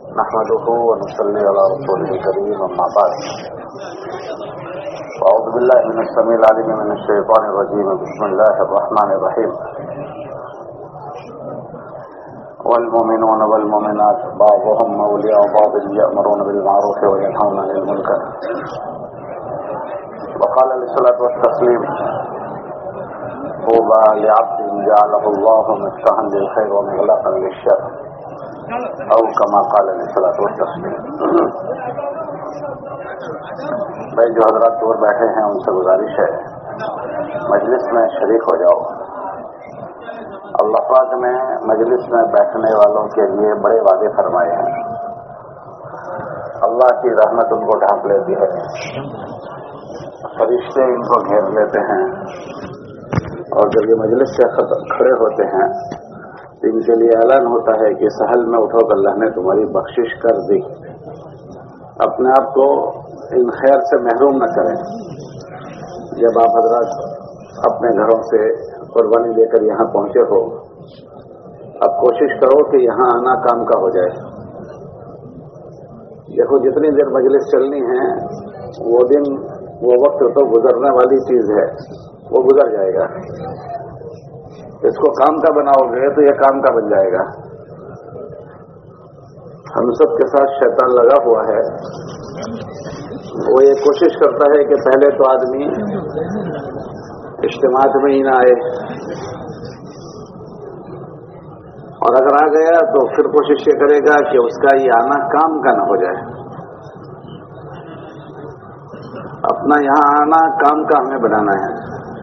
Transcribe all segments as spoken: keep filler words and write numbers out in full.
نحمده ونصلي على رسوله الكريم اما بعد اعوذ بالله من السميع العليم من الشيطان الرجيم بسم الله الرحمن الرحيم والمؤمنون والمؤمنات بعضهم اولياء بعض يأمرون بالمعروف وينهون عن المنكر وقال عليه الصلاة والتسليم طوبى لعبد جعله الله مفتاحا للخير ومغلاقا للشر او كما قال علیہ الصلوۃ والتسلیم. بھائی جو حضرات دور بیٹھے ہیں ان سے گزارش ہے مجلس میں شریک ہو جاؤ. اللہ پاک نے مجلس میں بیٹھنے والوں کے لیے بڑے وعدے فرمائے ہیں. اللہ کی رحمت ان کو ڈھانپ لیتی ہے, فرشتے ان کو گھیر لیتے ہیں, اور جب یہ مجلس سے کھڑے ہوتے ہیں ان کے لیے اعلان ہوتا ہے کہ سحل میں اٹھو کہ اللہ نے تمہاری بخشش کر دی. اپنے آپ کو ان خیر سے محروم نہ کریں. جب آپ حضرات اپنے گھروں سے قربانی لے کر یہاں پہنچے ہو, اب کوشش کرو کہ یہاں آنا کام کا ہو جائے. دیکھو جتنی دیر مجلس چلنی ہے وہ دن وہ وقت تو گزرنے والی چیز ہے, وہ گزر جائے گا. اس کو کام کا بناؤ گے تو یہ کام کا بن جائے گا. ہم سب کے ساتھ شیطان لگا ہوا ہے. وہ یہ کوشش کرتا ہے کہ پہلے تو آدمی اجتماعات میں ہی نہ آئے, اور اگر آ گیا تو پھر کوشش یہ کرے گا کہ اس کا یہ آنا کام کا نہ ہو جائے. اپنا یہاں آنا کام کا ہمیں بنانا ہے.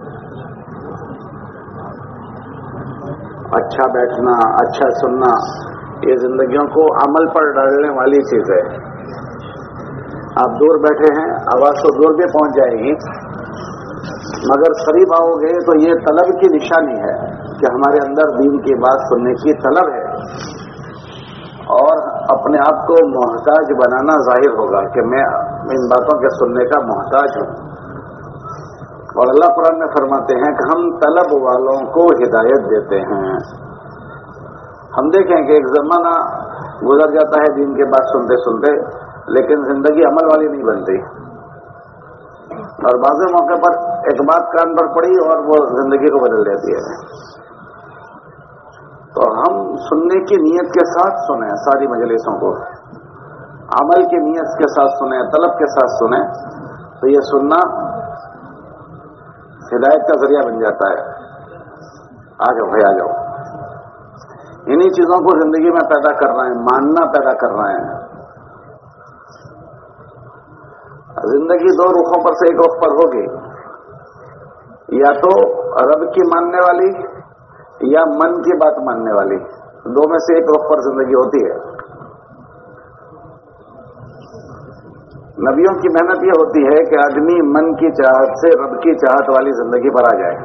اچھا بیٹھنا, اچھا سننا, یہ زندگیوں کو عمل پر ڈالنے والی چیز ہے. آپ دور بیٹھے ہیں, آواز تو دور بھی پہنچ جائے گی, مگر قریب آؤ گے تو یہ طلب کی نشانی ہے کہ ہمارے اندر دین کی بات سننے کی طلب ہے, اور اپنے آپ کو محتاج بنانا ظاہر ہوگا کہ میں ان باتوں کے سننے کا محتاج ہوں. اور اللہ قرآن میں فرماتے ہیں کہ ہم طلب والوں کو ہدایت دیتے ہیں. ہم دیکھیں کہ ایک زمانہ گزر جاتا ہے دین کے بات سنتے سنتے, لیکن زندگی عمل والی نہیں بنتی, اور بعض موقع پر ایک بات کان پر پڑی اور وہ زندگی کو بدل دیتی ہے. تو ہم سننے کی نیت کے ساتھ سنیں ساری مجلسوں کو, عمل کی نیت کے ساتھ سنیں, طلب کے ساتھ سنیں, تو یہ سننا ہدایت کا ذریعہ بن جاتا ہے. آ جاؤ بھائی, آ جاؤ. انہی چیزوں کو زندگی میں پیدا کر رہے ہیں, ماننا پیدا کر رہے ہیں. زندگی دو رخوں پر سے ایک رخ پر ہوگی, یا تو رب کی ماننے والی یا من کی بات ماننے والی. دو میں سے ایک رخ پر زندگی ہوتی ہے. نبیوں کی محنت یہ ہوتی ہے کہ آدمی من کی چاہت سے رب کی چاہت والی زندگی پر آ جائے,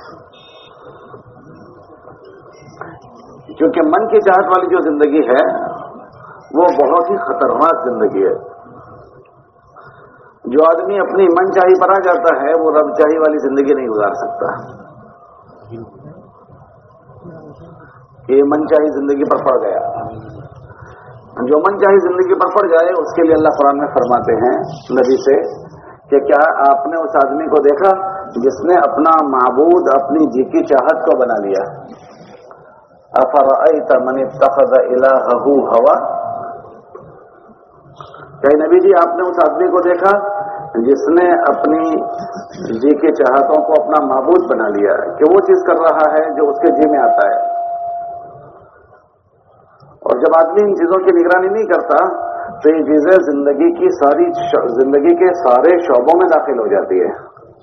کیونکہ من کی چاہت والی جو زندگی ہے وہ بہت ہی خطرناک زندگی ہے. جو آدمی اپنی من چاہی پر آ جاتا ہے وہ رب چاہی والی زندگی نہیں گزار سکتا. یہ من چاہی زندگی پر پڑ گیا. جو من چاہی زندگی پر پڑ جائے اس کے لیے اللہ قرآن میں فرماتے ہیں نبی سے کہ کیا آپ نے اس آدمی کو دیکھا جس نے اپنا معبود اپنی جی کی چاہت کو بنا لیا؟ افرأیت من اتخذ الہہ ہوا, کہ نبی جی آپ نے اس آدمی کو دیکھا جس نے اپنی جی کی چاہتوں کو اپنا معبود بنا لیا, کہ وہ چیز کر رہا ہے جو اس کے جی میں آتا ہے. اور جب آدمی ان چیزوں کی نگرانی نہیں کرتا تو یہ چیزیں زندگی کی ساری زندگی کے سارے شعبوں میں داخل ہو جاتی ہے.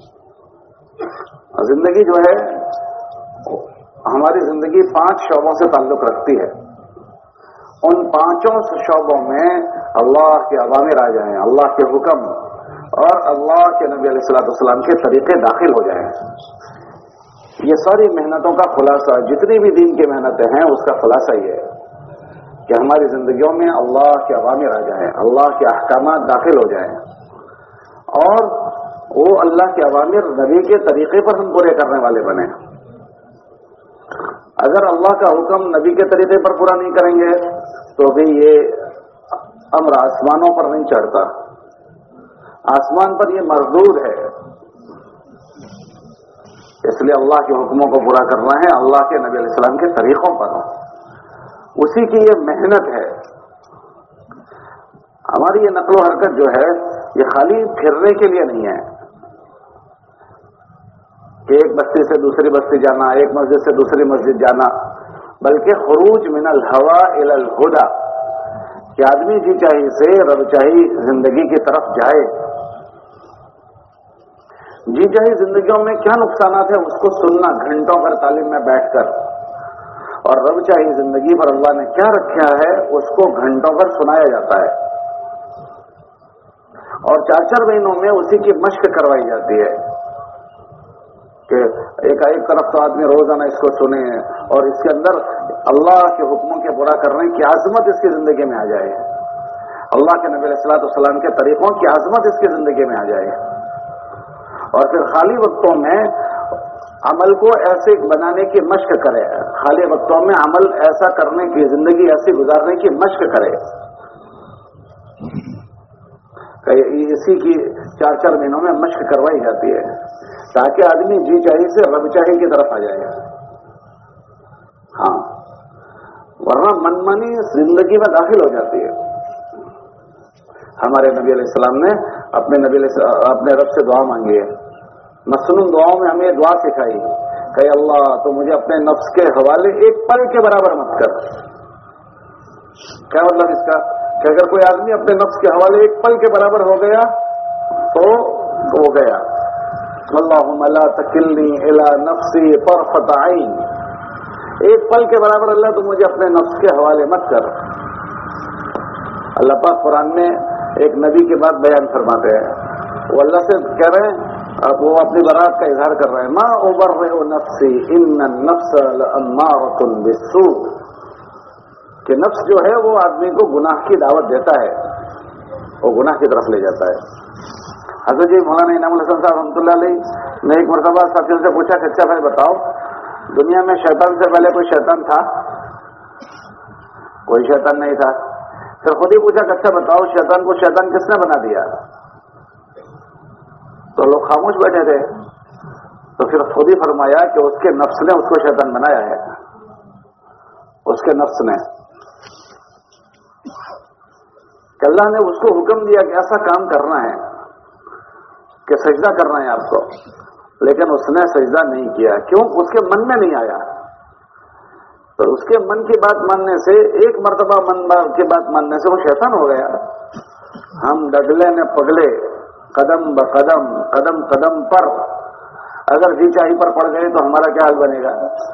زندگی جو ہے ہماری زندگی پانچ شعبوں سے تعلق رکھتی ہے. ان پانچوں شعبوں میں اللہ کے اوامر آ جائیں, اللہ کے حکم اور اللہ کے نبی علیہ الصلوۃ والسلام کے طریقے داخل ہو جائیں. یہ ساری محنتوں کا خلاصہ, جتنی بھی دین کی محنتیں ہیں اس کا خلاصہ یہ ہے کہ ہماری زندگیوں میں اللہ کے اوامر آ جائیں, اللہ کے احکامات داخل ہو جائیں, اور وہ اللہ کے اوامر نبی کے طریقے پر ہم پورے کرنے والے بنے. اگر اللہ کا حکم نبی کے طریقے پر پورا نہیں کریں گے تو بھی یہ امر آسمانوں پر نہیں چڑھتا، آسمان پر یہ مردود ہے، اس لیے اللہ کے حکموں کو پورا کرنا ہے اللہ کے نبی علیہ السلام کے طریقوں پر، اسی کی یہ محنت ہے۔ ہماری یہ نقل و حرکت جو ہے یہ خالی پھرنے کے لیے نہیں ہے کہ ایک بستی سے دوسری بستی جانا، ایک مسجد سے دوسری مسجد جانا، بلکہ خروج من الہوا الی الہدی، کہ آدمی جی چاہی سے رب چاہی زندگی کی طرف جائے۔ جی چاہی زندگیوں میں کیا نقصانات ہیں اس کو سننا گھنٹوں پر تعلیم میں بیٹھ کر، اور رب چاہی زندگی پر اللہ نے کیا رکھا ہے اس کو گھنٹوں پر سنایا جاتا ہے، اور چار چار مہینوں میں اسی کی مشق کروائی جاتی ہے کہ ایک ایک طرف تو آدمی روزانہ اس کو سنے اور اس کے اندر اللہ کے حکموں کے پورا کرنے کی عظمت اس کی زندگی میں آ جائے، اللہ کے نبی علیہ الصلوۃ والسلام کے طریقوں کی عظمت اس کی زندگی میں آ جائے، اور پھر خالی وقتوں میں عمل کو ایسے بنانے کی مشق کرے، خالی وقتوں میں عمل ایسا کرنے کی، زندگی ایسی گزارنے کی مشق کرے، اسی کی چار چار مہینوں میں مشق کروائی جاتی ہے تاکہ آدمی جی چاہی سے رب چاہی کی طرف آ جائے۔ ہاں، ورنہ من مانی زندگی میں داخل ہو جاتی ہے۔ ہمارے نبی علیہ السلام نے اپنے نبی علیہ اپنے رب سے دعا مانگی ہے، مسنون دعاؤں میں ہمیں دعا سکھائی کہ اللہ تو مجھے اپنے نفس کے حوالے ایک پل کے برابر مت کر۔ کیا مطلب اس کا کہ اگر کوئی آدمی اپنے نفس کے حوالے ایک پل کے برابر ہو گیا تو ہو گیا۔ اللہم لا تکلنی الی نفسی طرفۃ عین، ایک پل کے برابر اللہ تو مجھے اپنے نفس کے حوالے مت کر۔ اللہ پاک قرآن میں ایک نبی کی بات بیان فرماتے ہیں، وہ اللہ سے کہہ رہے ہیں، اب وہ اپنی برات کا اظہار کر رہے ہیں، ما ابرئ نفسی ان النفس لامارۃ بالسوء، کہ نفس جو ہے وہ آدمی کو گناہ کی دعوت دیتا ہے، وہ گناہ کی طرف لے جاتا ہے۔ حضرت جی مولانا انعام الحسن صاحب رحمۃ اللہ علیہ نے ایک مرتبہ ساتھیوں سے پوچھا کہ اچھا بھائی بتاؤ، دنیا میں شیطان سے پہلے کوئی شیطان تھا؟ کوئی شیطان نہیں تھا۔ پھر خود ہی پوچھا کہ اچھا بتاؤ شیطان کو شیطان کس نے بنا دیا؟ تو لوگ خاموش بیٹھے تھے، تو پھر خود ہی فرمایا کہ اس کے نفس نے اس کو شیطان بنایا ہے، اس کے نفس نے، کہ اللہ نے اس کو حکم دیا کہ ایسا کام کرنا ہے کہ سجدہ کرنا ہے آپ کو، لیکن اس نے سجدہ نہیں کیا، کیوں؟ اس کے من میں نہیں آیا۔ تو اس کے من کی بات ماننے سے، ایک مرتبہ من کی بات ماننے سے وہ شیطان ہو گیا۔ ہم ڈگلے نے پگلے، قدم بقدم، قدم قدم پر اگر جی چاہی پر پڑ گئے تو ہمارا کیا حال بنے گا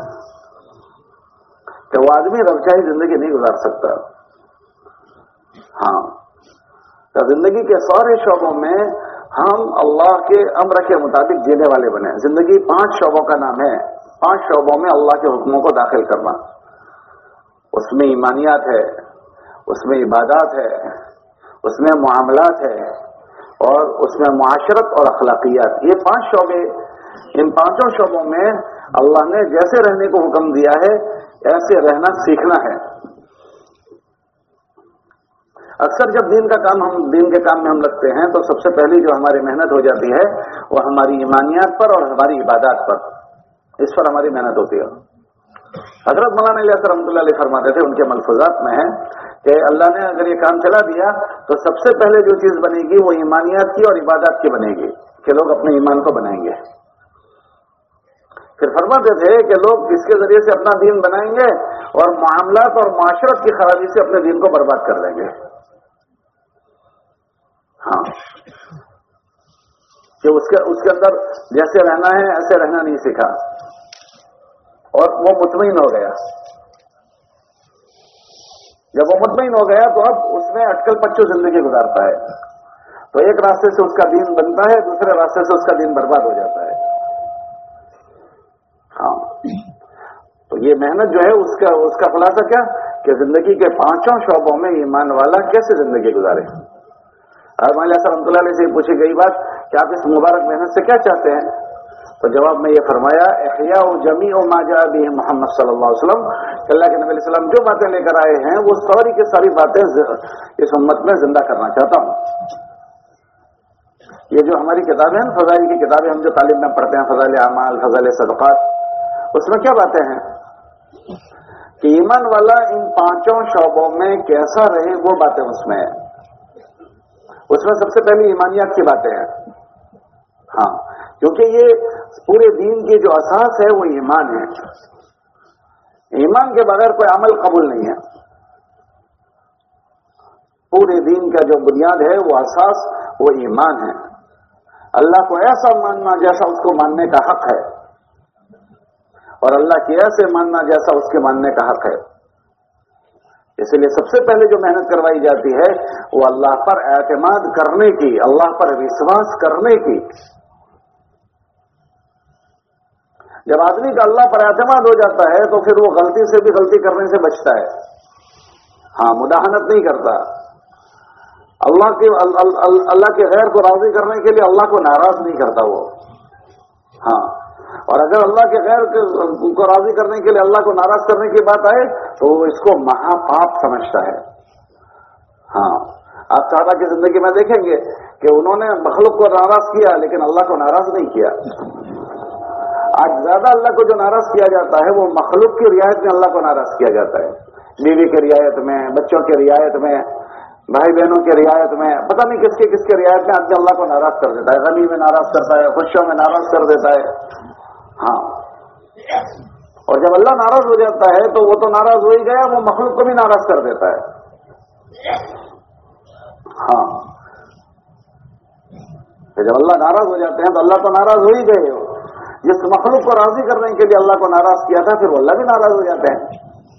کہ وہ آدمی رب چاہی زندگی نہیں گزار سکتا۔ ہاں، تو زندگی کے سارے شعبوں میں ہم اللہ کے امر کے مطابق جینے والے بنے۔ زندگی پانچ شعبوں کا نام ہے، پانچ شعبوں میں اللہ کے حکموں کو داخل کرنا، اس میں ایمانیات ہے، اس میں عبادات ہے، اس میں معاملات ہے، اور اس میں معاشرت اور اخلاقیات، یہ پانچ شعبے۔ ان پانچوں شعبوں میں اللہ نے جیسے رہنے کو حکم دیا ہے ایسے رہنا سیکھنا ہے۔ اکثر جب دین کا کام ہم دین کے کام میں ہم لگتے ہیں تو سب سے پہلی جو ہماری محنت ہو جاتی ہے وہ ہماری ایمانیات پر اور ہماری عبادات پر، اس پر ہماری محنت ہوتی ہے۔ حضرت مولانا الیاس رحمۃ اللہ علیہ فرماتے تھے، ان کے ملفوظات میں ہے کہ اللہ نے اگر یہ کام چلا دیا تو سب سے پہلے جو چیز بنے گی وہ ایمانیات کی اور عبادات کی بنے گی، کہ لوگ اپنے ایمان کو بنائیں گے۔ پھر فرماتے تھے کہ لوگ اس کے ذریعے سے اپنا دین بنائیں گے اور معاملات اور معاشرت کی خرابی سے اپنے دین کو برباد کر دیں گے۔ ہاں، کہ اس کے اس کے اندر جیسے رہنا ہے ایسے رہنا نہیں سیکھا، اور وہ مطمئن ہو گیا۔ جب وہ مطمئن ہو گیا تو اب اس میں اٹکل پچو زندگی گزارتا ہے، تو ایک راستے سے اس کا دین بنتا ہے، دوسرے راستے سے اس کا دین برباد ہو جاتا ہے۔ ہاں، تو یہ محنت جو ہے اس کا اس کا خلاصہ کیا کہ زندگی کے پانچوں شعبوں میں ایمان والا کیسے زندگی گزارے۔ اور مولانا رحمۃ اللہ علیہ سے پوچھی گئی بات کہ آپ اس مبارک محنت سے کیا چاہتے ہیں، تو جواب میں یہ فرمایا احیاء جمیع ما جاء بہ محمد صلی اللہ علیہ وسلم، کہ اللہ کے नबी अलैहि सलाम जो बातें लेकर आए हैं वो सारी की सारी बातें इस उम्मत में जिंदा करना चाहता हूँ। ये जो हमारी किताबें हैं, फजाइल की किताबें हम जो तालीम में पढ़ते हैं, फजाइल अमाल, फजाइल सदक़ात, उसमें क्या बातें हैं कि ईमान वाला इन पांचों शोबों में कैसा रहे, वो बातें उसमें है। उसमें सबसे पहली ईमानियात की बातें हैं। हाँ, क्योंकि ये पूरे दीन की जो असास है वो ईमान है। ईमान के बगैर कोई अमल कबूल नहीं है। पूरे दीन का जो बुनियाद है वो असास वो ईमान है। अल्लाह को ऐसा मानना जैसा उसको मानने का हक है, और अल्लाह के ऐसे मानना जैसा उसके मानने का हक है। इसलिए सबसे पहले जो मेहनत करवाई जाती है वो अल्लाह पर एतमाद करने की, अल्लाह पर विश्वास करने की। जब आदमी का अल्लाह पर एतमाद हो जाता है तो फिर वो गलती से भी गलती करने से बचता है। हाँ, मुदाहनत नहीं करता। अल्लाह के अल्लाह के गैर को राजी करने के लिए अल्लाह को नाराज नहीं करता वो। हाँ, और अगर अल्लाह के गैर को राजी करने के लिए अल्लाह को नाराज करने की बात आए तो वो इसको महापाप समझता है। हाँ, आप सहाबा की जिंदगी में देखेंगे कि उन्होंने मखलूक को नाराज किया लेकिन अल्लाह को नाराज नहीं किया। आज ज्यादा अल्लाह को जो नाराज किया जाता है वो मखलूक की रियायत में अल्लाह को नाराज किया जाता है। बीवी की रियायत में, बच्चों की रियायत में, भाई बहनों की रियायत में, पता नहीं किसके किसके रियायत में आदमी अल्लाह को नाराज कर देता है। गनी में नाराज करता है, खुशियों में नाराज कर देता है। हाँ, और जब अल्लाह नाराज हो जाता है तो वो तो नाराज हो ही गया, वो मखलूक को भी नाराज कर देता है। हाँ, तो जब अल्लाह नाराज हो जाते हैं तो अल्लाह तो नाराज हो ही गए। जिस मखलूक को राजी करने के लिए अल्लाह को नाराज किया था फिर वो अल्लाह भी नाराज हो जाते हैं।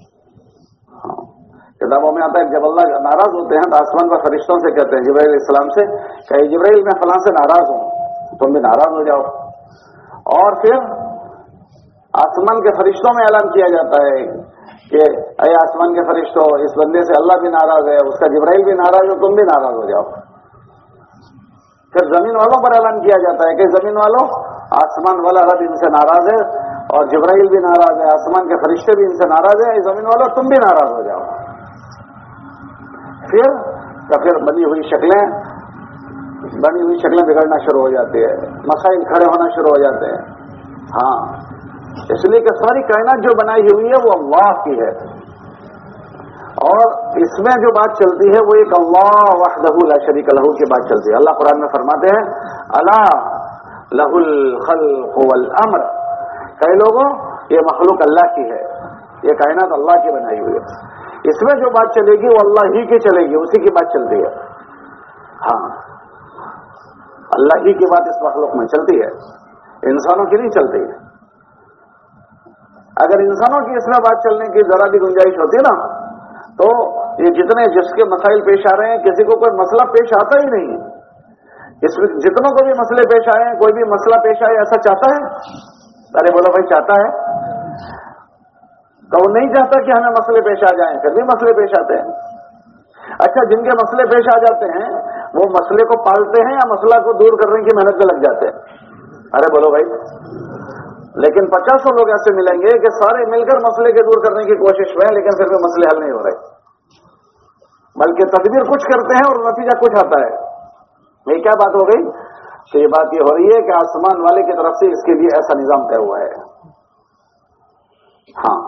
किताबों में आता है जब अल्लाह नाराज होते हैं तो आसमान पर फरिश्तों से कहते हैं, जिब्राइल इस्लाम से, कहे जिब्राइल मैं फलां से नाराज हूं, तुम भी नाराज हो जाओ। और फिर आसमान के फरिश्तों में ऐलान किया जाता है कि अरे आसमान के फरिश्तों, इस बंदे से अल्लाह भी नाराज है, उसका जिब्राइल भी नाराज हो, तुम भी नाराज हो जाओ। फिर जमीन वालों पर ऐलान किया जाता है कि जमीन वालों, आसमान वाला रब इनसे नाराज है और जिब्राइल भी नाराज है, आसमान के फरिश्ते भी इनसे नाराज है, जमीन वालों तुम भी नाराज हो जाओ। फिर तो फिर बनी हुई शक्लें बनी हुई शक्लें बिगड़ना शुरू हो जाती है, मसाइल खड़े होना शुरू हो जाते हैं। हाँ, इसलिए कि सारी कायनात जो बनाई हुई है वो अल्लाह की है, और इसमें जो बात चलती है वो एक अल्लाह वहदहू ला शरीक लहू की बात चलती है। अल्लाह कुरान में फरमाते हैं अला लहुल खल्क़ वल अम्र, कई लोगों ये मखलूक अल्लाह की है, ये कायनात अल्लाह की बनाई हुई है। इसमें जो बात चलेगी वो अल्लाह ही की चलेगी, उसी की बात चलती है। हाँ, अल्लाह ही की बात इस मखलूक में चलती है, इंसानों की नहीं चलती है। अगर इंसानों की इसमें बात चलने की जरा भी गुंजाइश होती ना तो ये जितने जिसके मसाइल पेश आ रहे हैं किसी को कोई मसला पेश आता ही नहीं। इसमें जितनों को भी मसले पेश आए हैं, कोई भी मसला पेश आए ऐसा चाहता है? अरे बोलो भाई, चाहता है? तो वो नहीं चाहता कि हमें मसले पेश आ जाएं, फिर भी मसले पेश आते हैं। अच्छा, जिनके मसले पेश आ जाते हैं वो मसले को पालते हैं या मसला को दूर करने की मेहनत में लग जाते हैं? अरे बोलो भाई, लेकिन पचासों लोग ऐसे मिलेंगे कि सारे मिलकर मसले के दूर करने की कोशिश में, लेकिन फिर भी मसले हल नहीं हो रहे, बल्कि तदबीर कुछ करते हैं और नतीजा कुछ आता है। ये क्या बात हो गई? तो ये बात ये हो रही है कि आसमान वाले की तरफ से इसके लिए ऐसा निजाम तय हुआ है। हाँ,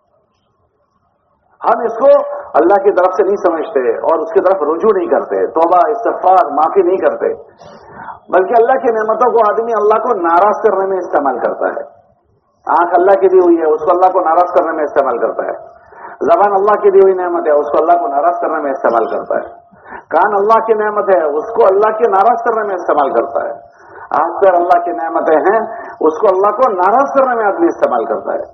हम इसको अल्लाह की तरफ से नहीं समझते और उसकी तरफ रुजू नहीं करते, तौबा इस्तिग़फ़ार माफी नहीं करते, बल्कि अल्लाह की नेमतों को आदमी अल्लाह को नाराज करने में इस्तेमाल करता है। आंख अल्लाह की दी हुई है, उसको अल्लाह को नाराज करने में इस्तेमाल करता है। ज़बान अल्लाह की दी हुई नेमत है, उसको अल्लाह को नाराज करने में इस्तेमाल करता है। कान अल्लाह की नेमत है, उसको अल्लाह के नाराज करने में इस्तेमाल करता है। हाथ पैर अल्लाह की नेमतें हैं, उसको अल्लाह को नाराज करने में आदमी इस्तेमाल करता है।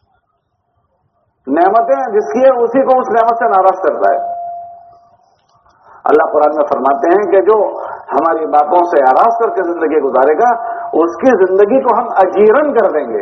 नेमतें जिसकी है उसी को उस नेमत से नाराज करता है। अल्लाह कुरान में फरमाते हैं कि जो हमारी बातों से नाराज करके जिंदगी गुजारेगा उसकी जिंदगी को हम अजीरन कर देंगे,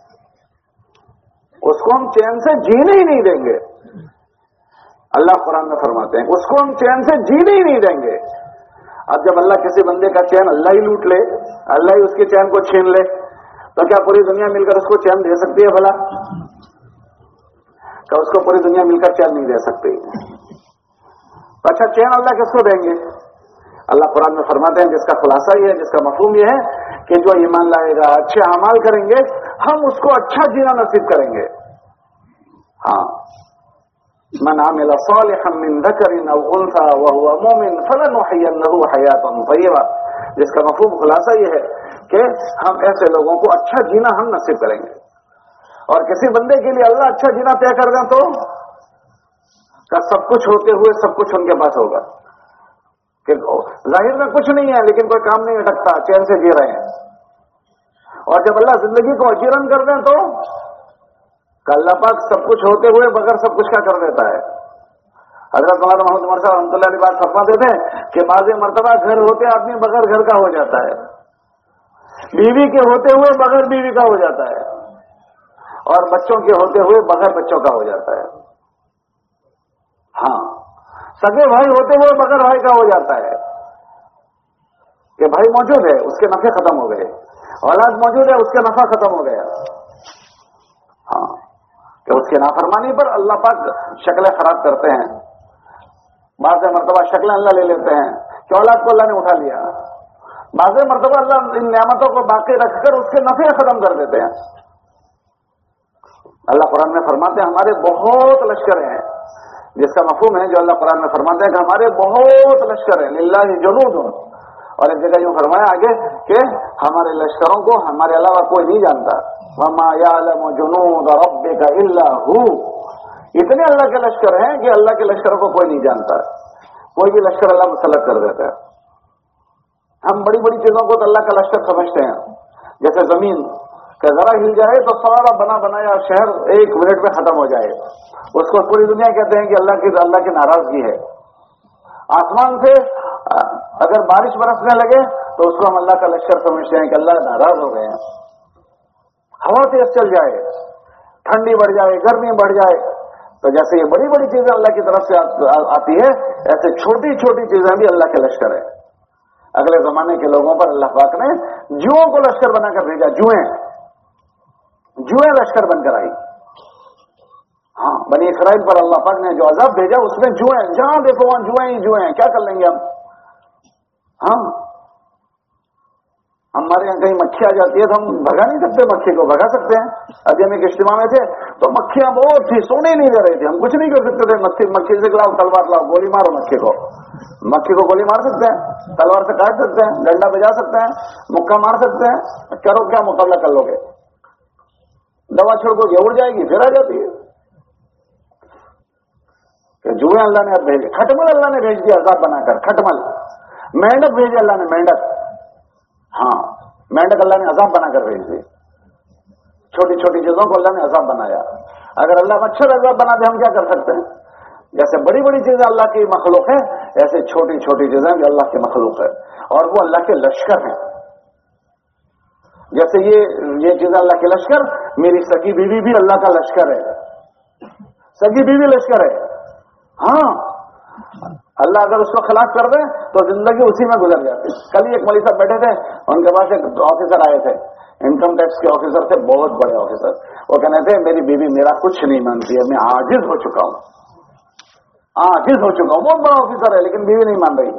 उसको हम चैन से जीने ही नहीं देंगे। अल्लाह कुरान में फरमाते हैं उसको हम चैन से जीने ही नहीं देंगे। अब जब अल्लाह किसी बंदे का चैन अल्लाह ही लूट ले, अल्लाह ही उसके चैन को छीन ले, तो क्या पूरी दुनिया मिलकर उसको चैन दे सकती है भला? تو اس کو پوری دنیا مل کر چین نہیں دے سکتی. تو اچھا چین اللہ کس کو دیں گے؟ اللہ قرآن میں فرماتے ہیں جس کا خلاصہ یہ ہے, جس کا مفہوم یہ ہے کہ جو ایمان لائے گا, اچھے اعمال کریں گے, ہم اس کو اچھا جینا نصیب کریں گے. ہاں, من عمل صالحا من ذکر او انثى وهو مؤمن فلنحيينه حیاة طیبہ. جس کا مفہوم خلاصہ یہ ہے کہ ہم ایسے لوگوں کو اچھا جینا ہم نصیب کریں گے. اور کسی بندے کے لیے اللہ اچھا جینا طے کر دیں تو سب کچھ ہوتے ہوئے سب کچھ ان کے پاس ہوگا کہ ظاہر میں کچھ نہیں ہے لیکن کوئی کام نہیں اٹکتا, چین سے جی رہے ہیں. اور جب اللہ زندگی کو اجیرن کر دیں تو اللہ پاک سب کچھ ہوتے ہوئے بغیر سب کچھ کا کر دیتا ہے. حضرت مولانا محمد عمر صاحب رحمۃ اللہ علیہ بات فرماتے تھے کہ بعض مرتبہ گھر ہوتے آدمی بغیر گھر کا ہو جاتا ہے, بیوی کے ہوتے ہوئے بغیر بیوی کا ہو جاتا ہے, اور بچوں کے ہوتے ہوئے بغیر بچوں کا ہو جاتا ہے. ہاں, سگے بھائی ہوتے ہوئے بغیر بھائی کا ہو جاتا ہے کہ بھائی موجود ہے اس کے نفع ختم ہو گئے, اولاد موجود ہے اس کے نفع ختم ہو گیا. ہاں, کہ اس کے نافرمانی پر اللہ پاک شکلیں خراب کرتے ہیں. بعض مرتبہ شکلیں اللہ لے لیتے ہیں کہ اولاد کو اللہ نے اٹھا لیا. بعض مرتبہ اللہ ان نعمتوں کو باقی رکھ کر اس کے نفع ختم کر دیتے ہیں. اللہ قرآن میں فرماتے ہیں ہمارے بہت لشکر ہیں, جس کا مفہوم ہے جو اللہ قرآن میں فرماتے ہیں کہ ہمارے بہت لشکر ہیں, للہ جنود. اور ایک جگہ یوں فرمایا آگے کہ ہمارے لشکروں کو ہمارے علاوہ کوئی نہیں جانتا. وما یعلم جنود ربک الا ہو. اتنے اللہ کے لشکر ہیں کہ اللہ کے لشکروں کو کوئی نہیں جانتا. کوئی بھی لشکر اللہ مسلط کر دیتا ہے. ہم بڑی بڑی چیزوں کو تو اللہ کا لشکر سمجھتے ہیں, جیسے زمین کہ ذرا ہل جائے تو سارا بنا بنایا شہر ایک منٹ میں ختم ہو جائے, اس کو پوری دنیا کہتے ہیں کہ اللہ کی اللہ کی ناراضگی ہے. آسمان سے اگر بارش برسنے لگے تو اس کو ہم اللہ کا لشکر سمجھتے ہیں کہ اللہ ناراض ہو گئے ہیں. ہوا تیز چل جائے, ٹھنڈی بڑھ جائے, گرمی بڑھ جائے, تو جیسے یہ بڑی بڑی چیزیں اللہ کی طرف سے آتی ہے ایسے چھوٹی چھوٹی چیزیں بھی اللہ کے لشکر ہے. اگلے زمانے کے لوگوں پر اللہ پاک نے جوؤں کو لشکر بنا کر بھیجا. جوئیں جوئیں لشکر بن کر آئی. ہاں, بنی اسرائیل پر اللہ پاک نے جو عذاب بھیجا اس میں جوئیں, جہاں دیکھو وہاں جوئیں ہی جوئیں, کیا کر لیں گے ہم. ہاں, ہمارے یہاں کہیں مکھی آ جاتی ہے تو ہم بھگا نہیں سکتے, مکھی کو بھگا سکتے ہیں. ابھی ہم ایک اجتماع میں تھے تو مکھیاں بہت تھی, سونے نہیں دے رہی تھی, ہم کچھ نہیں کر سکتے تھے. مکھی مکھی سے لاؤ تلوار لاؤ, گولی مارو مکھی کو. مکھی کو گولی مار سکتے ہیں, تلوار سے کاٹ سکتے ہیں, ڈنڈا بجا سکتے ہیں, مکہ مار سکتے ہیں, کرو کیا مقابلہ کر لو گے. دوا چھڑکو گے اڑ جائے گی, پھر آ جاتی ہے. کہ جوئیں اللہ نے اب بھیجے. کھٹمل اللہ نے بھیج دیا عذاب بنا کر, کھٹمل. مینڈک بھیجے اللہ نے, مینڈک. ہاں, مینڈک اللہ نے عذاب بنا کر بھیج دی. چھوٹی چھوٹی چیزوں کو اللہ نے عذاب بنایا. اگر اللہ مچھر عذاب بنا دے ہم کیا کر سکتے ہیں. جیسے بڑی بڑی چیزیں اللہ کی مخلوق ہے ایسے چھوٹی چھوٹی چیزیں بھی اللہ کی مخلوق ہے, اور وہ اللہ کے لشکر ہیں. جیسے یہ یہ چیز اللہ کے لشکر, میری سگی بیوی بھی اللہ کا لشکر ہے. سگی بیوی لشکر ہے. ہاں, اللہ اگر اس کو خلاف کر دے تو زندگی اسی میں گزر جاتی. کل ہی ایک مولوی صاحب بیٹھے تھے, ان کے پاس ایک آفیسر آئے تھے, انکم ٹیکس کے آفیسر تھے, بہت بڑے آفیسر. وہ کہنے تھے میری بیوی میرا کچھ نہیں مانتی ہے, میں عاجز ہو چکا ہوں, عاجز ہو چکا ہوں. بہت بڑا آفیسر ہے لیکن بیوی نہیں مان رہی.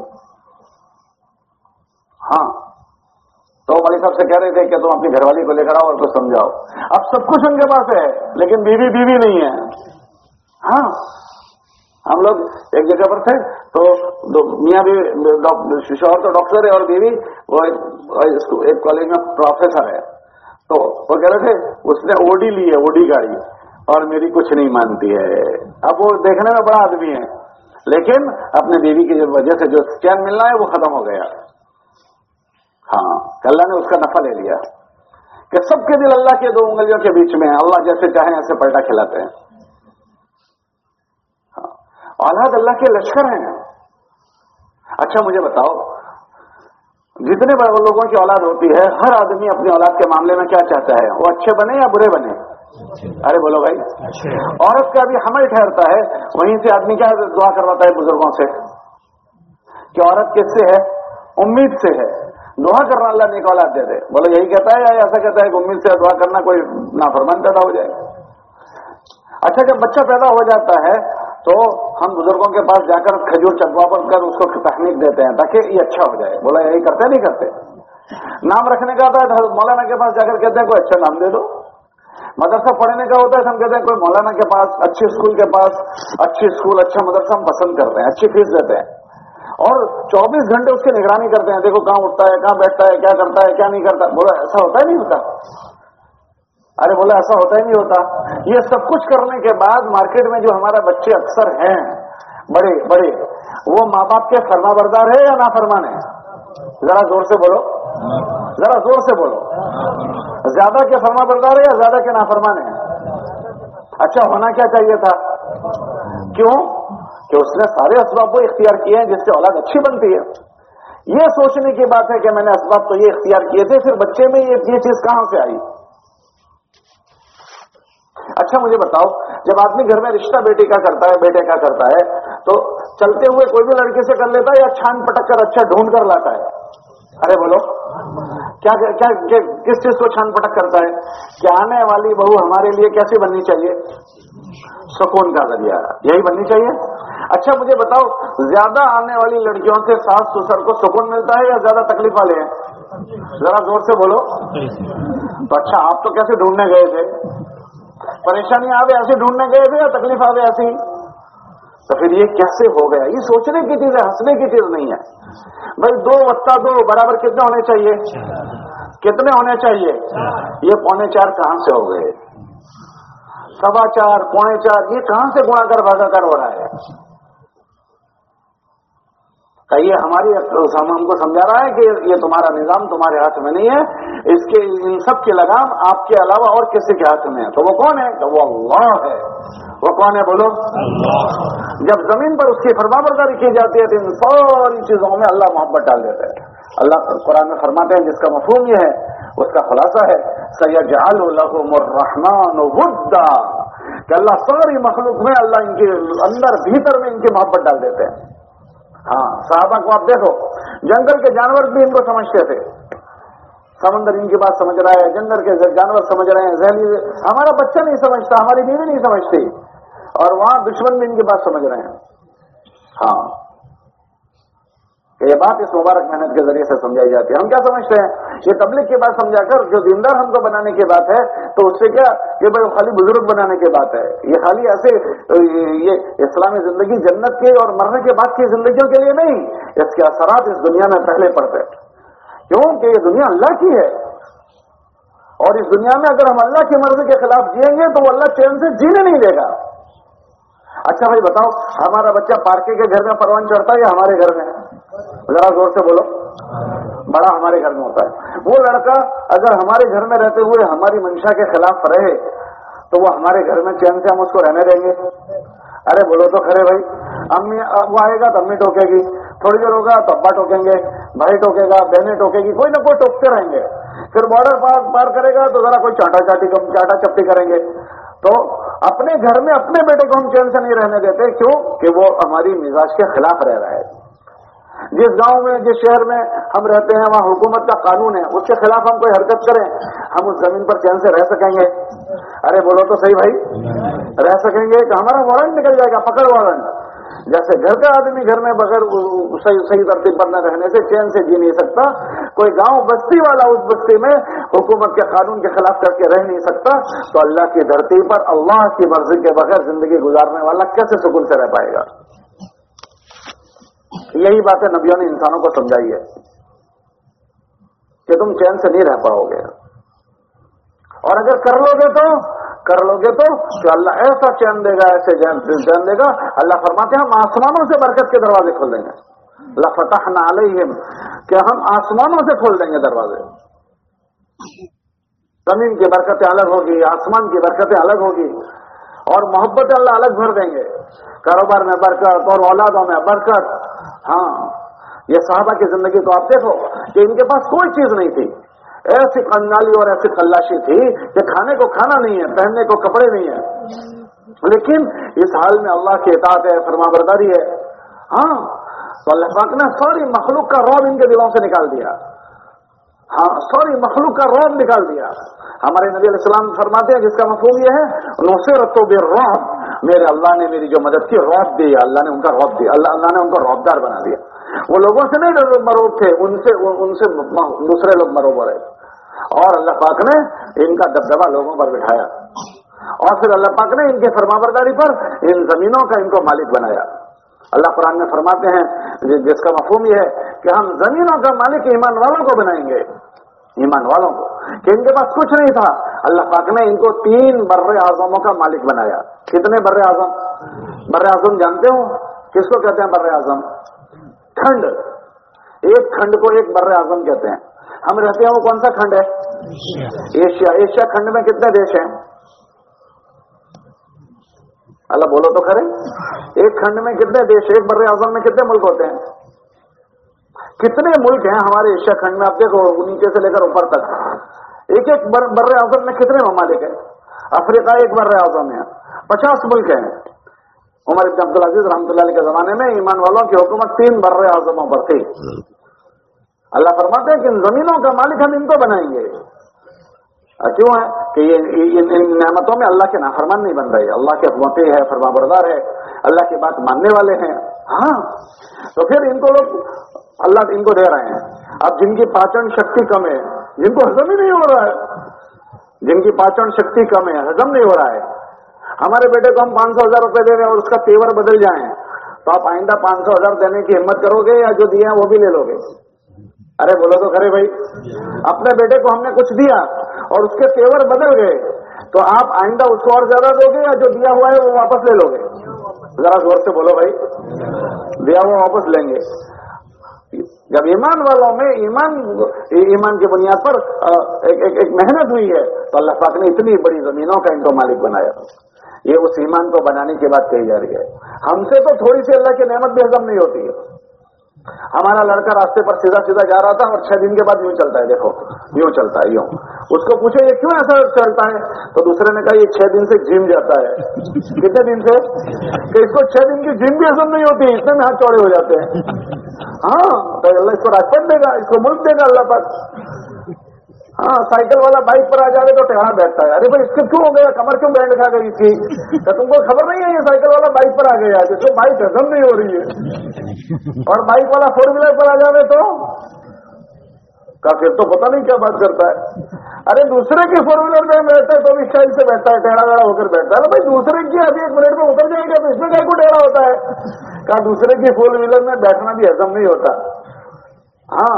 ہاں, تو مولوی صاحب سے کہہ رہے تھے کہ تم اپنی گھر والی کو لے کر آؤ اور کو سمجھاؤ. اب سب کچھ ان کے پاس ہے لیکن بیوی بیوی نہیں ہے. ہاں, ہم لوگ ایک جگہ پر تھے تو میاں بھی شوہر تو ڈاکٹر ہے اور بیوی وہ ایک کالج میں پروفیسر ہے. تو وہ کہہ رہے تھے اس نے اوڈی لی ہے, اوڈی گاڑی, اور میری کچھ نہیں مانتی ہے. اب وہ دیکھنے میں بڑا آدمی ہے لیکن اپنے بیوی کی وجہ سے جو چین ملنا ہے وہ ختم ہو گیا. ہاں, اللہ نے اس کا نفع لے لیا کہ سب کے دل اللہ کے دو انگلیوں کے بیچ میں ہیں, اللہ جیسے چاہیں ایسے پلٹا کھلاتے ہیں. ہاں, اولاد اللہ کے لشکر ہیں. اچھا مجھے بتاؤ, جتنے بڑے لوگوں کی اولاد ہوتی ہے ہر آدمی اپنی اولاد کے معاملے میں کیا چاہتا ہے, وہ اچھے بنے یا برے بنے. ارے بولو بھائی, عورت کا بھی حمل ٹھہرتا ہے, وہیں سے آدمی کیا دعا کرواتا ہے بزرگوں سے کہ عورت کس سے ہے, امید سے ہے, دعا کرنا اللہ نیک اولاد دے دے. بولو یہی کہتا ہے یا ایسا کہتا ہے کہ امید سے دعا کرنا کوئی نافرمان پیدا ہو جائے. اچھا جب بچہ پیدا ہو جاتا ہے تو ہم بزرگوں کے پاس جا کر کھجور چٹوا پر کر اس کو تحنیک دیتے ہیں تاکہ یہ اچھا ہو جائے. بولا یہی کرتے نہیں کرتے؟ نام رکھنے کا ہوتا ہے تو مولانا کے پاس جا کر کہتے ہیں کوئی اچھا نام دے دو. مدرسہ پڑھنے کا ہوتا ہے تو ہم کہتے ہیں کوئی مولانا کے پاس اچھے اسکول کے پاس اچھی اسکول اچھا مدرسہ ہم پسند کرتے ہیں, اچھی فیس دیتے ہیں اور چوبیس گھنٹے اس کی نگرانی کرتے ہیں. دیکھو کہاں اٹھتا ہے, کہاں بیٹھتا ہے, کیا کرتا ہے, کیا نہیں کرتا. بولا ایسا ہوتا ہے نہیں ہوتا؟ ارے بولا ایسا ہوتا ہی نہیں ہوتا. یہ سب کچھ کرنے کے بعد مارکیٹ میں جو ہمارا بچے اکثر ہیں بڑے بڑے, وہ ماں باپ کے فرما بردار ہے یا نافرمان ہے؟ ذرا زور سے بولو, ذرا زور سے بولو. زیادہ کے فرما بردار ہے یا زیادہ کے نافرمان ہے؟ اچھا ہونا کیا چاہیے تھا؟ کیوں کہ اس نے سارے اسباب وہ اختیار کیے ہیں جس سے اولاد اچھی بنتی ہے. یہ سوچنے کی بات ہے کہ میں نے اسباب تو یہ اختیار کیے تھے, پھر بچے میں یہ چیز کہاں سے آئی؟ اچھا مجھے بتاؤ, جب آدمی گھر میں رشتہ بیٹی کا کرتا ہے, بیٹے کا کرتا ہے, تو چلتے ہوئے کوئی بھی لڑکے سے کر لیتا ہے یا چھان پٹک کر اچھا ڈھونڈ کر لاتا ہے؟ ارے بولو کیا, کیا, کیا کس چیز کو چھان پٹک کرتا ہے کہ آنے والی بہو ہمارے لیے کیسی بننی چاہیے؟ سکون کا ذریعہ, یہی بننی چاہیے. اچھا مجھے بتاؤ, زیادہ آنے والی لڑکیوں سے ساس سسر کو سکون ملتا ہے یا زیادہ تکلیف والے ہیں؟ ذرا زور سے بولو. تو اچھا آپ تو کیسے ڈھونڈنے گئے تھے؟ پریشانی آوے ایسے ڈھونڈنے گئے تھے یا تکلیف آوے ایسی؟ تو پھر یہ کیسے ہو گیا؟ یہ سوچنے کی چیز ہے, ہنسنے کی چیز نہیں ہے. بھائی دو وسطہ دو برابر کتنے ہونے چاہیے؟ کتنے ہونے چاہیے؟ یہ پونے چار کہاں سے ہو گئے؟ سوا چار, پونے چار, یہ کہاں سے گنا کر بھاگا کر ہو رہا ہے؟ یہ ہماری ہم کو سمجھا رہا ہے کہ یہ تمہارا نظام تمہارے ہاتھ میں نہیں ہے, اس کے ان سب کی لگام آپ کے علاوہ اور کسی کے ہاتھ میں ہے. تو وہ کون ہے؟ تو وہ اللہ ہے. وہ کون ہے بولو؟ اللہ. جب زمین پر اس کی فرمانبرداری کی جاتی ہے تو ان ساری چیزوں میں اللہ محبت ڈال دیتا ہے. اللہ قرآن میں فرماتے ہیں, جس کا مفہوم یہ ہے, اس کا خلاصہ ہے سَيَجْعَلُ لَهُمُ الرَّحْمَنُ وُدًّا, کہ اللہ ساری مخلوق میں اللہ ان کے اندر بھیتر میں ان کی محبت ڈال دیتے ہیں. ہاں صحابہ کو آپ دیکھو, جنگل کے جانور بھی ان کو سمجھتے تھے. سمندر ان کی بات سمجھ رہا ہے, جنگل کے جانور سمجھ رہے ہیں, ذہنی ہمارا بچہ نہیں سمجھتا, ہماری بیوی نہیں سمجھتی, اور وہاں دشمن بھی ان کی بات سمجھ رہے ہیں. ہاں یہ بات اس مبارک محنت کے ذریعے سے سمجھائی جاتی ہے. ہم کیا سمجھتے ہیں, یہ تبلیغ کی بات سمجھا کر جو دیندار ہم کو بنانے کی بات ہے, تو اس سے کیا کہ بھائی خالی بزرگ بنانے کی بات ہے. یہ خالی ایسے یہ اسلامی زندگی جنت کے اور مرنے کے بعد کی زندگیوں کے لیے نہیں, اس کے اثرات اس دنیا میں پہلے پڑتے ہیں. کیوں کہ یہ دنیا اللہ کی ہے, اور اس دنیا میں اگر ہم اللہ کی مرضی کے خلاف جیئیں گے تو وہ اللہ چین سے جینے نہیں دے گا. اچھا بھائی بتاؤ, ہمارا بچہ پارکے کے گھر میں پروان چڑھتا ہے یا ہمارے گھر میں؟ ذرا زور سے بولو. بڑا ہمارے گھر میں ہوتا ہے. وہ لڑکا اگر ہمارے گھر میں رہتے ہوئے ہماری منشا کے خلاف رہے تو وہ ہمارے گھر میں چین سے ہم اس کو رہنے دیں گے؟ ارے بولو تو کھڑے بھائی. امی وہ آئے گا تو امی ٹوکے گی, تھوڑی دیر ہوگا تو ابا ٹوکیں گے, بھائی ٹوکے گا, بہنیں ٹوکے گی, کوئی نہ کوئی ٹوکتے رہیں گے. پھر بارڈر پار پار کرے گا تو ذرا کوئی چاٹا چاٹی چاٹا چپٹی کریں گے. تو اپنے گھر میں اپنے بیٹے کو ہم چین سے نہیں رہنے دیتے. کیوں کہ وہ ہماری مزاج کے خلاف رہ رہا ہے. جس گاؤں میں جس شہر میں ہم رہتے ہیں وہاں حکومت کا قانون ہے, اس کے خلاف ہم کوئی حرکت کریں, ہم اس زمین پر چین سے رہ سکیں گے؟ ارے بولو تو صحیح بھائی. رہ سکیں گے کہ ہمارا وارنٹ نکل جائے گا, پکڑ وارنٹ. جیسے گھر کا آدمی گھر میں بغیر صحیح صحیح ترتیب پر نہ رہنے سے چین سے جی نہیں سکتا, کوئی گاؤں بستی والا اس بستی میں حکومت کے قانون کے خلاف کر کے رہ نہیں سکتا, تو اللہ کی دھرتی پر اللہ کی مرضی کے بغیر زندگی گزارنے والا کیسے سکون سے رہ پائے گا؟ یہی باتیں نبیوں نے انسانوں کو سمجھائی ہے کہ تم چین سے نہیں رہ پاؤ گے, اور اگر کر لو گے تو کر لو گے تو کہ اللہ ایسا چین دے گا, ایسے چین دے گا. اللہ فرماتے ہیں ہم آسمانوں سے برکت کے دروازے کھول دیں گے. لفتحنا علیہم, کہ ہم آسمانوں سے کھول دیں گے دروازے. زمین کی برکتیں الگ ہوگی, آسمان کی برکتیں الگ ہوگی, اور محبت اللہ الگ بھر دیں گے. کاروبار میں برکت اور اولادوں میں برکت. ہاں یہ صحابہ کی زندگی تو آپ دیکھو کہ ان کے پاس کوئی چیز نہیں تھی, ایسی کنگالی اور ایسی خلاشی تھی کہ کھانے کو کھانا نہیں ہے, پہننے کو کپڑے نہیں ہیں, لیکن اس حال میں اللہ کی اطاعت ہے, فرمانبرداری ہے. ہاں تو اللہ پاک نے ساری مخلوق کا رعب ان کے دلوں سے نکال دیا. ہاں ساری مخلوق کا رعب نکال دیا. ہمارے نبی علیہ السلام فرماتے ہیں جس کا مفہوم یہ ہے نصرت بالرعب، میرے اللہ نے میری جو مدد کی رعب دی، اللہ نے ان کا رعب دیا، اللہ اللہ نے ان کو رعبدار بنا دیا. وہ لوگوں سے نہیں ڈر مروب تھے، ان سے ان سے دوسرے لوگ مروب ہو رہے، اور اللہ پاک نے ان کا دبدبا لوگوں پر بٹھایا، اور پھر اللہ پاک نے ان کے فرمانبرداری پر ان زمینوں کا ان کو مالک بنایا. اللہ قرآن میں فرماتے ہیں جس کا مفہوم یہ ہے کہ ہم زمینوں کا مالک ایمان والوں کو بنائیں گے، ایمان والوں کو، کہ ان کے پاس کچھ نہیں تھا، اللہ پاک نے ان کو تین بر اعظموں کا مالک بنایا. کتنے بر اعظم؟ بر اعظم جانتے ہو کس کو کہتے ہیں؟ بر اعظم کھنڈ، ایک کھنڈ کو ایک بر اعظم کہتے ہیں. ہم رہتے ہیں وہ کون سا کھنڈ ہے؟ ایشیا. ایشیا کھنڈ میں کتنے دیش ہیں؟ اللہ بولو تو کرے، ایک کھنڈ میں کتنے دیش، ایک بر اعظم میں کتنے ملک ہوتے ہیں؟ کتنے ملک ہیں ہمارے ایشیا کھنڈ میں؟ آپ دیکھو نیچے سے لے کر اوپر تک ایک ایک بر اعظم میں کتنے ممالک ہیں؟ افریقہ ایک بر اعظم ہے، پچاس ملک ہیں. عمر بن عبد العزیز رحمۃ اللہ علیہ کے زمانے میں ایمان والوں کی حکومت تین بر اعظموں پر تھی. اللہ فرماتے ہیں کہ ان زمینوں کا مالک ہم ان کو بنائیں گے. کیوں ہے کہ یہ ان نعمتوں میں اللہ کے نافرمان نہیں بن رہے، اللہ کے حکمتیں ہے، فرمانبردار ہے، اللہ کی بات ماننے والے ہیں. ہاں تو پھر ان کو لوگ اللہ ان کو دے رہے ہیں. اب جن کی پاچن شکتی کم ہے، جن کو ہضم ہی نہیں ہو رہا ہے، جن کی پاچن شکتی کم ہے، ہضم نہیں ہو رہا ہے، ہمارے بیٹے کو ہم پانچ سو ہزار روپے دے رہے ہیں اور اس کا تیور بدل جائیں تو آپ آئندہ پانچ سو ہزار دینے کی ہمت کرو گے یا جو دیے ہیں وہ بھی لے لو گے؟ ارے بولو تو کرے بھائی. اپنے بیٹے کو ہم نے کچھ دیا اور اس کے تیور بدل گئے تو آپ آئندہ اس کو اور زیادہ دو گے یا جو دیا ہوا ہے وہ واپس لے لو گے؟ ذرا زور سے بولو بھائی. دیا ہوا واپس لیں گے. جب ایمان والوں میں ایمان ایمان کی بنیاد پر ایک, ایک, ایک محنت ہوئی ہے تو اللہ پاک نے اتنی بڑی زمینوں کا ان کو مالک بنایا. یہ اس ایمان کو بنانے کی بات کہی جا رہی ہے. ہم سے تو تھوڑی سی اللہ کی نعمت بھی ہضم نہیں ہوتی ہے. ہمارا لڑکا راستے پر سیدھا سیدھا جا رہا تھا اور چھ دن کے بعد یوں چلتا ہے، دیکھو یوں چلتا ہے یوں. اس کو پوچھے یہ کیوں ایسا چلتا ہے تو دوسرے نے کہا یہ چھ دن سے جم جاتا ہے. کتنے دن سے؟ کہ اس کو چھ دن کی جم بھی ہضم نہیں ہوتی، اتنے میں ہاتھ چوڑے ہو جاتے ہیں. ہاں تو اللہ اس کو راجپت دے گا، اس کو ملک دے گا اللہ پاک. ہاں سائیکل والا بائک پر آ جائے تو ٹہرا بیٹھتا ہے، ارے بھائی اس کو کیوں ہو گیا، کمر کیوں بینڈ کھا گئی اس کی؟ تو تم کو خبر نہیں ہے یہ سائیکل والا بائک پر آ گیا ہے، تو بائک ہضم نہیں ہو رہی ہے. اور بائک والا فور ویلر پر آ جائے تو کا پھر تو پتہ نہیں کیا بات کرتا ہے. ارے دوسرے کی فور ویلر میں بیٹھتا ہے تو بھی اسٹائل سے بیٹھتا ہے، ٹیڑھا ٹیڑھا ہو کر بیٹھتا ہے. بھائی دوسرے کی ابھی ایک منٹ میں اتر جائے گا تو اس میں کیا کو ٹیڑھا ہوتا ہے؟ کہا دوسرے کی فور ویلر میں بیٹھنا بھی ہضم نہیں ہوتا. ہاں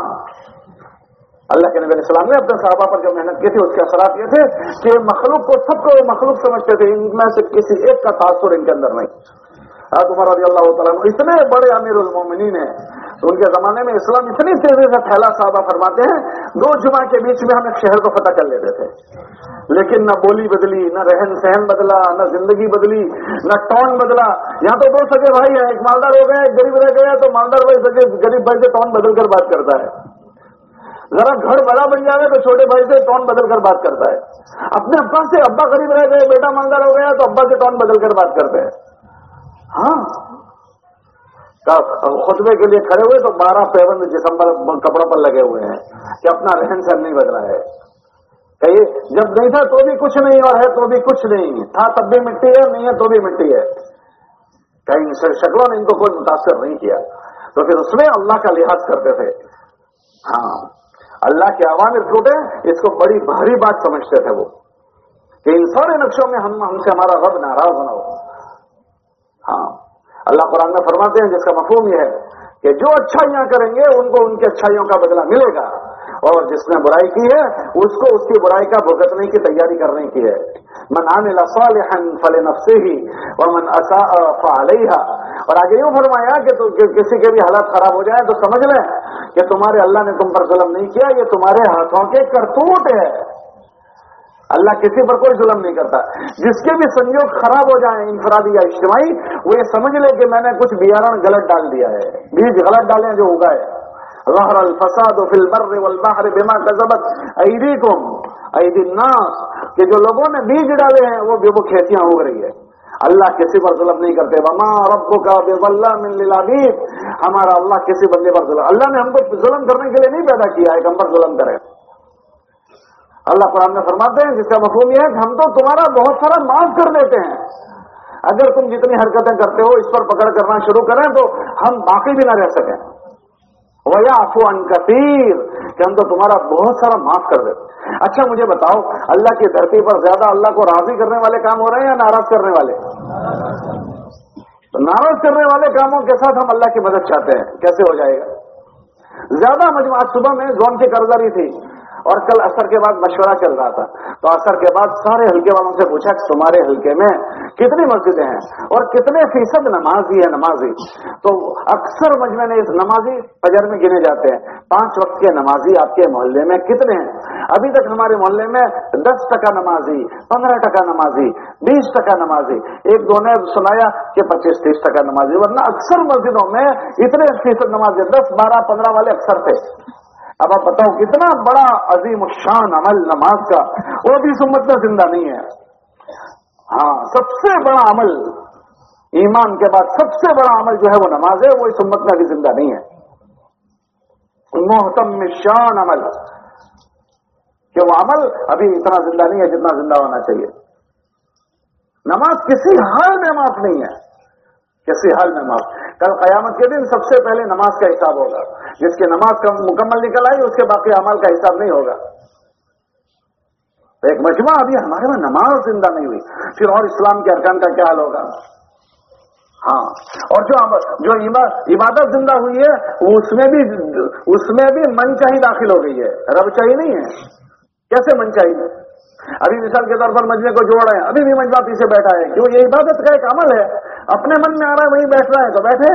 اللہ کے نبی علیہ السلام نے اپنے صحابہ پر جو محنت کی تھی اس کے اثرات یہ تھے کہ مخلوق کو سب کو مخلوق سمجھتے تھے، ان میں سے کسی ایک کا تاثر ان کے اندر نہیں. حضرت عمر رضی اللہ تعالیٰ اتنے بڑے امیر المومنین ہیں تو ان کے زمانے میں اسلام اتنی تیزی سے پھیلا. صحابہ فرماتے ہیں دو جمعہ کے بیچ میں ہم ایک شہر کو فتح کر لیتے تھے، لیکن نہ بولی بدلی، نہ رہن سہن بدلا، نہ زندگی بدلی، نہ ٹون بدلا. یہاں تو دو سگے بھائی ہیں، ایک مالدار ہو گیا ایک غریب رہ گیا تو مالدار بھائی سگے غریب بھائی سے ٹون بدل کر بات کرتا ہے. ذرا گھر بڑا بن جائے تو چھوٹے بھائی سے ٹون بدل کر بات کرتا ہے. اپنے ابا سے ابا غریب رہ گئے، بیٹا مالدار ہو گیا تو ابا سے ٹون بدل کر بات کرتے ہیں. ہاں خطبے کے لیے کھڑے ہوئے تو بارہ پیبند جسم پر کپڑوں پر لگے ہوئے ہیں کہ اپنا رہن سہن نہیں بدلا ہے. کہیے جب نہیں تھا تو بھی کچھ نہیں اور ہے تو بھی کچھ نہیں تھا، تب بھی مٹی ہے، نہیں ہے تو بھی مٹی ہے. کہیں شکلوں نے ان کو کوئی متاثر نہیں کیا تو پھر اس میں اللہ کا لحاظ کرتے تھے. ہاں اللہ کے عوامر ٹوٹے اس کو بڑی بھاری بات سمجھتے تھے وہ کہ ان سارے نقشوں میں ہم ہم سے ہمارا رب ناراض نہ ہو. ہاں اللہ قرآن میں فرماتے ہیں جس کا مفہوم یہ ہے کہ جو اچھائیاں کریں گے ان کو ان کی اچھائیوں کا بدلہ ملے گا، اور جس نے برائی کی ہے اس کو اس کی برائی کا بھگتنے کی تیاری کرنے کی ہے. من عمل صالحا فلنفسه ومن اساء فعليها. اور آگے یوں فرمایا کہ تو کسی کے بھی حالات خراب ہو جائے تو سمجھ لیں کہ تمہارے اللہ نے تم پر ظلم نہیں کیا، یہ تمہارے ہاتھوں کے کرتوت ہے. اللہ کسی پر کوئی ظلم نہیں کرتا. جس کے بھی سنجوگ خراب ہو جائیں انفرادی یا اجتماعی، وہ یہ سمجھ لے کہ میں نے کچھ بیارن غلط ڈال دیا ہے، بیج غلط ڈالے جو اگائے. ظہر الفساد فی البر والبحر بما کسبت ایدیکم ایدی الناس، کہ جو لوگوں نے بیج ڈالے ہیں وہ بے وہ کھیتیاں اگ رہی ہے. اللہ کسی پر ظلم نہیں کرتے. وما ربک بظلام للعبید، ہمارا اللہ کسی بندے پر ظلم، اللہ نے ہم کو ظلم کرنے کے لیے نہیں پیدا کیا ہے کہ ہم پر ظلم کرے. اللہ قرآن میں فرماتے ہیں جس کا مفہوم یہ ہے کہ ہم تو تمہارا بہت سارا معاف کر دیتے ہیں، اگر تم جتنی حرکتیں کرتے ہو اس پر پکڑ کرنا شروع کریں تو ہم باقی بھی نہ رہ سکیں۔ وَيَعْفُو عَنْ كَثِيرٍ کہ ہم تو تمہارا بہت سارا معاف کر دیتے۔ اچھا مجھے بتاؤ، اللہ کی دھرتی پر زیادہ اللہ کو راضی کرنے والے کام ہو رہے ہیں یا ناراض کرنے والے؟ تو ناراض کرنے والے کاموں کے ساتھ ہم اللہ کی مدد چاہتے ہیں، کیسے ہو جائے گا؟ زیادہ مجموعہ آج صبح میں زون کی کارگزاری تھی اور کل عصر کے بعد مشورہ چل رہا تھا، تو عصر کے بعد سارے حلقے والوں سے پوچھا کہ تمہارے حلقے میں کتنی مسجدیں ہیں اور کتنے فیصد نمازی ہے نمازی؟ تو اکثر مجمع نے اس نمازی فجر میں گنے جاتے ہیں، پانچ وقت کے نمازی آپ کے محلے میں کتنے ہیں؟ ابھی تک ہمارے محلے میں دس ٹکا نمازی، پندرہ ٹکا نمازی، بیس ٹکا نمازی، ایک دو نے سنایا کہ پچیس تیس ٹکا نمازی، ورنہ اکثر مسجدوں میں اتنے فیصد نمازی، دس بارہ پندرہ والے اکثر تھے۔ اب آپ بتاؤ کتنا بڑا عظیم الشان عمل نماز کا، وہ بھی سنت میں زندہ نہیں ہے۔ ہاں، سب سے بڑا عمل ایمان کے بعد سب سے بڑا عمل جو ہے وہ نماز ہے، وہ اس امت میں بھی زندہ نہیں ہے۔ محتم شان عمل کہ وہ عمل ابھی اتنا زندہ نہیں ہے جتنا زندہ ہونا چاہیے۔ نماز کسی حال میں معاف نہیں ہے، کسی حال میں معاف۔ کل قیامت کے دن سب سے پہلے نماز کا حساب ہوگا، جس کی نماز کا مکمل نکل آئی اس کے باقی اعمال کا حساب نہیں ہوگا۔ ایک مجمع ابھی ہمارے میں نماز زندہ نہیں ہوئی، پھر اور اسلام کے ارکان کا کیا حال ہوگا؟ ہاں، اور جو جو عبادت زندہ ہوئی ہے اس میں بھی اس میں بھی من چاہی داخل ہو گئی ہے، رب چاہی نہیں ہے۔ کیسے من چاہی؟ ابھی مثال کے طور پر مجمع کو جوڑ رہے ہیں، ابھی بھی مجمع پیچھے بیٹھا ہے، کیوں؟ یہ عبادت کا ایک عمل ہے، اپنے من میں آ رہا ہے وہیں بیٹھ رہا ہے تو بیٹھے۔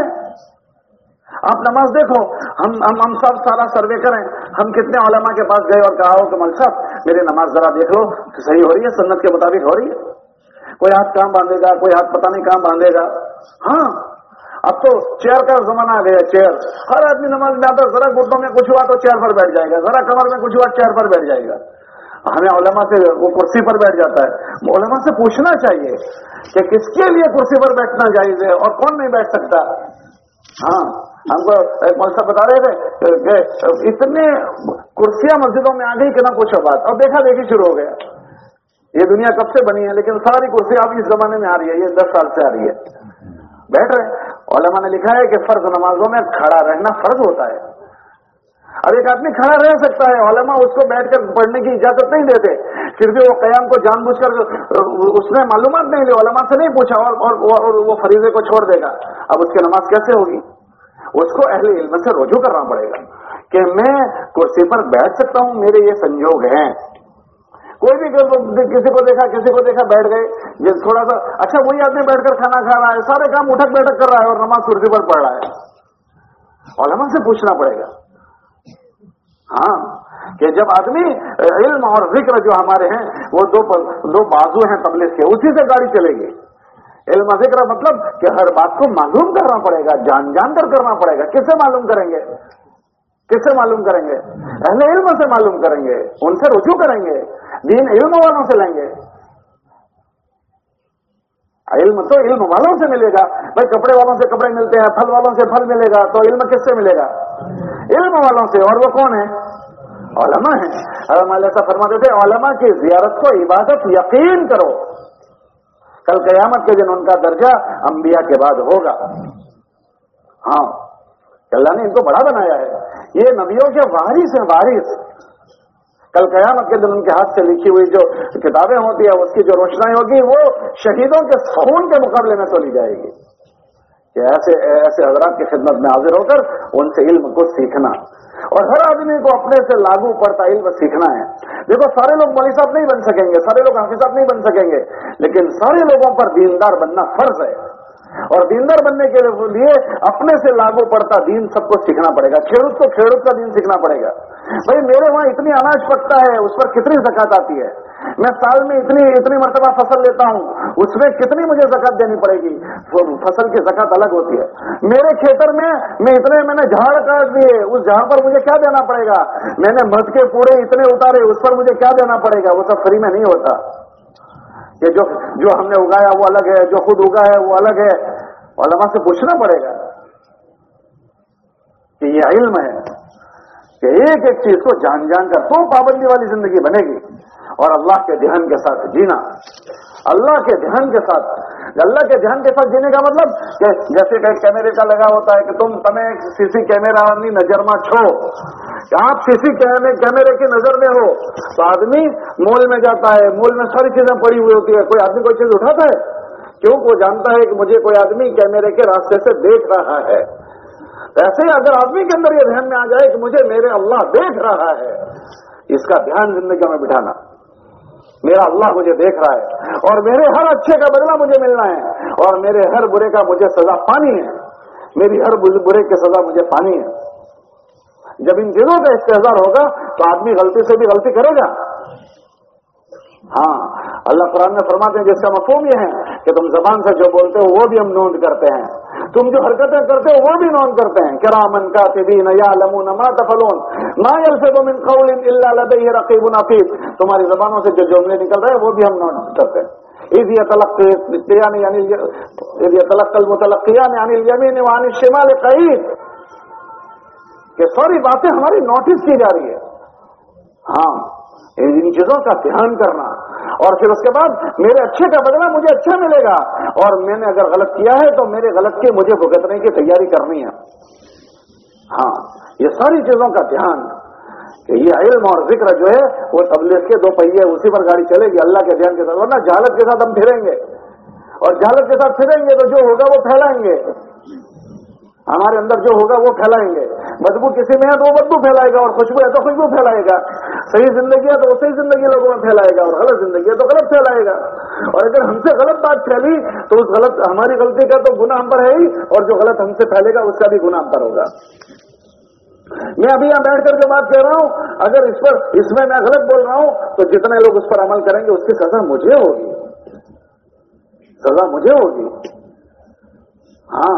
آپ نماز دیکھو، ہم ہم ہم سب سارا سروے کریں، ہم کتنے علماء کے پاس گئے اور کہا ہو کہ مول صاحب میری نماز ذرا دیکھ لو صحیح ہو رہی ہے، سنت کے مطابق ہو رہی ہے؟ کوئی ہاتھ کہاں باندھے گا، کوئی ہاتھ پتہ نہیں کہاں باندھے گا۔ ہاں، اب تو چیئر کا زمانہ آ گیا، چیئر، ہر آدمی نماز میں آتا ہے، ذرا گھٹنوں میں کچھ ہوا تو چیئر پر بیٹھ جائے گا، ذرا کمر میں کچھ ہوا چیئر پر بیٹھ جائے گا۔ ہمیں علماء سے وہ کرسی پر بیٹھ جاتا ہے، علماء سے پوچھنا چاہیے کہ کس کے لیے کرسی پر بیٹھنا جائز ہے اور کون نہیں بیٹھ سکتا۔ ہاں، ہم کو ایک مول صاحب بتا رہے تھے کہ اتنے کرسیاں مسجدوں میں آ گئی کہ نہ پوچھو بات، اور دیکھا دیکھی شروع ہو گیا۔ یہ دنیا کب سے بنی ہے لیکن ساری کرسیاں اب اس زمانے میں آ رہی ہے، یہ دس سال سے آ رہی ہے، بیٹھ رہے۔ علماء نے لکھا ہے کہ فرض نمازوں میں کھڑا رہنا فرض ہوتا ہے۔ اب ایک آدمی کھڑا رہ سکتا ہے، علماء اس کو بیٹھ کر پڑھنے کی اجازت نہیں دیتے، پھر بھی وہ قیام کو جان بوجھ کر اس نے معلومات نہیں لی، علماء سے نہیں پوچھا اور, اور, اور وہ فریضے کو چھوڑ دے گا، اب اس کی نماز کیسے ہوگی؟ اس کو اہل علم سے رجوع کرنا پڑے گا کہ میں کرسی پر بیٹھ سکتا ہوں، میرے یہ سنجوگ ہیں۔ کوئی بھی کسی کو دیکھا کسی کو دیکھا بیٹھ گئے تھوڑا سا، اچھا وہی آدمی بیٹھ کر کھانا کھا رہا ہے، سارے کام اٹھک بیٹھک کر رہا ہے اور نماز کرسی پر پڑھ رہا ہے، علماء سے پوچھنا پڑے گا۔ ہاں، کہ جب آدمی علم اور ذکر جو ہمارے ہیں وہ دو دو بازو ہیں تبلیغ کے، اسی سے گاڑی چلے گی۔ علم اور ذکر مطلب کہ ہر بات کو معلوم کرنا پڑے گا، جان جان کر کرنا پڑے گا۔ کس سے معلوم کریں گے؟ کس سے معلوم کریں گے؟ اہل علم سے معلوم کریں گے، ان سے رجوع کریں گے، دین علم والوں سے لیں گے۔ علم تو علم والوں سے ملے گا، بھائی کپڑے والوں سے کپڑے ملتے ہیں، پھل والوں سے پھل ملے گا، تو علم کس سے ملے گا؟ علم والوں سے، اور وہ کون ہے؟ علماء ہیں۔ علماء ایسا فرماتے تھے علماء کی زیارت کو عبادت یقین کرو، کل قیامت کے دن ان کا درجہ انبیاء کے بعد ہوگا۔ ہاں، اللہ نے ان کو بڑا بنایا ہے، یہ نبیوں کے وارث ہیں، وارث۔ کل قیامت کے دن ان کے ہاتھ سے لکھی ہوئی جو کتابیں ہوتی ہیں اس کی جو روشنائی ہوگی وہ شہیدوں کے خون کے مقابلے میں تولی جائے گی۔ کہ ایسے ایسے حضرات کی خدمت میں حاضر ہو کر ان سے علم کو سیکھنا، اور ہر آدمی کو اپنے سے لاگو پڑتا علم سیکھنا ہے۔ دیکھو سارے لوگ مولوی صاحب نہیں بن سکیں گے، سارے لوگ حافظ صاحب نہیں بن سکیں گے، لیکن سارے لوگوں پر دیندار بننا فرض ہے، اور دیندار بننے کے لیے اپنے سے لاگو پڑتا دین سب کو سیکھنا پڑے گا۔ کھیڑوت کو کھیڑوت کا دین سیکھنا پڑے گا، بھائی میرے وہاں اتنی اناج پکتا ہے اس پر کتنی زکات آتی ہے، میں سال میں اتنی اتنی مرتبہ فصل لیتا ہوں اس میں کتنی مجھے زکات دینی پڑے گی، فصل کی زکات الگ ہوتی ہے۔ میرے کھیتر میں میں اتنے میں نے جھاڑ کاٹ دیے، اس جھاڑ پر مجھے کیا دینا پڑے گا، میں نے مد کے کوڑے اتنے اتارے اس پر مجھے کیا دینا پڑے گا، وہ سب فری میں نہیں ہوتا، کہ جو جو ہم نے اگایا وہ الگ ہے، جو خود اگا ہے وہ الگ ہے۔ علماء سے پوچھنا پڑے گا کہ یہ علم ہے کہ ایک ایک چیز کو جان جان کر تو پابندی والی زندگی بنے گی۔ اور اللہ کے ذہن کے ساتھ جینا. اللہ کے ذہن کے ساتھ اللہ کے ذہن کے ساتھ جینے کا مطلب کہ جیسے کہ کیمرے کا لگا ہوتا ہے کہ تم تمہیں سی سی کیمرہ نہیں نظر میں چھو، آپ سی سی کیمرے کی نظر میں ہو تو آدمی مول میں جاتا ہے، مول میں ساری چیزیں پڑی ہوئی ہوتی ہے، کوئی آدمی کوئی چیز اٹھاتا ہے کیوں؟ وہ جانتا ہے کہ مجھے کوئی آدمی کیمرے کے راستے سے دیکھ رہا ہے. ایسے ہی اگر آدمی کے اندر یہ ذہن میں آ جائے کہ مجھے میرے اللہ دیکھ رہا ہے، اس کا دھیان زندگی میں بٹھانا، میرا اللہ مجھے دیکھ رہا ہے اور میرے ہر اچھے کا بدلہ مجھے ملنا ہے اور میرے ہر برے کا مجھے سزا پانی ہے، میری ہر برے کی سزا مجھے پانی ہے. جب ان چیزوں کا استحضار ہوگا تو آدمی غلطی سے بھی غلطی کرے گا. ہاں اللہ قرآن میں فرماتے ہیں جس کا مفہوم یہ ہے کہ تم زبان سے جو بولتے ہو وہ بھی ہم نوٹ کرتے ہیں، تم جو حرکتیں کرتے ہو وہ بھی نوٹ کرتے ہیں. کرامن کاتبین یعلمون ما تفعلون ما یلفظ من قول الا لدیہ رقیب عتید. تمہاری زبانوں سے جو جملے نکل رہے ہیں وہ بھی ہم نوٹ کرتے ہیں. اذ یتلقیان یعنی اذ یتلقى المتلقیان عن الیمین وعن الشمال قعید، کہ ساری باتیں ہماری نوٹس کی جا رہی ہے. ہاں ان چیزوں کا دھیان کرنا اور پھر اس کے بعد میرے اچھے کا بدلہ مجھے اچھا ملے گا اور میں نے اگر غلط کیا ہے تو میرے غلط کے مجھے بھگتنے کی تیاری کرنی ہے. ہاں یہ ساری چیزوں کا دھیان کہ یہ علم اور ذکر جو ہے وہ تبلیغ کے دو پہیے اسی پر گاڑی چلے گی اللہ کے دھیان کے ساتھ، ورنہ جہالت کے ساتھ ہم پھریں گے اور جہالت کے ساتھ پھریں گے تو جو ہوگا وہ پھیلائیں گے، ہمارے اندر جو ہوگا وہ پھیلائیں گے. بدبو کسی میں ہے تو وہ بدبو پھیلائے گا اور خوشبو ہے تو خوشبو پھیلائے گا. صحیح زندگی ہے تو وہ صحیح زندگی لوگوں میں پھیلائے گا اور غلط زندگی ہے تو غلط پھیلائے گا. اور اگر ہم سے غلط بات پھیلی تو اس غلط ہماری غلطی کا تو گناہ ہم پر ہے ہی اور جو غلط ہم سے پھیلے گا اس کا بھی گناہ ہم پر ہوگا. میں ابھی یہاں بیٹھ کر کے بات کر رہا ہوں، اگر اس پر اس میں میں غلط بول رہا ہوں تو جتنے لوگ اس پر عمل کریں گے اس کی سزا مجھے ہوگی، سزا مجھے ہوگی. ہاں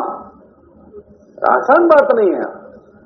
آسان بات نہیں ہے،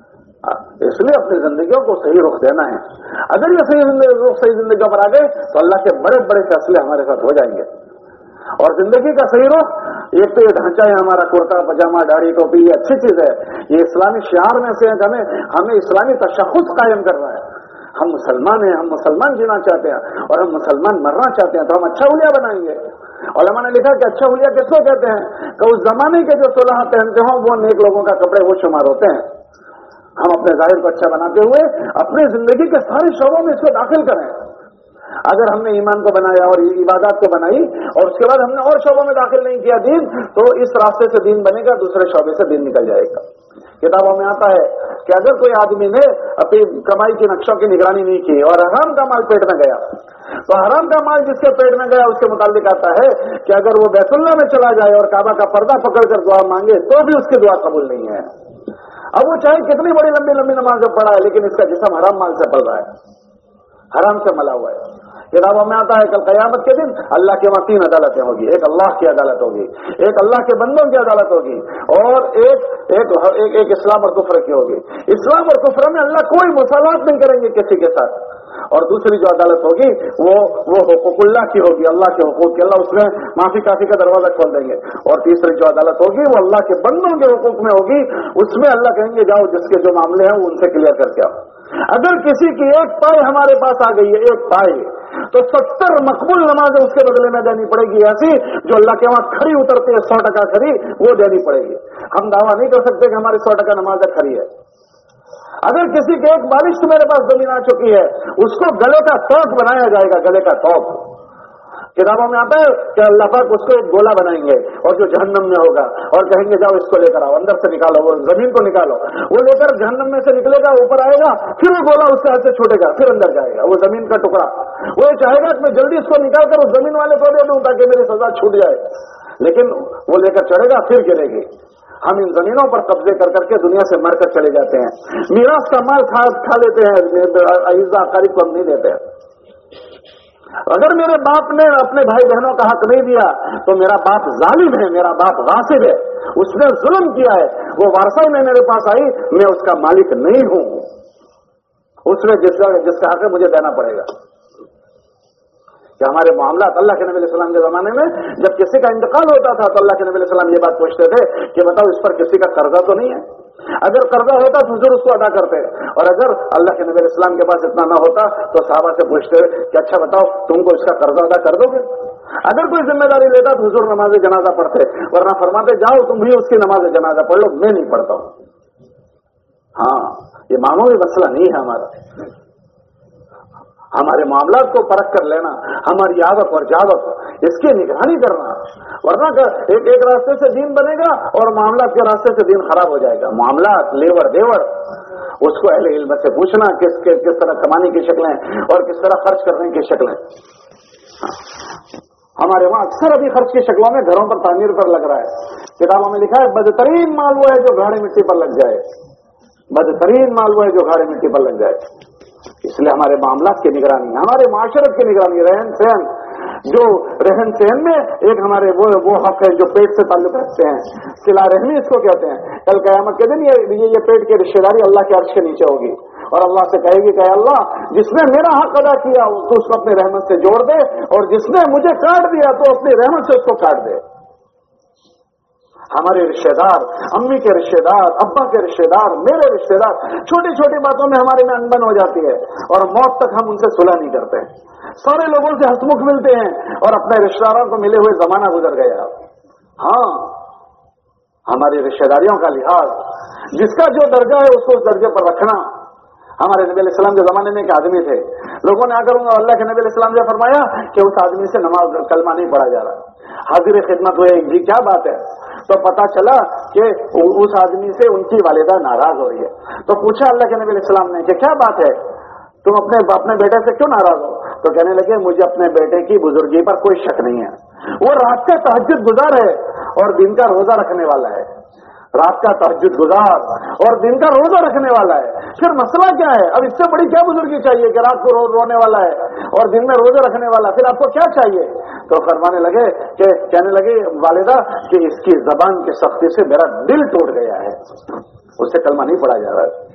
اس لیے اپنی زندگیوں کو صحیح رخ دینا ہے. اگر یہ صحیح زندگی رخ صحیح زندگیوں پر آ گئے تو اللہ کے بڑے بڑے فیصلے ہمارے ساتھ ہو جائیں گے. اور زندگی کا صحیح رخ، ایک تو یہ ڈھانچہ ہے ہمارا کرتا پاجامہ داڑھی ٹوپی، یہ اچھی چیز ہے، یہ اسلامی شعار میں سے ہمیں ہمیں اسلامی تشخص قائم کر رہا ہے. ہم مسلمان ہیں، ہم مسلمان جینا چاہتے ہیں اور ہم مسلمان مرنا چاہتے ہیں تو ہم اچھا حلیہ بنائیں گے. علماء نے لکھا کہ اچھا حلیہ کس کو کہتے ہیں کہ اس زمانے کے جو صلح پہنتے ہوں وہ نیک لوگوں کا کپڑے وہ شمار ہوتے ہیں. ہم اپنے ظاہر کو اچھا بناتے ہوئے اپنی زندگی کے سارے شعبوں میں اس کو داخل کریں. اگر ہم نے ایمان کو بنایا اور عبادات کو بنائی اور اس کے بعد ہم نے اور شعبوں میں داخل نہیں کیا دین، تو اس راستے سے دین بنے گا، دوسرے شعبے سے دین نکل جائے گا. کتابوں میں آتا ہے کہ اگر کوئی آدمی نے اپنی کمائی کی نقشوں کی نگرانی نہیں کی اور حرام کا مال پیٹ میں گیا تو حرام کا مال جس کے پیٹ میں گیا اس کے متعلق آتا ہے کہ اگر وہ بیت اللہ میں چلا جائے اور کعبہ کا پردہ پکڑ کر دعا مانگے تو بھی اس کی دعا قبول نہیں ہے. اب وہ چاہے کتنی بڑی لمبی لمبی نمازیں پڑھا ہے لیکن اس کا جسم حرام مال سے پل رہا ہے، حرام سے ملا ہوا ہے. کتابوں میں آتا ہے کل قیامت کے دن اللہ کے وہاں تین عدالتیں ہوگی، ایک اللہ کی عدالت ہوگی، ایک اللہ کے بندوں کی عدالت ہوگی اور ایک ایک, ایک, ایک اسلام اور کفر کی ہوگی. اسلام اور کفر میں اللہ کوئی مساوات نہیں کریں گے کسی کے ساتھ. اور دوسری جو عدالت ہوگی وہ وہ حقوق اللہ کی ہوگی، اللہ کے حقوق کی، اللہ اس میں معافی کافی کا دروازہ کھول دیں گے. اور تیسری جو عدالت ہوگی وہ اللہ کے بندوں کے حقوق میں ہوگی، اس میں اللہ کہیں گے جاؤ جس کے جو معاملے ہیں وہ ان سے کلیئر کر کے آؤ. اگر کسی کی ایک پائی ہمارے پاس آ گئی ہے، ایک پائی، تو ستر مقبول نمازیں اس کے بدلے میں دینی پڑے گی، ایسی جو اللہ کے وہاں کھری اترتی ہے سو ٹکا کھری، وہ دینی پڑے گی. ہم دعویٰ نہیں کر سکتے کہ ہماری سو ٹکا نمازیں کھری ہے. اگر کسی کے ایک بالش میرے پاس زمین آ چکی ہے اس کو گلے کا توق بنایا جائے گا، گلے کا توق. کتابوں میں آتا ہے کہ اللہ پاک اس کو ایک گولا بنائیں گے اور جو جہنم میں ہوگا اور کہیں گے جاؤ اس کو لے کر آؤ، اندر سے نکالو، وہ زمین کو نکالو. وہ لے کر جہنم میں سے نکلے گا، اوپر آئے گا، پھر وہ گولا اس کے ہاتھ سے چھوٹے گا، پھر اندر جائے گا وہ زمین کا ٹکڑا. وہ یہ چاہے گا کہ میں جلدی اس کو نکال کر اس زمین والے کو دے دوں تاکہ میری سزا چھوٹ جائے، لیکن وہ لے کر چڑھے گا پھر گرے گی. ہم ان زمینوں پر قبضے کر کر کے دنیا سے مر کر چلے جاتے ہیں، میراث کا مال کھا کھا لیتے ہیں، اعزاء اقارب کو ہم نہیں دیتے. اگر میرے باپ نے اپنے بھائی بہنوں کا حق نہیں دیا تو میرا باپ ظالم ہے، میرا باپ غاصب ہے، اس نے ظلم کیا ہے. وہ وارثہ میں میرے پاس آئی، میں اس کا مالک نہیں ہوں، اس میں جس کا جس کا حق ہے مجھے دینا پڑے گا. کہ ہمارے معاملات اللہ کے نبی علیہ السلام کے زمانے میں جب کسی کا انتقال ہوتا تھا تو اللہ کے نبی علیہ السلام یہ بات پوچھتے تھے کہ بتاؤ اس پر کسی کا قرضہ تو نہیں ہے؟ اگر قرضہ ہوتا تو حضور اس کو ادا کرتے، اور اگر اللہ کے نبی علیہ السلام کے پاس اتنا نہ ہوتا تو صحابہ سے پوچھتے کہ اچھا بتاؤ تم کو اس کا قرضہ ادا کر دو گے؟ اگر کوئی ذمہ داری لیتا تو حضور نماز جنازہ پڑھتے، ورنہ فرماتے جاؤ تم بھی اس کی نماز جنازہ پڑھ لو، میں نہیں پڑھتا ہوں۔ ہاں یہ معمولی مسئلہ نہیں ہے ہمارا، ہمارے معاملات کو پرکھ کر لینا، ہماری عادت اور جاوت اس کی نگرانی کرنا، ورنہ ایک ایک راستے سے دین بنے گا اور معاملات کے راستے سے دین خراب ہو جائے گا۔ معاملات لیور دیور اس کو اہل علم سے پوچھنا کس کس طرح کمانے کی شکلیں اور کس طرح خرچ کرنے کی شکلیں۔ ہمارے وہاں اکثر ابھی خرچ کی شکلوں میں گھروں پر تعمیر پر لگ رہا ہے، کتابوں میں لکھا ہے بدترین مال وہ ہے جو گھاڑی مٹی پر لگ جائے، بدترین مال وہ ہے جو گھاڑی مٹی پر لگ جائے۔ اس لیے ہمارے معاملات کی نگرانی، ہمارے معاشرت کی نگرانی، رہن سہن، جو رہن سہن میں ایک ہمارے وہ وہ حق ہے جو پیٹ سے تعلق رکھتے ہیں، صلہ رحمی اس کو کہتے ہیں۔ کل قیامت کے دن یہ یہ پیٹ کی رشتہ داری اللہ کے عرش کے نیچے ہوگی، اور اللہ سے کہے گی کہ اللہ جس نے میرا حق ادا کیا تو اس کو اپنی رحمت سے جوڑ دے، اور جس نے مجھے کاٹ دیا تو اپنی رحمت سے اس کو کاٹ دے۔ ہمارے رشتہ دار، امی کے رشتہ دار، ابا کے رشتہ دار، میرے رشتہ دار، چھوٹی چھوٹی باتوں میں ہمارے میں انبن ہو جاتی ہے، اور موت تک ہم ان سے صلح نہیں کرتے، سارے لوگوں سے ہسمکھ ملتے ہیں اور اپنے رشتہ داروں کو ملے ہوئے زمانہ گزر گیا۔ ہاں ہماری رشتہ داریوں کا لحاظ، جس کا جو درجہ ہے اس کو اس درجے پر رکھنا۔ ہمارے نبی علیہ السلام کے زمانے میں ایک آدمی تھے، لوگوں نے آ کر اللہ کے نبی علیہ السلام سے فرمایا کہ اس آدمی سے نماز کلمہ نہیں پڑھا جا رہا۔ حاضر خدمت ہوئے، جی کیا بات ہے؟ تو پتا چلا کہ اس آدمی سے ان کی والدہ ناراض ہو رہی ہے۔ تو پوچھا اللہ کے نبی علیہ السلام نے کہ کیا بات ہے، تم اپنے اپنے بیٹے سے کیوں ناراض ہو؟ تو کہنے لگے مجھے اپنے بیٹے کی بزرگی پر کوئی شک نہیں ہے، وہ رات کا تہجد گزار ہے اور دن کا روزہ رکھنے والا ہے، رات کا تہجد گزار اور دن کا روزہ رکھنے والا ہے، پھر مسئلہ کیا ہے؟ اب اس سے بڑی کیا بزرگی چاہیے کہ رات کو روز رونے والا ہے اور دن میں روزہ رکھنے والا، پھر آپ کو کیا چاہیے؟ تو فرمانے لگے کہ کہنے لگے والدہ کہ اس کی زبان کی سختی سے میرا دل ٹوٹ گیا ہے، اس سے کلمہ نہیں پڑھا جا رہا ہے۔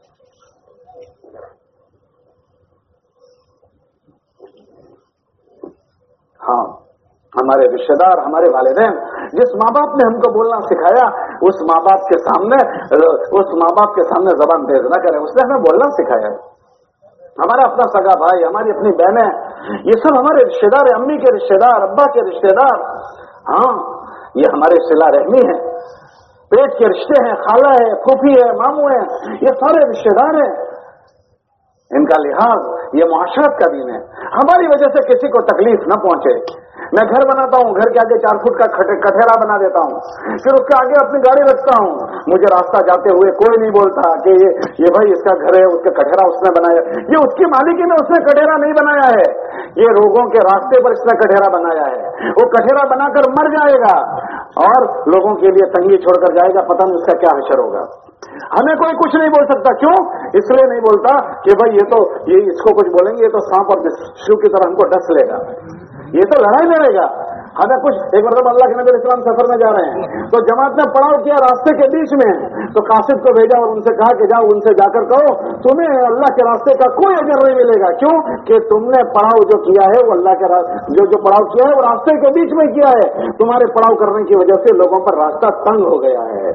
ہاں ہمارے رشتہ دار، ہمارے والدین، جس ماں باپ نے ہم کو بولنا سکھایا اس ماں باپ کے سامنے اس ماں باپ کے سامنے زبان تیز نہ کریں، اس نے ہمیں بولنا سکھایا ہے۔ ہمارا اپنا سگا بھائی، ہماری اپنی بہنیں، یہ سب ہمارے رشتہ دار ہیں، امی کے رشتہ دار، ابا کے رشتہ دار، ہاں یہ ہمارے صلہ رحمی ہیں، پیٹ کے رشتے ہیں، خالہ ہے، پھوپھی ہے، ماموں ہے، یہ سارے رشتہ دار ہیں، ان کا لحاظ یہ معاشرت کا دین ہے۔ ہماری وجہ سے کسی کو تکلیف نہ پہنچے۔ میں گھر بناتا ہوں، گھر کے آگے چار فٹ کا کٹھیرا بنا دیتا ہوں، پھر اس کے آگے اپنی گاڑی رکھتا ہوں، مجھے راستہ جاتے ہوئے کوئی نہیں بولتا کہ یہ یہ بھائی اس کا گھر ہے، اس کا کٹھیرا اس نے بنایا، یہ اس کی مالکی میں اس نے کٹھیرا نہیں بنایا ہے، یہ لوگوں کے راستے پر اس نے کٹھیرا بنایا ہے، وہ کٹھیرا بنا کر مر جائے گا اور لوگوں کے لیے تنگی چھوڑ کر جائے گا، پتہ نہیں اس کا کیا حشر ہوگا۔ ہمیں کوئی کچھ نہیں بول سکتا، کیوں؟ اس لیے نہیں بولتا کہ بھائی یہ تو یہ اس کو کچھ بولیں گے یہ تو سانپ اور بچھو کی طرح ہم کو ڈس لے گا، یہ تو لڑائی لڑے گا۔ ہمیں کچھ ایک مرتبہ اللہ کے نبی علیہ السلام سفر میں جا رہے ہیں تو جماعت نے پڑاؤ کیا راستے کے بیچ میں، تو قاصد کو بھیجا اور ان سے کہا کہ جاؤ ان سے جا کر کہو تمہیں اللہ کے راستے کا کوئی اجر نہیں ملے گا، کیوں کہ تم نے پڑاؤ جو کیا ہے وہ اللہ کے جو جو پڑاؤ کیا ہے وہ راستے کے بیچ میں کیا ہے، تمہارے پڑاؤ کرنے کی وجہ سے لوگوں پر راستہ تنگ ہو گیا ہے۔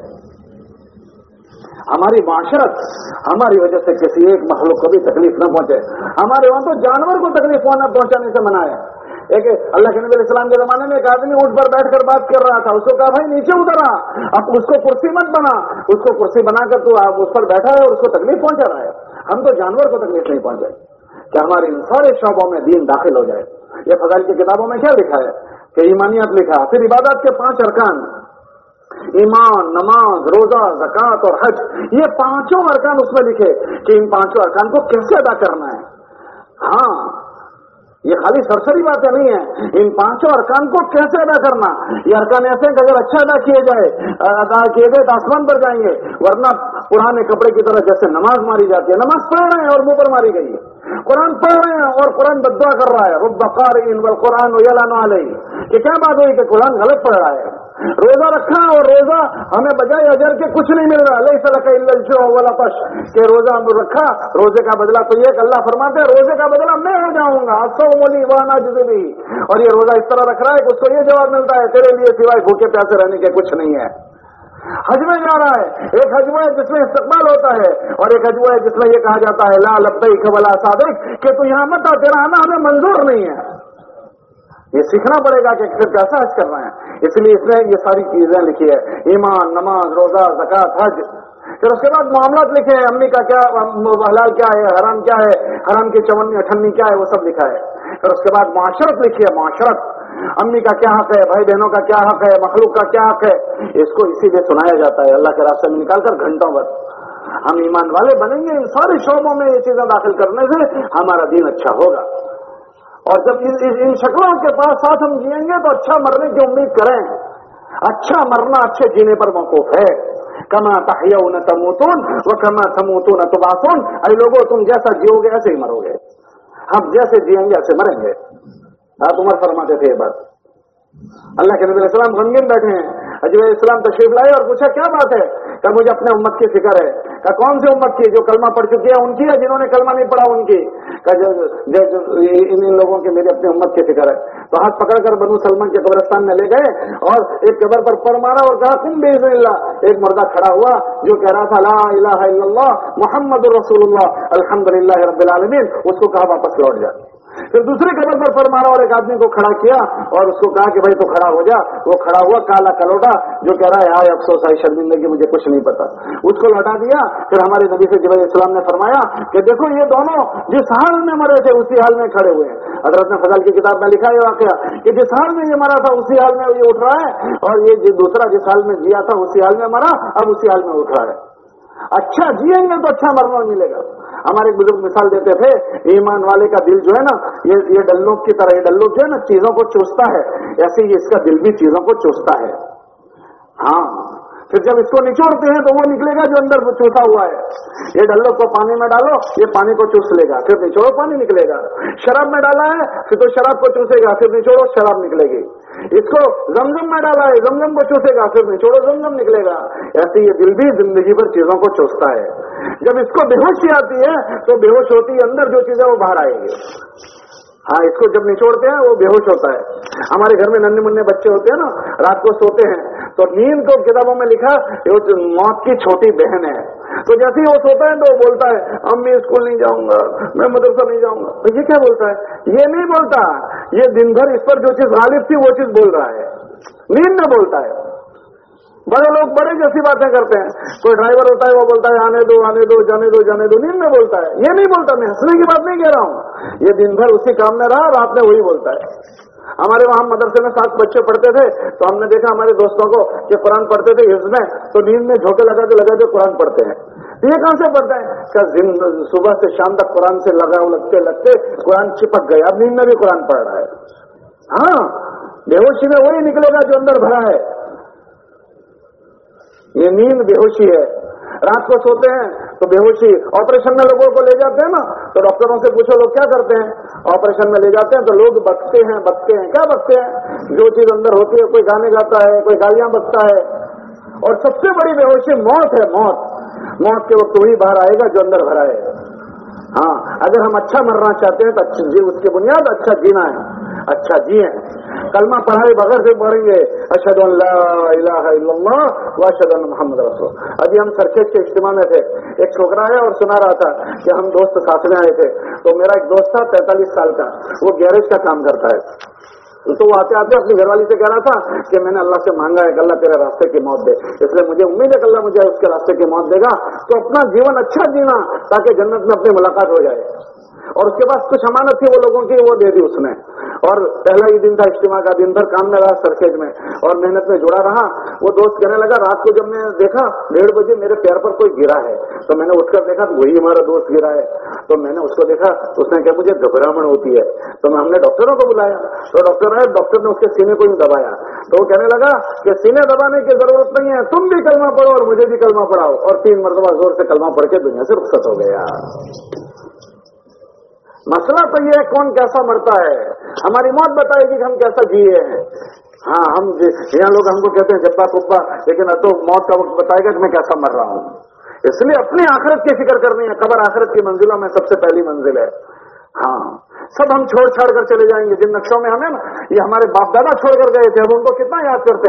ہماری معاشرت ہماری وجہ سے کسی ایک مخلوق کو بھی تکلیف نہ پہنچے۔ ہمارے وہاں تو جانور کو تکلیف پہنچانے سے منع ہے۔ ایک اللہ کے نبی علیہ السلام کے زمانے میں ایک آدمی اونٹ پر بیٹھ کر بات کر رہا تھا، اس کو کہا بھائی نیچے اتر آ، اب اس کو کرسی مت بنا، اس کو کرسی بنا کر تو آپ اس پر بیٹھا ہے اور اس کو تکلیف پہنچا رہا ہے۔ ہم تو جانور کو تکلیف نہیں پہنچائے کہ ہمارے ان سارے شعبوں میں دین داخل ہو جائے۔ یہ فضائل کی کتابوں میں کیا لکھا ہے کہ ایمانیات لکھا، پھر عبادات کے پانچ ارکان، ایمان، نماز، روزہ، زکوٰۃ اور حج، یہ پانچوں ارکان اس میں لکھے کہ ان پانچوں ارکان کو کیسے ادا کرنا ہے۔ ہاں یہ خالی سرسری باتیں نہیں ہیں، ان پانچوں ارکان کو کیسے ادا کرنا، یہ ارکان ایسے ہیں کہ اگر اچھا ادا کیے جائے ادا کیے گئے تو آسمان پر جائیں گے، ورنہ پرانے کپڑے کی طرح جیسے نماز ماری جاتی ہے، نماز پڑھ رہے ہیں اور منہ پر ماری گئی ہے، قرآن پڑھ رہے ہیں اور قرآن بددعا کر رہا ہے، رب قارئ والقرآن یلعن علیہ، کہ کیا بات ہوئی کہ قرآن غلط پڑھ رہا ہے۔ روزہ رکھا اور روزہ ہمیں بجائے اجر کے کچھ نہیں مل رہا، لیس لک الا الجوع والعطش، کہ روزہ رکھا، روزے کا بدلہ تو یہ کہ اللہ فرماتے ہیں روزے کا بدلہ میں ہو جاؤں گا، الصوم لی وانا اجزی بہ، اور یہ روزہ اس طرح رکھ رہا ہے کہ اس کو یہ جواب ملتا ہے تیرے لیے سوائے بھوکے پیاسے رہنے کے کچھ نہیں ہے۔ حج میں جا رہا ہے، ایک حج ہے جس میں استقبال ہوتا ہے، اور ایک حج ہے جس میں یہ کہا جاتا ہے لا لبیک ولا صادق کہ تو یہاں مت آ، تیرا آنا ہمیں منظور نہیں ہے. یہ سیکھنا پڑے گا کہ پھر کیسا حج کرنا ہے. اس لیے اس نے یہ ساری چیزیں لکھی ہے، ایمان، نماز، روزہ، زکات، حج. پھر اس کے بعد معاملات لکھے ہیں، امی کا کیا حلال کیا ہے، حرام کیا ہے، حرام کی چونی اٹھنی کیا ہے، وہ سب لکھا ہے. پھر اس کے بعد معاشرت لکھی ہے، معاشرت، امی کا کیا حق ہے، بھائی بہنوں کا کیا حق ہے، مخلوق کا کیا حق ہے. اس کو اسی لیے سنایا جاتا ہے اللہ کے راستے میں نکال کر گھنٹوں بھر. ہم ایمان والے بنیں گے ان سارے شعبوں میں یہ چیزیں داخل کرنے سے ہمارا دین اچھا ہوگا. اور جب ان شکلوں کے پاس ساتھ ہم جیئیں گے تو اچھا مرنے کی امید کریں. اچھا مرنا اچھے جینے پر موقوف ہے. کما تحیون تموتون وکما تموتون تبعثون. اے لوگوں تم جیسا جیو گے ایسے ہی مرو گے، ہم جیسے جیئیں گے ایسے مریں گے. آپ عمر فرماتے تھے یہ بات. اللہ کے نبی علیہ السلام غمگین بیٹھے ہیں، حضرت علیہ السلام تشریف لائے اور پوچھا کیا بات ہے؟ کہ مجھے اپنے امت کی فکر ہے. کہ کون سی امت کی؟ جو کلمہ پڑھ چکی ہے ان کی ہے، جنہوں نے کلمہ نہیں پڑھا ان کی؟ کہ جو ان ان لوگوں کی میری اپنی امت کی فکر ہے. تو ہاتھ پکڑ کر بنو سلمان کے قبرستان میں لے گئے اور ایک قبر پر پڑ مارا اور کہا تم باذن اللہ. ایک مردہ کھڑا ہوا جو کہہ رہا تھا لا الہ الا اللہ محمد رسول اللہ الحمدللہ رب العالمین. اس کو کہا واپس لوٹ جا. پھر دوسری قبر پر پر مارا اور ایک آدمی کو کھڑا کیا اور اس کو کہا کہ بھائی تو کھڑا ہو جا. وہ کھڑا ہوا کالا کلوٹا جو کہہ رہا ہے ہائے افسوس ہائے شرمندگی مجھے کچھ نہیں پتا. اس کو لوٹا دیا. پھر ہمارے نبی سے جبرائیل السلام نے فرمایا کہ دیکھو یہ دونوں جس حال میں مرے تھے اسی حال میں کھڑے ہوئے ہیں. حضرت نے فضل کی کتاب میں لکھا ہے واقعہ کہ جس حال میں یہ مرا تھا اسی حال میں یہ اٹھ رہا ہے، اور یہ دوسرا جس حال میں جیا تھا اسی حال میں مرا، اب اسی حال میں اٹھ رہا ہے. اچھا جیئیں گے تو اچھا مرنا ملے گا. ہمارے بزرگ مثال دیتے تھے ایمان والے کا دل جو ہے نا یہ یہ ڈلوک کی طرح، یہ ڈلوک جو ہے نا چیزوں کو چوستا ہے، ایسے ہی اس کا دل بھی چیزوں کو چوستا ہے. ہاں پھر جب اس کو نچوڑتے ہیں تو وہ نکلے گا جو اندر چوسا ہوا ہے. یہ ڈلوک کو پانی میں ڈالو یہ پانی کو چوس لے گا، پھر نچوڑو پانی نکلے گا. شراب میں ڈالا ہے پھر تو شراب کو چوسے گا، پھر نچوڑو شراب نکلے گی. اس کو زمزم میں ڈالا ہے زمزم کو چوسے گا، پھر نچوڑو زمزم نکلے گا. ایسے یہ دل بھی زندگی بھر چیزوں کو چوستا ہے. جب اس کو بے ہوشی آتی ہے تو بے ہوش ہوتی ہے، اندر جو چیز ہے وہ باہر آئے گی. ہاں اس کو جب نچوڑتے ہیں وہ بے ہوش ہوتا ہے. ہمارے گھر میں ننھے منھے بچے ہوتے ہیں نا، رات کو سوتے ہیں تو نیند کو کتابوں میں لکھا یہ موت کی چھوٹی بہن ہے. تو جیسے ہی وہ سوتا ہے تو وہ بولتا ہے امی اسکول نہیں جاؤں گا، میں مدرسہ نہیں جاؤں گا. تو یہ کیا بولتا ہے؟ یہ نہیں بولتا، یہ دن بھر اس پر جو چیز غالب تھی وہ چیز بول رہا ہے، نیند میں بولتا ہے. بڑے لوگ بڑے جیسی باتیں کرتے ہیں. کوئی ڈرائیور ہوتا ہے وہ بولتا ہے آنے دو آنے دو جانے دو جانے دو، نیند میں بولتا ہے. یہ نہیں بولتا، میں ہنسنے کی بات نہیں کہہ رہا ہوں، یہ دن بھر اسی کام میں رہا، رات میں وہی بولتا ہے. ہمارے وہاں مدرسے میں سات بچے پڑھتے تھے تو ہم نے دیکھا ہمارے دوستوں کو کہ قرآن پڑھتے تھے حفظ میں، تو نیند میں جھوکے لگا کے لگا کے قرآن پڑھتے ہیں. یہ کہاں سے پڑھتا ہے؟ کیا صبح سے شام تک قرآن سے لگا لگتے لگتے قرآن چپک گیا، اب نیند میں بھی قرآن پڑھ رہا ہے. ہاں بے ہوشی میں وہی نکلے گا جو اندر بھرا ہے. یہ نیند بے ہوشی ہے. رات کو سوتے ہیں تو بے ہوشی. آپریشن میں لوگوں کو لے جاتے ہیں نا تو ڈاکٹروں سے پوچھو لوگ کیا کرتے ہیں؟ آپریشن میں لے جاتے ہیں تو لوگ بکتے ہیں بکتے ہیں کیا بکتے ہیں؟ جو چیز اندر ہوتی ہے، کوئی گانے گاتا ہے، کوئی گالیاں بکتا ہے. اور سب سے بڑی بے ہوشی موت ہے. موت موت کے وقت وہی باہر آئے گا جو اندر بھرا ہے. ہاں اگر ہم اچھا مرنا چاہتے ہیں تو جی اس کی بنیاد اچھا جینا ہے، اچھا جیے. کلمہ پڑھائے بغیر سے پڑھیں گے اشہد ان لا الہ الا اللہ و اشہد ان محمد رسول. ابھی ہم سرکیج کے اجتماع میں تھے، ایک چھوکرا ہے اور سنا رہا تھا کہ ہم دوست ساتھ میں آئے تھے. تو میرا ایک دوست تھا پینتالیس سال کا، وہ گیریج کا کام کرتا ہے. تو وہ آتے آتے اپنی گھر والی سے کہہ رہا تھا کہ میں نے اللہ سے مانگا ہے کہ اللہ تیرے راستے کی موت دے، اس لیے مجھے امید ہے کہ اللہ مجھے اس کے راستے کی موت دے گا. تو اپنا جیون اچھا جینا تاکہ جنت میں اپنی ملاقات ہو جائے. اور اس کے پاس کچھ امانت تھی وہ لوگوں کی، وہ دے دی اس نے. اور پہلا ہی دن تھا اجتماع کا، دن بھر کام میں رہا سرکیج میں اور محنت میں جڑا رہا. وہ دوست کہنے لگا رات کو جب میں دیکھا ڈیڑھ بجے میرے پیر پر کوئی گرا ہے، تو میں نے اٹھ کر دیکھا تو وہی ہمارا دوست گرا ہے. تو میں نے اس کو دیکھا تو اس نے کہا مجھے گھبراہٹ ہوتی ہے. تو ہم نے ڈاکٹروں کو بلایا تو ڈاکٹر آئے، ڈاکٹر نے اس کے سینے کو ہی دبایا. تو وہ کہنے لگا کہ سینے دبانے کی ضرورت نہیں ہے، تم بھی کلمہ پڑھو اور مجھے بھی کلمہ پڑھاؤ. اور تین مرتبہ زور سے کلمہ پڑھ کے دنیا سے رخصت ہو گیا. مسئلہ تو یہ ہے کون کیسا مرتا ہے، ہماری موت بتائے گی کہ ہم کیسا جیے ہیں. ہاں ہم یہاں لوگ ہم کو کہتے ہیں جبا کبا، لیکن تو موت کا وقت بتائے گا کہ میں کیسا مر رہا ہوں. اس لیے اپنی آخرت کی فکر کرنی ہے. قبر آخرت کی منزلوں میں سب سے پہلی منزل ہے. ہاں سب ہم چھوڑ چھاڑ کر چلے جائیں گے. جن نقشوں میں ہمیں نا یہ ہمارے باپ دادا چھوڑ کر گئے تھے ہم ان کو کتنا یاد کرتے ہیں.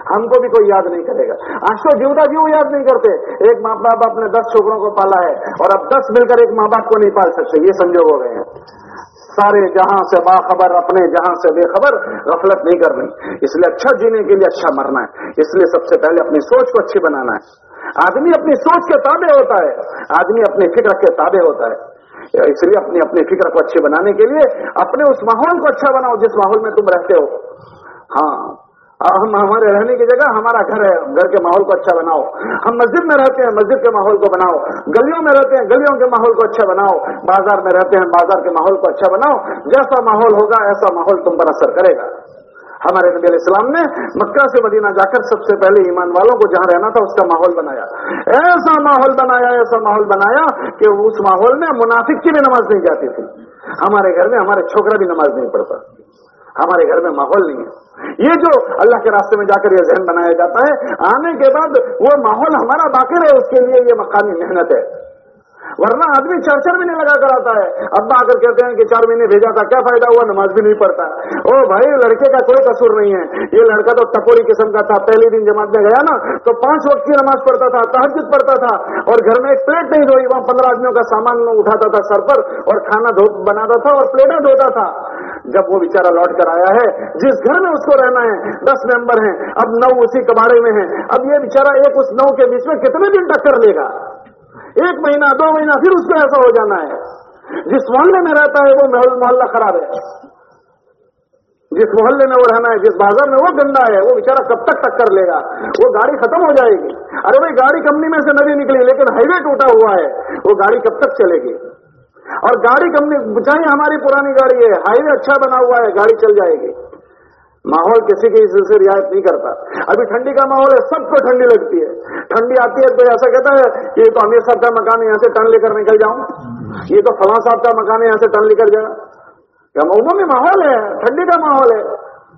हमको भी कोई याद नहीं करेगा। आज तो जीवता जीव याद नहीं करते। एक माँ बाप अपने दस छोकरों को पाला है और अब दस मिलकर एक माँ बाप को नहीं पाल सकते, ये संजोग हो गए हैं। सारे जहां से बाखबर, अपने जहां से बेखबर, गफलत नहीं करनी। इसलिए अच्छा जीने के लिए अच्छा मरना है। इसलिए सबसे पहले अपनी सोच को अच्छी बनाना है। आदमी अपनी सोच के ताबे होता है, आदमी अपनी फिक्र के ताबे होता है। इसलिए अपनी अपनी फिक्र को अच्छी बनाने के लिए अपने उस माहौल को अच्छा बनाओ जिस माहौल में तुम रहते हो। हाँ, हम हमारे रहने की जगह हमारा घर है, घर के माहौल को अच्छा बनाओ। हम मस्जिद में रहते हैं, मस्जिद के माहौल को बनाओ। गलियों में रहते हैं, गलियों के माहौल को अच्छा बनाओ। बाजार में रहते हैं, बाजार के माहौल को अच्छा बनाओ। जैसा माहौल होगा ऐसा माहौल तुम पर असर करेगा। हमारे नबी अलैहि सलाम ने मक्का से मदीना जाकर सबसे पहले ईमान वालों को जहां रहना था उसका माहौल बनाया। ऐसा माहौल बनाया, ऐसा माहौल बनाया कि उस माहौल में मुनाफिक की भी नमाज नहीं जाती थी। हमारे घर में हमारे छोकरा भी नमाज नहीं पढ़ता, हमारे घर में माहौल नहीं है। ये जो अल्लाह के रास्ते में जाकर ये जहन बनाया जाता है, आने के बाद वो माहौल हमारा बाकी रहे, उसके लिए ये मकामी मेहनत है। वरना आदमी चार चार महीने लगा कर आता है, अब्बा आकर कहते हैं कि चार महीने भेजा था, क्या फायदा हुआ, नमाज भी नहीं पढ़ता। ओ भाई, लड़के का कोई कसूर नहीं है। ये लड़का तो टपोरी किस्म का था। पहले दिन जमात में गया ना तो पांच वक्त की नमाज पढ़ता था, तहज्जुद पढ़ता था और घर में एक प्लेट नहीं धोई। वहां पंद्रह आदमियों का सामान उठाता था सर पर और खाना धो बनाता था और प्लेटें धोता था। जब वो बेचारा लौट कर आया है, जिस घर में उसको रहना है, दस मेंबर हैं, अब नौ उसी कबाड़े में हैं। अब ये बेचारा एक उस नौ के बीच में कितने दिन टक्कर लेगा? एक महीना, दो महीना, फिर उसको ऐसा हो जाना है। जिस मोहल्ले में रहता है वो मोहल्ला खराब है, जिस मोहल्ले में वो रहना है, जिस बाजार में वो गंदा है, वो बेचारा कब तक टक्कर लेगा? वो गाड़ी खत्म हो जाएगी। अरे भाई, गाड़ी कंपनी में से नवी निकली लेकिन हाईवे टूटा हुआ है, वो गाड़ी कब तक चलेगी? और गाड़ी कंपनी चाहे हमारी पुरानी गाड़ी है, हाईवे अच्छा बना हुआ है, गाड़ी चल जाएगी। माहौल किसी की इससे रियायत नहीं करता। अभी ठंडी का माहौल है, सबको ठंडी लगती है। ठंडी आती है तो ऐसा कहता है कि ये तो अमीर साहब का मकान है, यहाँ से टन लेकर निकल जाऊं, ये तो फलां साहब का मकान है, यहाँ से टन लेकर जाए। क्या उन्होंने माहौल है, ठंडी का माहौल है।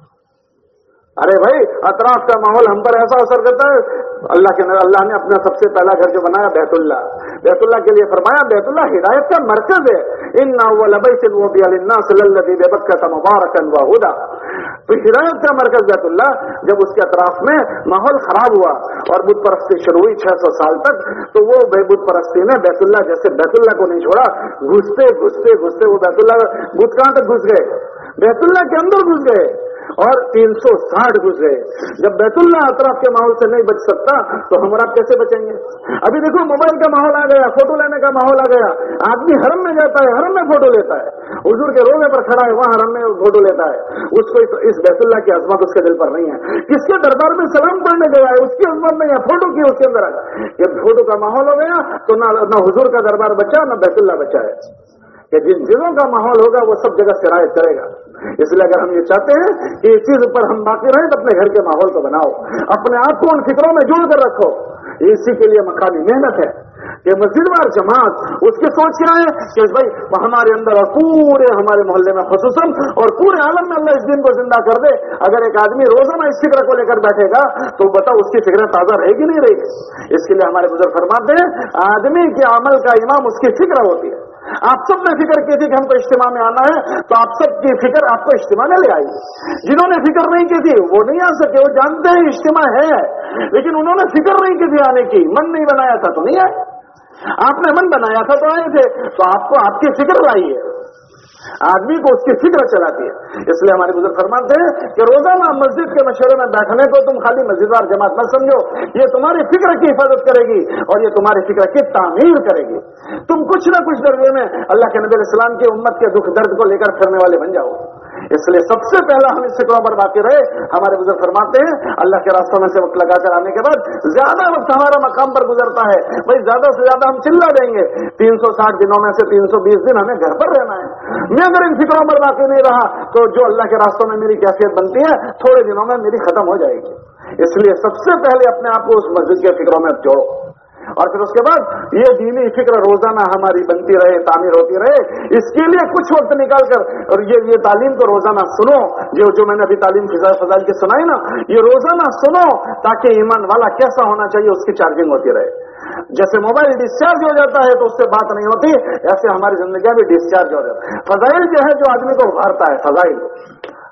अरे भाई, अतराफ का माहौल हम पर ऐसा असर करता है। अल्लाह के अल्लाह ने अपना सबसे पहला घर जो बनाया बैतुल्ला, बैतुल्ला के लिए फरमाया बैतुल्ला हिदायत का मरकज है। इन्ना अव्वल बैतिन वुदिअ लिन्नास लल्लज़ी बिबक्कता मुबारकन व हुदा। तो हिदायत का मरकज बैतुल्ला, जब उसके अतराफ में माहौल खराब हुआ और बुत परस्ती शुरू हुई छह सौ साल तक, तो वो बुत परस्ती ने बैतुल्ला जैसे बैतुल्ला को नहीं छोड़ा। घुसते घुसते घुसते वो बैतुल्ला बुत कहां तक घुस गए? बैतुल्ला के अंदर घुस गए और तीन सौ साठ घुस गए। जब बैतुल्ला अतराफ के माहौल से नहीं बच सकता तो हम आप कैसे बचेंगे? अभी देखो, मोबाइल का माहौल आ गया, फोटो लेने का माहौल आ गया। आदमी हरम में जाता है, हरम में फोटो लेता है। हुजूर के रोज़े पर खड़ा है, वहां हरम में फोटो लेता है। उसको इस, इस बैतुल्ला की अजमत उसके दिल पर नहीं है। किसके दरबार में सलाम पढ़ने गया है, उसकी अजमत नहीं है, फोटो की उसके अंदर है। ये फोटो का माहौल हो गया तो ना ना हुजूर का दरबार बचा, ना बैतुल्ला बचा है। कि जिन चीजों का माहौल होगा वो सब जगह सिरायत करेगा। इसलिए अगर हम ये चाहते हैं कि इस चीज पर हम बाकी रहें तो अपने घर के माहौल को बनाओ, अपने आप को उन फिक्रों में जोड़ कर रखो। इसी के लिए मकानी मेहनत है कि मस्जिदवार जमात उसकी सोच क्या है कि भाई हमारे अंदर और पूरे हमारे मोहल्ले में खुसूसन और पूरे आलम में अल्लाह इस दिन को जिंदा कर दे। अगर एक आदमी रोजाना इस फिक्र को लेकर बैठेगा तो बताओ उसकी फिक्र ताजा रहेगी नहीं रहेगी? इसके लिए हमारे बुजुर्ग फरमाते हैं, आदमी के अमल का इमाम उसकी फिक्र होती है। आप सब ने फिक्र की थी कि हमको इज्तिमा में आना है, तो आप सब की फिक्र आपको इज्तिमा में ले आई। जिन्होंने फिक्र नहीं की थी वो नहीं आ सके, वो जानते हैं इज्तिमा है, लेकिन उन्होंने फिक्र नहीं की थी आने की, मन नहीं बनाया था तो नहीं आए। आपने मन बनाया था तो आए थे, तो आपको आपकी फिक्र लाई है। आदमी को उसकी फिक्र चलाती है। इसलिए हमारे बुजुर्ग फरमाते हैं कि रोजाना मस्जिद के मशवरे में बैठने को तुम खाली मस्जिदवार जमात मत समझो, ये तुम्हारी फिक्र की हिफाजत करेगी और ये तुम्हारी फिक्र की तामीर करेगी। तुम कुछ ना कुछ दर्जे में अल्लाह के नबी अलैहि सलाम की उम्मत के दुख दर्द को लेकर फिरने वाले बन जाओ। इसलिए सबसे पहला हम इस फिक्रों पर बाकी रहे। हमारे बुजुर्ग फरमाते हैं, अल्लाह के रास्तों में से वक्त लगाकर आने के बाद ज्यादा वक्त हमारा मकाम पर गुजरता है। भाई ज्यादा से ज्यादा हम चिल्ला देंगे, तीन सौ साठ दिनों में से तीन सौ बीस दिन हमें घर पर रहना है। मैं अगर इन फिक्रों पर बाकी नहीं रहा तो जो अल्लाह के रास्तों में मेरी कैफियत बनती है थोड़े दिनों में मेरी खत्म हो जाएगी। इसलिए सबसे पहले अपने आप को उस मस्जिद के फिक्रों में जोड़ो और फिर उसके बाद ये दीनी फिक्र रोजाना हमारी बनती रहे, तामीर होती रहे। इसके लिए कुछ वक्त निकाल कर और ये ये तालीम को रोजाना सुनो, जो जो मैंने अभी तालीम फजाइल की सुनाई ना, ये रोजाना सुनो ताकि ईमान वाला कैसा होना चाहिए उसकी चार्जिंग होती रहे। जैसे मोबाइल डिस्चार्ज हो जाता है तो उससे बात नहीं होती, ऐसे हमारी जिंदगी भी डिस्चार्ज हो जाती है। फजाइल जो है जो आदमी को उभारता है, फजाइल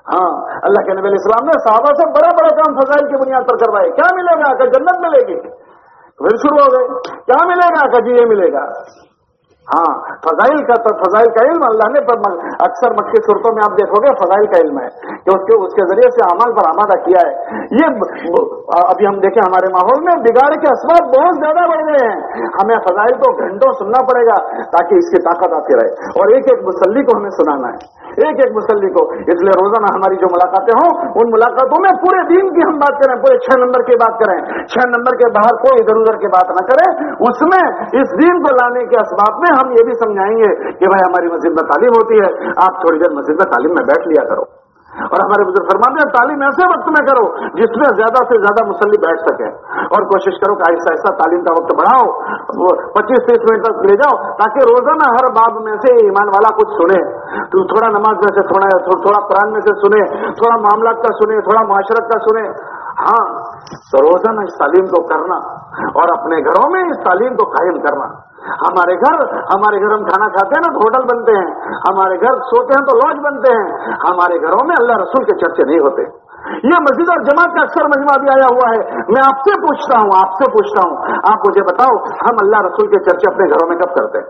ہاں اللہ کے نبی علیہ السلام نے صحابہ سے بڑا بڑا کام فضائل کی بنیاد پر کروائے. کیا ملے گا کہ جنت ملے گی. پھر شروع ہو گئے کیا ملے گا کہ جی یہ ملے گا. ہاں فضائل کا تو فضائل کا علم اللہ نے اکثر مکی صورتوں میں آپ دیکھو گے فضائل کا علم ہے کہ اس کے اس کے ذریعے سے اعمال پر آمادہ کیا ہے. یہ ابھی ہم دیکھیں ہمارے ماحول میں بگاڑ کے اسباب بہت زیادہ بڑھ گئے ہیں. ہمیں فضائل کو گھنٹوں سننا پڑے گا تاکہ اس کی طاقت آتی رہے, اور ایک ایک مسلی کو ہمیں سنانا ہے, ایک ایک مسلی کو. اس لیے روزانہ ہماری جو ملاقاتیں ہوں ان ملاقاتوں میں پورے دین کی ہم بات کریں, پورے چھ نمبر کی بات کریں, چھ نمبر کے باہر کوئی ادھر ادھر کی بات نہ کریں. اس میں اس دین کو لانے کے اسباب میں ہم یہ بھی سمجھائیں گے کہ بھائی ہماری مسجد میں تعلیم ہوتی ہے, آپ تھوڑی دیر مسجد میں تعلیم میں بیٹھ لیا کرو. اور ہمارے بزرگ فرماتے ہیں تعلیم ایسے وقت میں کرو جس میں زیادہ سے زیادہ مصلی بیٹھ سکے, اور کوشش کرو کہ آہستہ آہستہ تعلیم کا وقت بڑھاؤ, پچیس تیس منٹ تک لے جاؤ تاکہ روزانہ ہر باب میں سے ایمان والا کچھ سنے. تو تھوڑا نماز میں سے تھوڑا تھوڑا قرآن میں سے سنے, تھوڑا معاملات کا سنے, تھوڑا معاشرت کا سنے. ہاں تو روزانہ اس تعلیم کو کرنا اور اپنے گھروں میں اس تعلیم کو قائم کرنا. ہمارے گھر ہمارے گھر ہم کھانا کھاتے ہیں نا تو ہوٹل بنتے ہیں, ہمارے گھر سوتے ہیں تو لاج بنتے ہیں. ہمارے گھروں میں اللہ رسول کے چرچے نہیں ہوتے. یہ مسجد اور جماعت کا اکثر مجمع بھی آیا ہوا ہے. میں آپ سے پوچھتا ہوں آپ سے پوچھتا ہوں آپ مجھے بتاؤ ہم اللہ رسول کے چرچے اپنے گھروں میں کب کرتے ہیں؟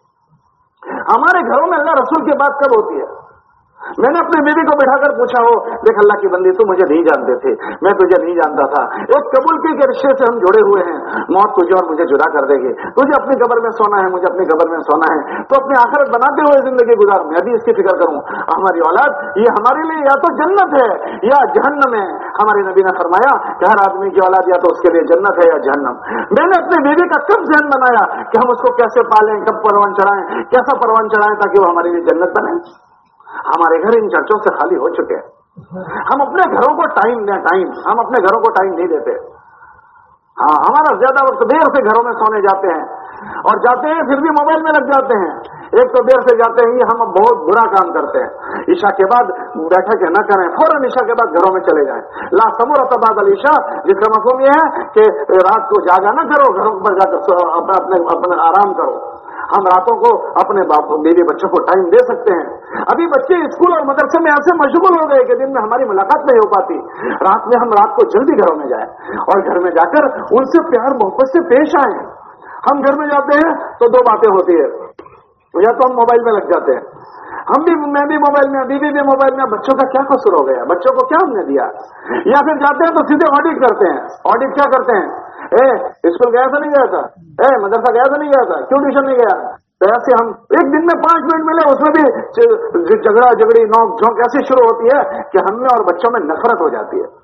ہمارے گھروں میں اللہ رسول کی بات کب ہوتی ہے؟ میں نے اپنی بیوی کو بٹھا کر پوچھا, ہو دیکھ اللہ کی بندی تو مجھے نہیں جانتے تھے, میں تجھے نہیں جانتا تھا, ایک قبول کی کے رشتے سے ہم جڑے ہوئے ہیں, موت تجھے اور مجھے جدا کر دے گی, تجھے اپنی قبر میں سونا ہے, مجھے اپنی قبر میں سونا ہے, تو اپنی آخرت بناتے ہوئے زندگی گزار, میں بھی اس کی فکر کروں. ہماری اولاد یہ ہمارے لیے یا تو جنت ہے یا جہنم ہے. ہمارے نبی نے فرمایا کہ ہر آدمی کی اولاد یا تو اس کے لیے جنت ہے یا جہنم. میں نے اپنی بیوی کا کب ذہن بنایا کہ ہم اس کو کیسے پالیں, کب پروان چڑھائیں, کیسا پروان چڑھائیں تاکہ وہ ہمارے لیے جنت بنے. ہمارے گھر ان چرچوں سے خالی ہو چکے ہیں. ہم اپنے گھروں کو ٹائم دیں, ٹائم ہم اپنے گھروں کو ٹائم نہیں دیتے. ہاں ہمارا زیادہ وقت دیر سے گھروں میں سونے جاتے ہیں اور جاتے ہیں پھر بھی موبائل میں لگ جاتے ہیں. ایک تو دیر سے جاتے ہیں, یہ ہم بہت برا کام کرتے ہیں. عشاء کے بعد بیٹھک نہ کریں, فوراً عشاء کے بعد گھروں میں چلے جائیں. لا سمورۃ بعد العشاء, جس کا مفہوم یہ ہے کہ رات کو جاگا نہ کرو, گھروں پر جا کر اپنے اپنے آرام کرو. ہم راتوں کو اپنے بیوی بچوں کو ٹائم دے سکتے ہیں. ابھی بچے اسکول اور مدرسے میں ایسے مشغول ہو گئے کہ دن میں ہماری ملاقات نہیں ہو پاتی. رات میں ہم رات کو جلدی گھروں میں جائیں اور گھر میں جا کر ان سے پیار محبت سے پیش آئیں. ہم گھر میں جاتے ہیں تو دو باتیں ہوتی ہے, یا تو ہم موبائل میں لگ جاتے ہیں, ہم بھی میں بھی موبائل میں, بیوی بھی موبائل میں. بچوں کا کیا قصور ہو گیا, بچوں کو کیا ہم نے دیا؟ یا پھر جاتے ہیں تو سیدھے آڈٹ کرتے ہیں. آڈٹ کیا کرتے ہیں, اے اسکول گیا تھا نہیں گیا تھا, اے مدرسہ گیا تھا نہیں گیا تھا, کیوں ٹیوشن نہیں گیا. تو ایسے ہم ایک دن میں پانچ منٹ ملے اس میں بھی جھگڑا جھگڑی نوک جھونک ایسی شروع ہوتی ہے کہ ہم میں اور بچوں میں نفرت ہو جاتی ہے.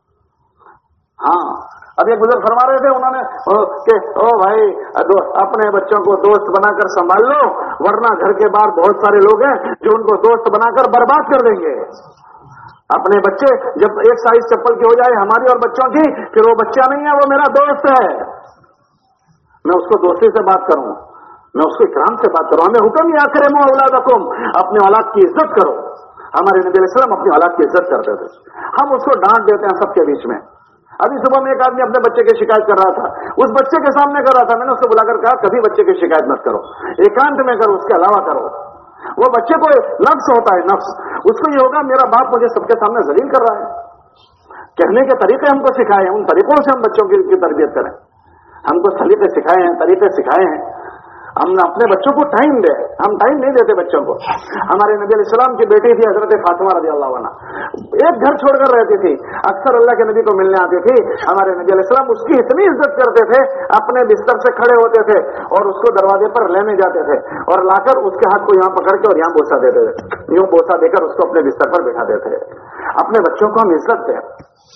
ہاں اب ایک بزرگ فرما رہے تھے انہوں نے کہ او بھائی اپنے بچوں کو دوست بنا کر سنبھال لو, ورنہ گھر کے باہر بہت سارے لوگ ہیں جو ان کو دوست بنا کر برباد کر دیں گے. اپنے بچے جب ایک سائز چپل کی ہو جائے ہماری اور بچوں کی, پھر وہ بچہ نہیں ہے, وہ میرا دوست ہے. میں اس کو دوستی سے بات کروں, میں اس کو اکرام سے بات کروں. ہمیں حکم یا اکرموا اولادکم, اپنے اولاد کی عزت کرو. ہمارے نبی علیہ السلام اپنی اولاد کی عزت کرتے تھے. ہم اس کو ڈانٹ دیتے ہیں سب کے بیچ میں. ابھی صبح میں ایک آدمی اپنے بچے کی شکایت کر رہا تھا, اس بچے کے سامنے کر رہا تھا. میں نے اس کو بلا کر کہا کبھی بچے کی شکایت مت کرو, ایکانت میں کرو, اس کے علاوہ کرو. وہ بچے کو نفس ہوتا ہے, نفس, اس کو یہ ہوگا میرا باپ مجھے سب کے سامنے ذلیل کر رہا ہے. کہنے کے طریقے ہم کو سکھائے ہیں, ان طریقوں سے ہم بچوں کی تربیت کریں. ہم کو طریقے سکھائے ہیں, طریقے سکھائے ہیں. ہم نے اپنے بچوں کو ٹائم دے, ہم ٹائم نہیں دیتے بچوں کو. ہمارے نبی علیہ السلام کی بیٹی تھی حضرت فاطمہ رضی اللہ عنہا, ایک گھر چھوڑ کر رہتی تھی, اکثر اللہ کے نبی کو ملنے آتی تھی. ہمارے نبی علیہ السلام اس کی اتنی عزت کرتے تھے, اپنے بستر سے کھڑے ہوتے تھے اور اس کو دروازے پر لینے جاتے تھے اور لا کر اس کے ہاتھ کو یہاں پکڑ کے اور یہاں بوسا دیتے تھے, یوں بوسا دے کر اس کو اپنے بستر پر بٹھا دیتے تھے. اپنے بچوں کو ہم عزت دیں.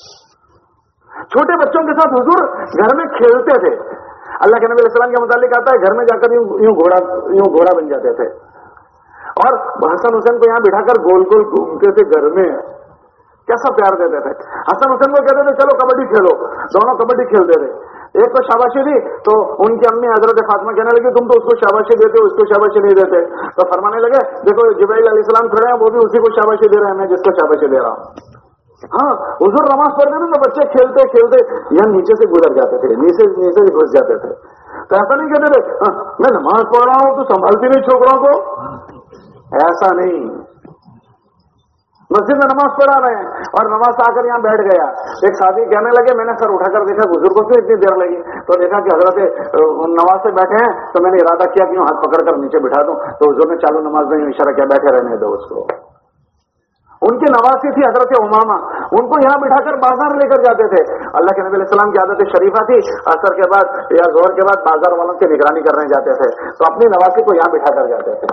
چھوٹے بچوں کے ساتھ حضور گھر میں کھیلتے تھے. اللہ کے نبی علیہ السلام کے متعلق آتا ہے گھر میں جا کر یوں یوں گھوڑا یوں گھوڑا بن جاتے تھے اور حسن حسین کو یہاں بٹھا کر گول گول گھومتے تھے گھر میں. کیسا پیار دیتے تھے. حسن حسین کو کہتے تھے چلو کبڈی کھیلو, دونوں کبڈی کھیلتے تھے. ایک کو شاباشی دی تو ان کی امی حضرت فاطمہ کہنے لگی تم تو اس کو شاباشی دیتے ہو, اس کو شاباشی نہیں دیتے. تو فرمانے لگے دیکھو جبرائیل علیہ السلام کھڑے ہیں, وہ بھی اسی کو شاباشی دے رہے ہیں, میں جس کو شاباشی دے رہا ہوں. ہاں حضور نماز پڑھتے تھے تو بچے کھیلتے کھیلتے یہاں نیچے سے گزر جاتے تھے, نیچے نیچے سے گھس جاتے تھے. تو ایسا نہیں کہتے تھے میں نماز پڑھ رہا ہوں تو سنبھالتی نہیں چھوکروں کو, ایسا نہیں. مسجد میں نماز پڑھا رہے ہیں اور نماز آ کر یہاں بیٹھ گیا. ایک صحابی کہنے لگے میں نے سر اٹھا کر دیکھا بزرگوں سے اتنی دیر لگی, تو دیکھا کہ حضرت نماز سے بیٹھے ہیں, تو میں نے ارادہ کیا کہ ہاتھ پکڑ کر نیچے بٹھا دوں, تو حضور نے چالو نماز میں اشارہ کیا بیٹھے رہنے دو اس کو. ان کی نواسی تھی حضرت امامہ, ان کو یہاں بٹھا کر بازار لے کر جاتے تھے. اللہ کے نبی علیہ السلام کی عادت شریفہ تھی, عصر کے بعد یا ظہر کے بعد بازار والوں کی نگرانی کرنے جاتے تھے, تو اپنی نواسی کو یہاں بٹھا کر جاتے تھے.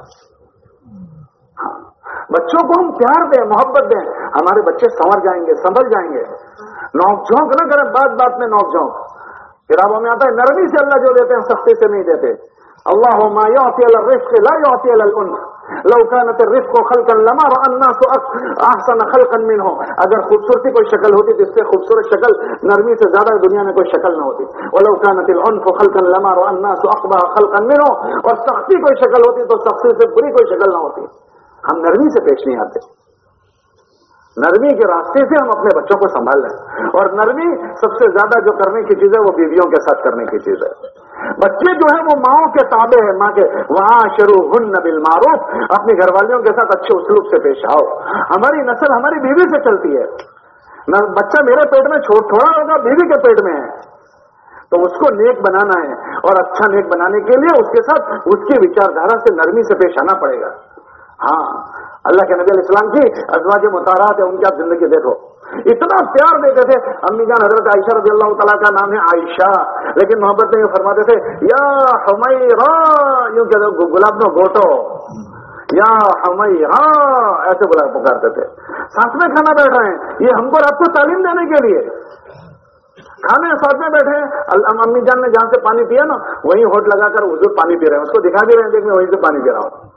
بچوں کو ہم پیار دیں, محبت دیں, ہمارے بچے سنور جائیں گے, سنبھل جائیں گے. نوک جھونک نہ کریں, بات بات میں نوک جھونک. کتابوں میں آتا ہے نرمی سے اللہ جو دیتے ہیں سختی سے نہیں دیتے. اللهم يعطي على الرزق لا يعطي على الانف لو كانت الرزق خلقا لما راى الناس احسن خلقا منه. اگر خوبصورتی کوئی شکل ہوتی تو اس سے خوبصورت شکل نرمی سے زیادہ دنیا میں کوئی شکل نہ ہوتی. ولو كانت العنف خلقا لما راى الناس اقبح خلقا منه. اور سختی کوئی شکل ہوتی تو سختی سے بری کوئی شکل نہ ہوتی. ہم نرمی سے پیش نہیں آتے. نرمی کے راستے سے ہم اپنے بچوں کو سنبھال لیں. اور نرمی سب سے زیادہ جو کرنے کی چیز ہے وہ بیویوں کے ساتھ کرنے کی چیز ہے. بچے جو ہے وہ ماؤں کے تابع ہے, ماں کے. وہاں شروع ہن بالمعروف, اپنی گھر والیوں کے ساتھ اچھے اسلوب سے پیش آؤ. ہماری نسل ہماری بیوی سے چلتی ہے. بچہ میرے پیٹ میں تھوڑا ہوگا, بیوی کے پیٹ میں ہے, تو اس کو نیک بنانا ہے. اور اچھا نیک بنانے کے لیے اس کے ساتھ اس کی وچاردھارا سے نرمی سے پیش آنا پڑے گا. ہاں, اللہ کے نبی علیہ السلام کی ازواج مطہرات ہے, ان کی آپ زندگی دیکھو, اتنا پیار دیتے تھے. امی جان حضرت عائشہ رضی اللہ تعالیٰ کا نام ہے عائشہ, لیکن محبت میں یہ فرماتے تھے یا حمیرہ, یوں کہتے گلاب نو گوٹو, یا حمیرہ, ایسے بلا پکارتے تھے. ساتھ میں کھانا بیٹھ رہے ہیں, یہ ہم کو رات کو تعلیم دینے کے لیے. کھانے ساتھ میں بیٹھے ہیں, امی جان نے جہاں سے پانی پیا نا وہیں ہوٹ لگا کر حضور پانی پی رہے ہیں, اس کو دکھا بھی رہے ہیں, دیکھ میں وہیں سے پانی پی رہا ہوں.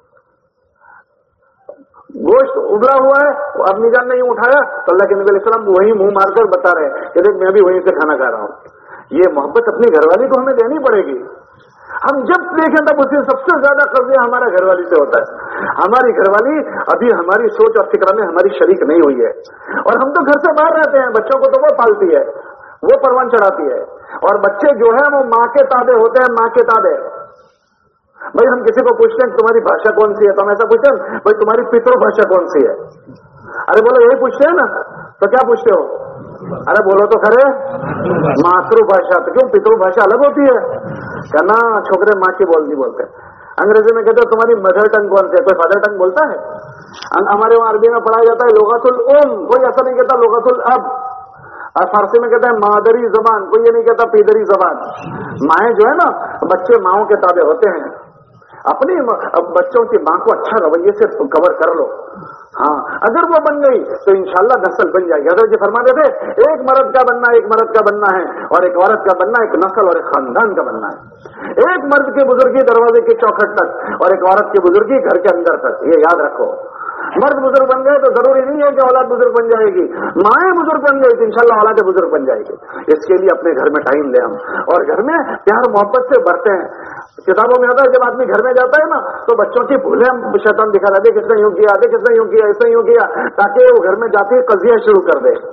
گوشت ابلا ہوا ہے, امی جان نے یوں اٹھایا تو اللہ کے نبی علیہ السلام وہیں منہ مار کر بتا رہے ہیں کہ دیکھ میں بھی وہیں سے کھانا کھا رہا ہوں. یہ محبت اپنی گھر والی کو ہمیں دینی پڑے گی. ہم جب دیکھیں تب اس سے سب سے زیادہ قرضہ ہمارا گھر والی سے ہوتا ہے. ہماری گھر والی ابھی ہماری سوچ اور فکر میں ہماری شریک نہیں ہوئی ہے, اور ہم تو گھر سے باہر رہتے ہیں. بچوں کو تو وہ پالتی ہے, وہ پروان چڑھاتی ہے, اور بچے جو ہے وہ ماں کے تابع ہوتے ہیں, ماں کے تابع. بھائی ہم کسی کو پوچھتے ہیں تمہاری بھاشا کون سی ہے, تو ہم ایسا پوچھتے ہیں بھائی تمہاری پترو بھاشا کون سی ہے. ارے بولو یہی پوچھتے ہیں نا, تو کیا پوچھتے ہو؟ ارے بولو تو کھرے ماترو بھاشا. تو کیوں پترو بھاشا الگ ہوتی ہے کہنا, چھوکرے ماں کی بول نہیں بولتے. انگریزی میں کہتے ہیں تمہاری مدر ٹنگ کون سی ہے, کوئی فادر ٹنگ بولتا ہے؟ ہمارے وہاں عربی میں پڑھایا جاتا ہے لغت الام, کوئی ایسا نہیں کہتا لغت الاب. اور فارسی میں کہتا ہے مادری زبان, کوئی یہ نہیں کہتا پیدری زبان. مائیں جو ہے نا, بچے ماؤں کے تابع ہوتے ہیں. اپنی بچوں کی ماں کو اچھا رویے سے کور کر لو. ہاں, اگر وہ بن گئی تو انشاءاللہ نسل بن جائے گی. حضرت جی فرماتے تھے ایک مرد کا بننا ایک مرد کا بننا ہے, اور ایک عورت کا بننا ایک نسل اور ایک خاندان کا بننا ہے. ایک مرد کی بزرگی دروازے کی چوکھٹ تک, اور ایک عورت کی بزرگی گھر کے اندر تک. یہ یاد رکھو. مرد بزرگ بن گئے تو ضروری نہیں ہے کہ اولاد بزرگ بن جائے گی. مائیں بزرگ بن گئی تو انشاءاللہ اولاد بزرگ بن جائے گی. اس کے لیے اپنے گھر میں ٹائم دیں ہم, اور گھر میں پیار محبت سے برتے ہیں. کتابوں میں ہوتا ہے جب آدمی گھر میں جاتا ہے نا تو بچوں کی بھولیں شیطان دکھا رہا ہے, کس نے یوں کیا, کس نے یوں کیا, اس نے یوں کیا, تاکہ وہ گھر میں جاتے ہی قضیہ شروع کر دے.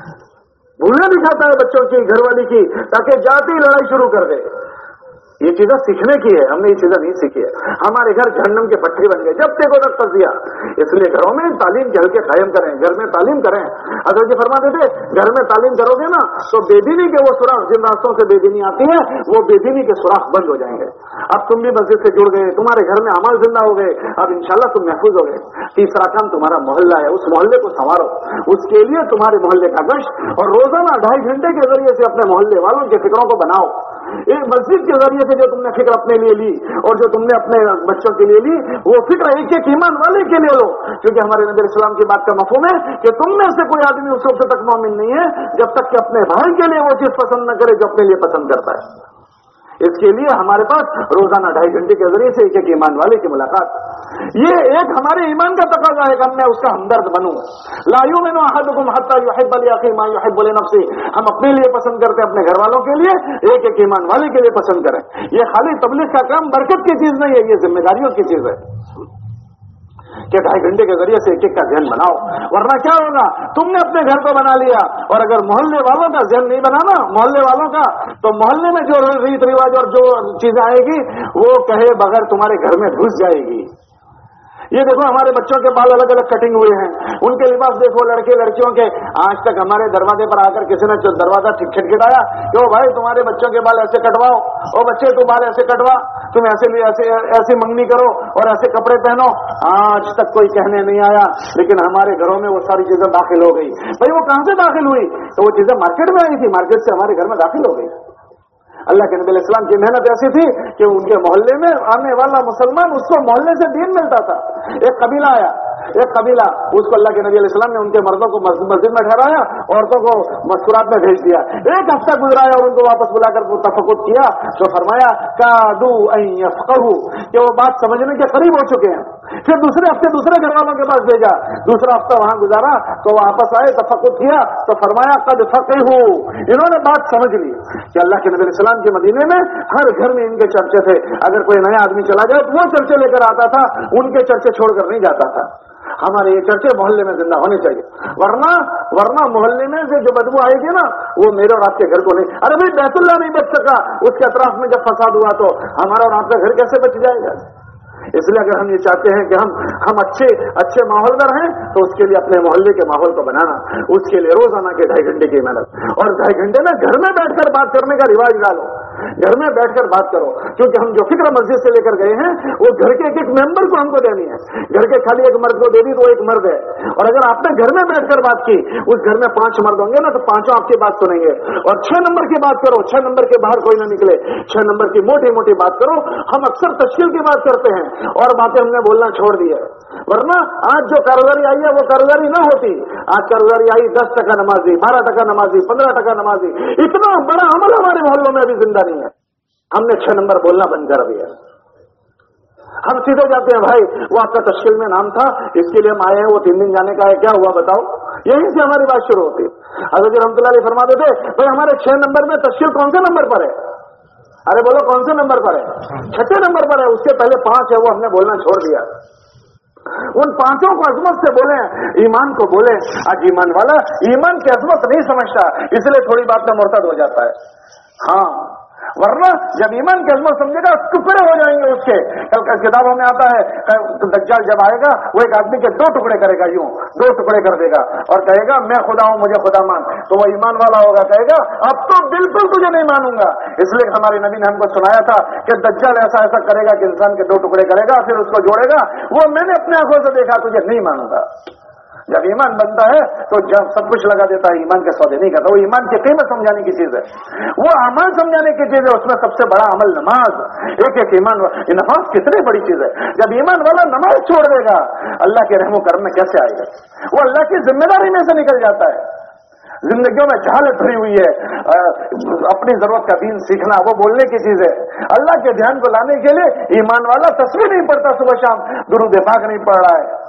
بھولیں دکھاتا ہے بچوں کی, گھر والی کی, تاکہ جاتے ہی لڑائی شروع کر دے. یہ چیزیں سیکھنے کی ہے, ہم نے یہ چیزیں نہیں سیکھی ہے. ہمارے گھر جہنم کے پٹھے بن گئے جب دیکھو تک قضیہ. اس لیے گھروں میں تعلیم کے حلقے قائم کریں, گھر میں تعلیم کریں. حضرت جی فرماتے تھے گھر میں تعلیم کرو گے نا تو بے دینی کے وہ سوراخ, جن راستوں سے بے دینی آتی ہے وہ بے دینی کے سوراخ بند ہو جائیں گے. اب تم بھی مسجد سے جڑ گئے, تمہارے گھر میں عمل زندہ ہو گئے, اب انشاءاللہ تم محفوظ ہو گئے. تیسرا کام تمہارا محلہ ہے, اس محلے کو سنوارو. اس کے لیے تمہارے محلے کا گشت, اور روزانہ ڈھائی گھنٹے کے ذریعے سے اپنے محلے والوں کی فکروں کو بناؤ. ایک مسجد کے ذریعے سے جو تم نے فکر اپنے لیے لی اور جو تم نے اپنے بچوں کے لیے لی, وہ فکر ایک ایک ایمان والے کے لیے لو. کیونکہ ہمارے نبی اسلام کی بات کا مفہوم ہے کہ تم میں سے کوئی آدمی اس وقت تک مومن نہیں ہے جب تک کہ اپنے بھائی کے لیے وہ چیز پسند نہ کرے جو اپنے لیے پسند کرتا ہے. اس کے لیے ہمارے پاس روزانہ ڈھائی گھنٹے کے ذریعے سے ایک ایک ایمان والے کی ملاقات. یہ ایک ہمارے ایمان کا تقاضا ہے کہ میں اس کا ہمدرد بنوں. لا یؤمن احدکم حتی یحب لاخیہ ما یحب لنفسہ. ہم اپنے لیے پسند کرتے ہیں, اپنے گھر والوں کے لیے, ایک ایک ایمان والے کے لیے پسند کریں. یہ خالی تبلیغ کا کام برکت کی چیز نہیں ہے, یہ ذمہ داریوں کی چیز ہے کہ ڈھائی گھنٹے کے ذریعے سے ایک ایک کا ذہن بناؤ. ورنہ کیا ہوگا, تم نے اپنے گھر کو بنا لیا, اور اگر محلے والوں کا ذہن نہیں بنانا, محلے والوں کا, تو محلے میں جو ریت رواج اور جو چیزیں آئے گی وہ کہے بغیر تمہارے گھر میں گھس جائے گی. یہ دیکھو ہمارے بچوں کے بال الگ الگ کٹنگ ہوئے ہیں, ان کے لباس دیکھو لڑکے لڑکیوں کے. آج تک ہمارے دروازے پر آ کر کسی نے دروازہ کھٹکھٹایا کہ وہ بھائی تمہارے بچوں کے بال ایسے کٹواؤ, او بچے تو بال ایسے کٹوا, تم ایسے ایسے ایسی منگنی کرو اور ایسے کپڑے پہنو. آج تک کوئی کہنے نہیں آیا, لیکن ہمارے گھروں میں وہ ساری چیزیں داخل ہو گئی. بھائی وہ کہاں سے داخل ہوئی؟ تو وہ چیزیں مارکیٹ میں آئی تھی, مارکیٹ سے ہمارے گھر میں داخل ہو گئی. اللہ کے نبی علیہ السلام کی محنت ایسی تھی کہ ان کے محلے میں آنے والا مسلمان اس کو محلے سے دین ملتا تھا. ایک قبیلہ آیا, ایک قبیلہ اس کو اللہ کے نبی علیہ السلام نے ان کے مردوں کو مسجد میں ٹھہرایا, عورتوں کو مسکرات میں بھیج دیا. ایک ہفتہ گزرایا اور ان کو واپس بلا کر تفقد کیا تو فرمایا کادو ان یفقہوا, کہ وہ بات سمجھنے کے قریب ہو چکے ہیں. پھر دوسرے ہفتے دوسرے گھر والوں کے پاس بھیجا, دوسرا ہفتہ وہاں گزارا تو واپس آئے, تفقد کیا تو فرمایا قد فقہوا, انہوں نے بات سمجھ لی. کہ اللہ کے نبی علیہ السلام کے مدینے میں ہر گھر میں ان کے چرچے تھے. اگر کوئی نیا آدمی چلا جائے تو وہ چرچے لے کر آتا تھا, ان کے چرچے چھوڑ کر نہیں جاتا تھا. ہمارے یہ چرچے محلے میں زندہ ہونے چاہیے, ورنہ ورنہ محلے میں سے جو بدبو آئے گی نا وہ میرے اور آپ کے گھر کو نہیں. ارے بھائی بیت اللہ نہیں بچ سکا, اس کے اطراف میں جب فساد ہوا تو ہمارا اور آپ کا گھر کیسے بچ جائے گا؟ اس لیے اگر ہم یہ چاہتے ہیں کہ ہم ہم اچھے اچھے ماحول میں رہیں تو اس کے لیے اپنے محلے کے ماحول کو بنانا, اس کے لیے روزانہ کے ڈھائی گھنٹے کی محنت, اور ڈھائی گھنٹے میں گھر میں بیٹھ کر بات کرنے کا رواج ڈالو. گھر میں بیٹھ کر بات کرو, کیونکہ ہم جو فکر مسجد سے لے کر گئے ہیں وہ گھر کے ایک ایک ممبر کو ہم کو دینی ہے. گھر کے خالی ایک مرد کو دے دی تو ایک مرد ہے, اور اگر آپ نے گھر میں بیٹھ کر بات کی, اس گھر میں پانچ مرد ہوں گے نا تو پانچوں آپ کی بات سنیں گے. اور چھ نمبر کی بات کرو, چھ نمبر کے باہر کوئی نہ نکلے, چھ نمبر کی موٹی موٹی بات کرو. ہم اکثر تشکیل کی بات کرتے ہیں اور باتیں ہم نے بولنا چھوڑ دیا, ورنہ آج جو کاروباری آئی ہے وہ کاروباری نہ ہوتی. آج کاروباری آئی دس ٹکا نمازی, بارہ ٹکا نمازی, پندرہ ٹکا نمازی, اتنا بڑا عمل ہمارے محلوں میں ابھی زندہ نہیں ہے. ہم نے چھ نمبر بولنا بند کر دیا. ہم سیدھے جاتے ہیں, بھائی وہ آپ کا تشکیل میں نام تھا, اس کے لیے ہم آئے ہیں, وہ تین دن جانے کا ہے, کیا ہوا بتاؤ. یہیں سے ہماری بات شروع ہوتی. حضرت رحمۃ اللہ علیہ فرما دیتے بھائی ہمارے چھ نمبر میں تشکیل کون سے نمبر پر ہے؟ ارے بولو کون سے نمبر پر ہے؟ چھٹے نمبر پر ہے. اس کے پہلے پانچ ہے وہ ہم نے بولنا چھوڑ دیا. ان پانچوں کو عظمت سے بولیں, ایمان کو بولیں. آج ایمان والا ایمان کی عظمت نہیں سمجھتا, اس لیے تھوڑی بات میں مرتد ہو جاتا ہے. ہاں ورنہ جب ایمان کی عظمت سمجھے گا ٹکڑے ہو جائیں گے اس کے. کل کتابوں میں آتا ہے دجال جب آئے گا وہ ایک آدمی کے دو ٹکڑے کرے گا, یوں دو ٹکڑے کر دے گا اور کہے گا میں خدا ہوں مجھے خدا مان. تو وہ ایمان والا ہوگا, کہے گا اب تو بالکل تجھے نہیں مانوں گا. اس لیے ہمارے نبی نے ہم کو سنایا تھا کہ دجال ایسا ایسا کرے گا کہ انسان کے دو ٹکڑے کرے گا, پھر اس کو جوڑے گا, وہ میں نے اپنے آنکھوں سے دیکھا, تجھے نہیں مانوں گا. جب ایمان بنتا ہے تو جب سب کچھ لگا دیتا ہے, ایمان کے سودے نہیں کرتا. وہ ایمان کی قیمت سمجھانے کی چیز ہے, وہ عمل سمجھانے کی چیز ہے. اس میں سب سے بڑا عمل نماز. ایک ایک ایمان, نماز کتنی بڑی چیز ہے. جب ایمان والا نماز چھوڑ دے گا اللہ کے رحم و کرم میں کیسے آئے گا؟ وہ اللہ کی ذمہ داری میں سے نکل جاتا ہے. زندگیوں میں جہالت بھری ہوئی ہے. اپنی ضرورت کا دین سیکھنا وہ بولنے کی چیز ہے. اللہ کے دھیان کو لانے کے لیے ایمان والا تصویر نہیں پڑھتا, صبح شام درود پاک نہیں پڑھ رہا ہے.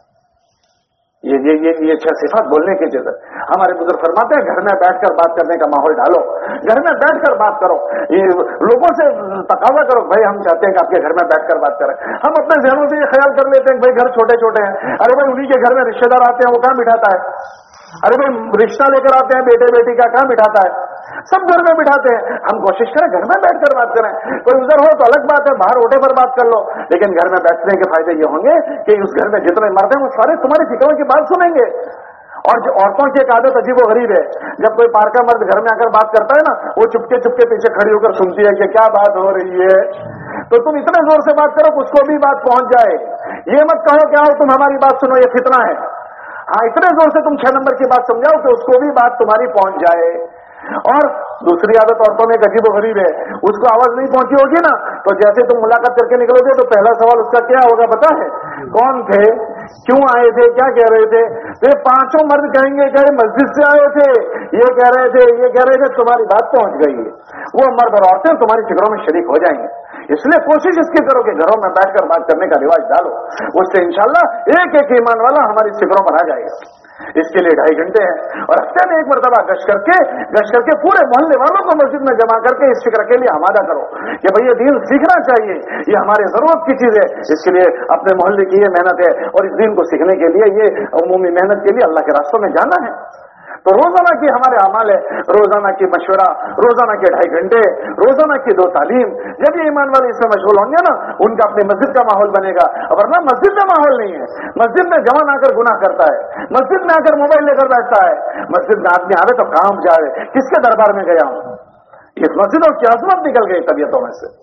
یہ یہ یہ یہ چھ صفات بولنے کی چیز ہے. ہمارے بزرگ فرماتے ہیں گھر میں بیٹھ کر بات کرنے کا ماحول ڈالو, گھر میں بیٹھ کر بات کرو. یہ لوگوں سے تقاضا کرو, بھائی ہم چاہتے ہیں کہ آپ کے گھر میں بیٹھ کر بات کریں. ہم اپنے ذہنوں سے یہ خیال کر لیتے ہیں کہ بھائی گھر چھوٹے چھوٹے ہیں, ارے بھائی انہی کے گھر میں رشتے دار آتے ہیں, وہ کہاں بٹھاتا ہے. ارے بھائی رشتہ لے کر آتے ہیں بیٹے بیٹی کا, کہاں بٹھاتا ہے. سب گھر میں بٹھاتے ہیں. ہم کوشش کریں گھر میں بیٹھ کر بات کریں. کوئی ادھر ہو تو الگ بات ہے, باہر اوٹے پر بات کر لو, لیکن گھر میں بیٹھنے کے فائدے یہ ہوں گے کہ اس گھر میں جتنے مرد ہیں وہ سارے تمہاری فکروں کی بات سنیں گے. اور جو عورتوں کی ایک عادت عجیب و غریب ہے, جب کوئی پارکا مرد گھر میں آ کر بات کرتا ہے نا, وہ چپکے چپکے پیچھے کھڑی ہو کر سنتی ہے کہ کیا بات ہو رہی ہے. تو تم اتنے زور سے بات کرو کہ اس کو بھی بات پہنچ جائے. یہ مت کہو کہ آؤ تم ہماری بات سنو, یہ فتنہ ہے. ہاں اتنے زور سے تم چھ نمبر کی بات سمجھاؤ کہ اس کو بھی بات تمہاری پہنچ جائے. اور دوسری عادت عورتوں میں ایک عجیب و غریب ہے, اس کو آواز نہیں پہنچی ہوگی نا تو جیسے تم ملاقات کر کے نکلو گے تو پہلا سوال اس کا کیا ہوگا پتا ہے؟ کون تھے, کیوں آئے تھے, کیا کہہ رہے تھے. یہ پانچوں مرد کہیں گے کہ مسجد سے آئے تھے, یہ کہہ رہے تھے, یہ کہہ رہے تھے, تمہاری بات پہنچ گئی ہے. وہ مرد اور عورتیں تمہاری فکروں میں شریک ہو جائیں گے. اس لیے کوشش اس کی کرو کہ گھروں میں بیٹھ کر بات کرنے کا رواج ڈالو, اس سے انشاءاللہ ایک ایک ایمان والا ہماری فکروں پر آ جائے گا. اس کے لیے ڈھائی گھنٹے ہیں, اور ہفتے میں ایک مرتبہ گشت کر کے گشت کر کے پورے محلے والوں کو مسجد میں جمع کر کے اس فکر کے لیے آمادہ کرو کہ بھئی یہ دین سیکھنا چاہیے, یہ ہمارے ضرورت کی چیز ہے. اس کے لیے اپنے محلے کی یہ محنت ہے, اور اس دین کو سیکھنے کے لیے یہ عمومی محنت کے لیے اللہ کے راستوں میں جانا ہے. تو روزانہ کی ہمارے اعمال ہے، روزانہ کی مشورہ، روزانہ کے ڈھائی گھنٹے، روزانہ کی دو تعلیم، جب یہ ایمان والے اس میں مشغول ہوں گے نا، ان کا اپنی مسجد کا ماحول بنے گا. ورنہ مسجد میں ماحول نہیں ہے. مسجد میں جوان آ کر گناہ کرتا ہے، مسجد میں آ کر موبائل لے کر بیٹھتا ہے، مسجد میں آدمی آوے تو کام جائے، کس کے دربار میں گیا ہوں. اس مسجدوں کی عظمت نکل گئی طبیعتوں میں سے.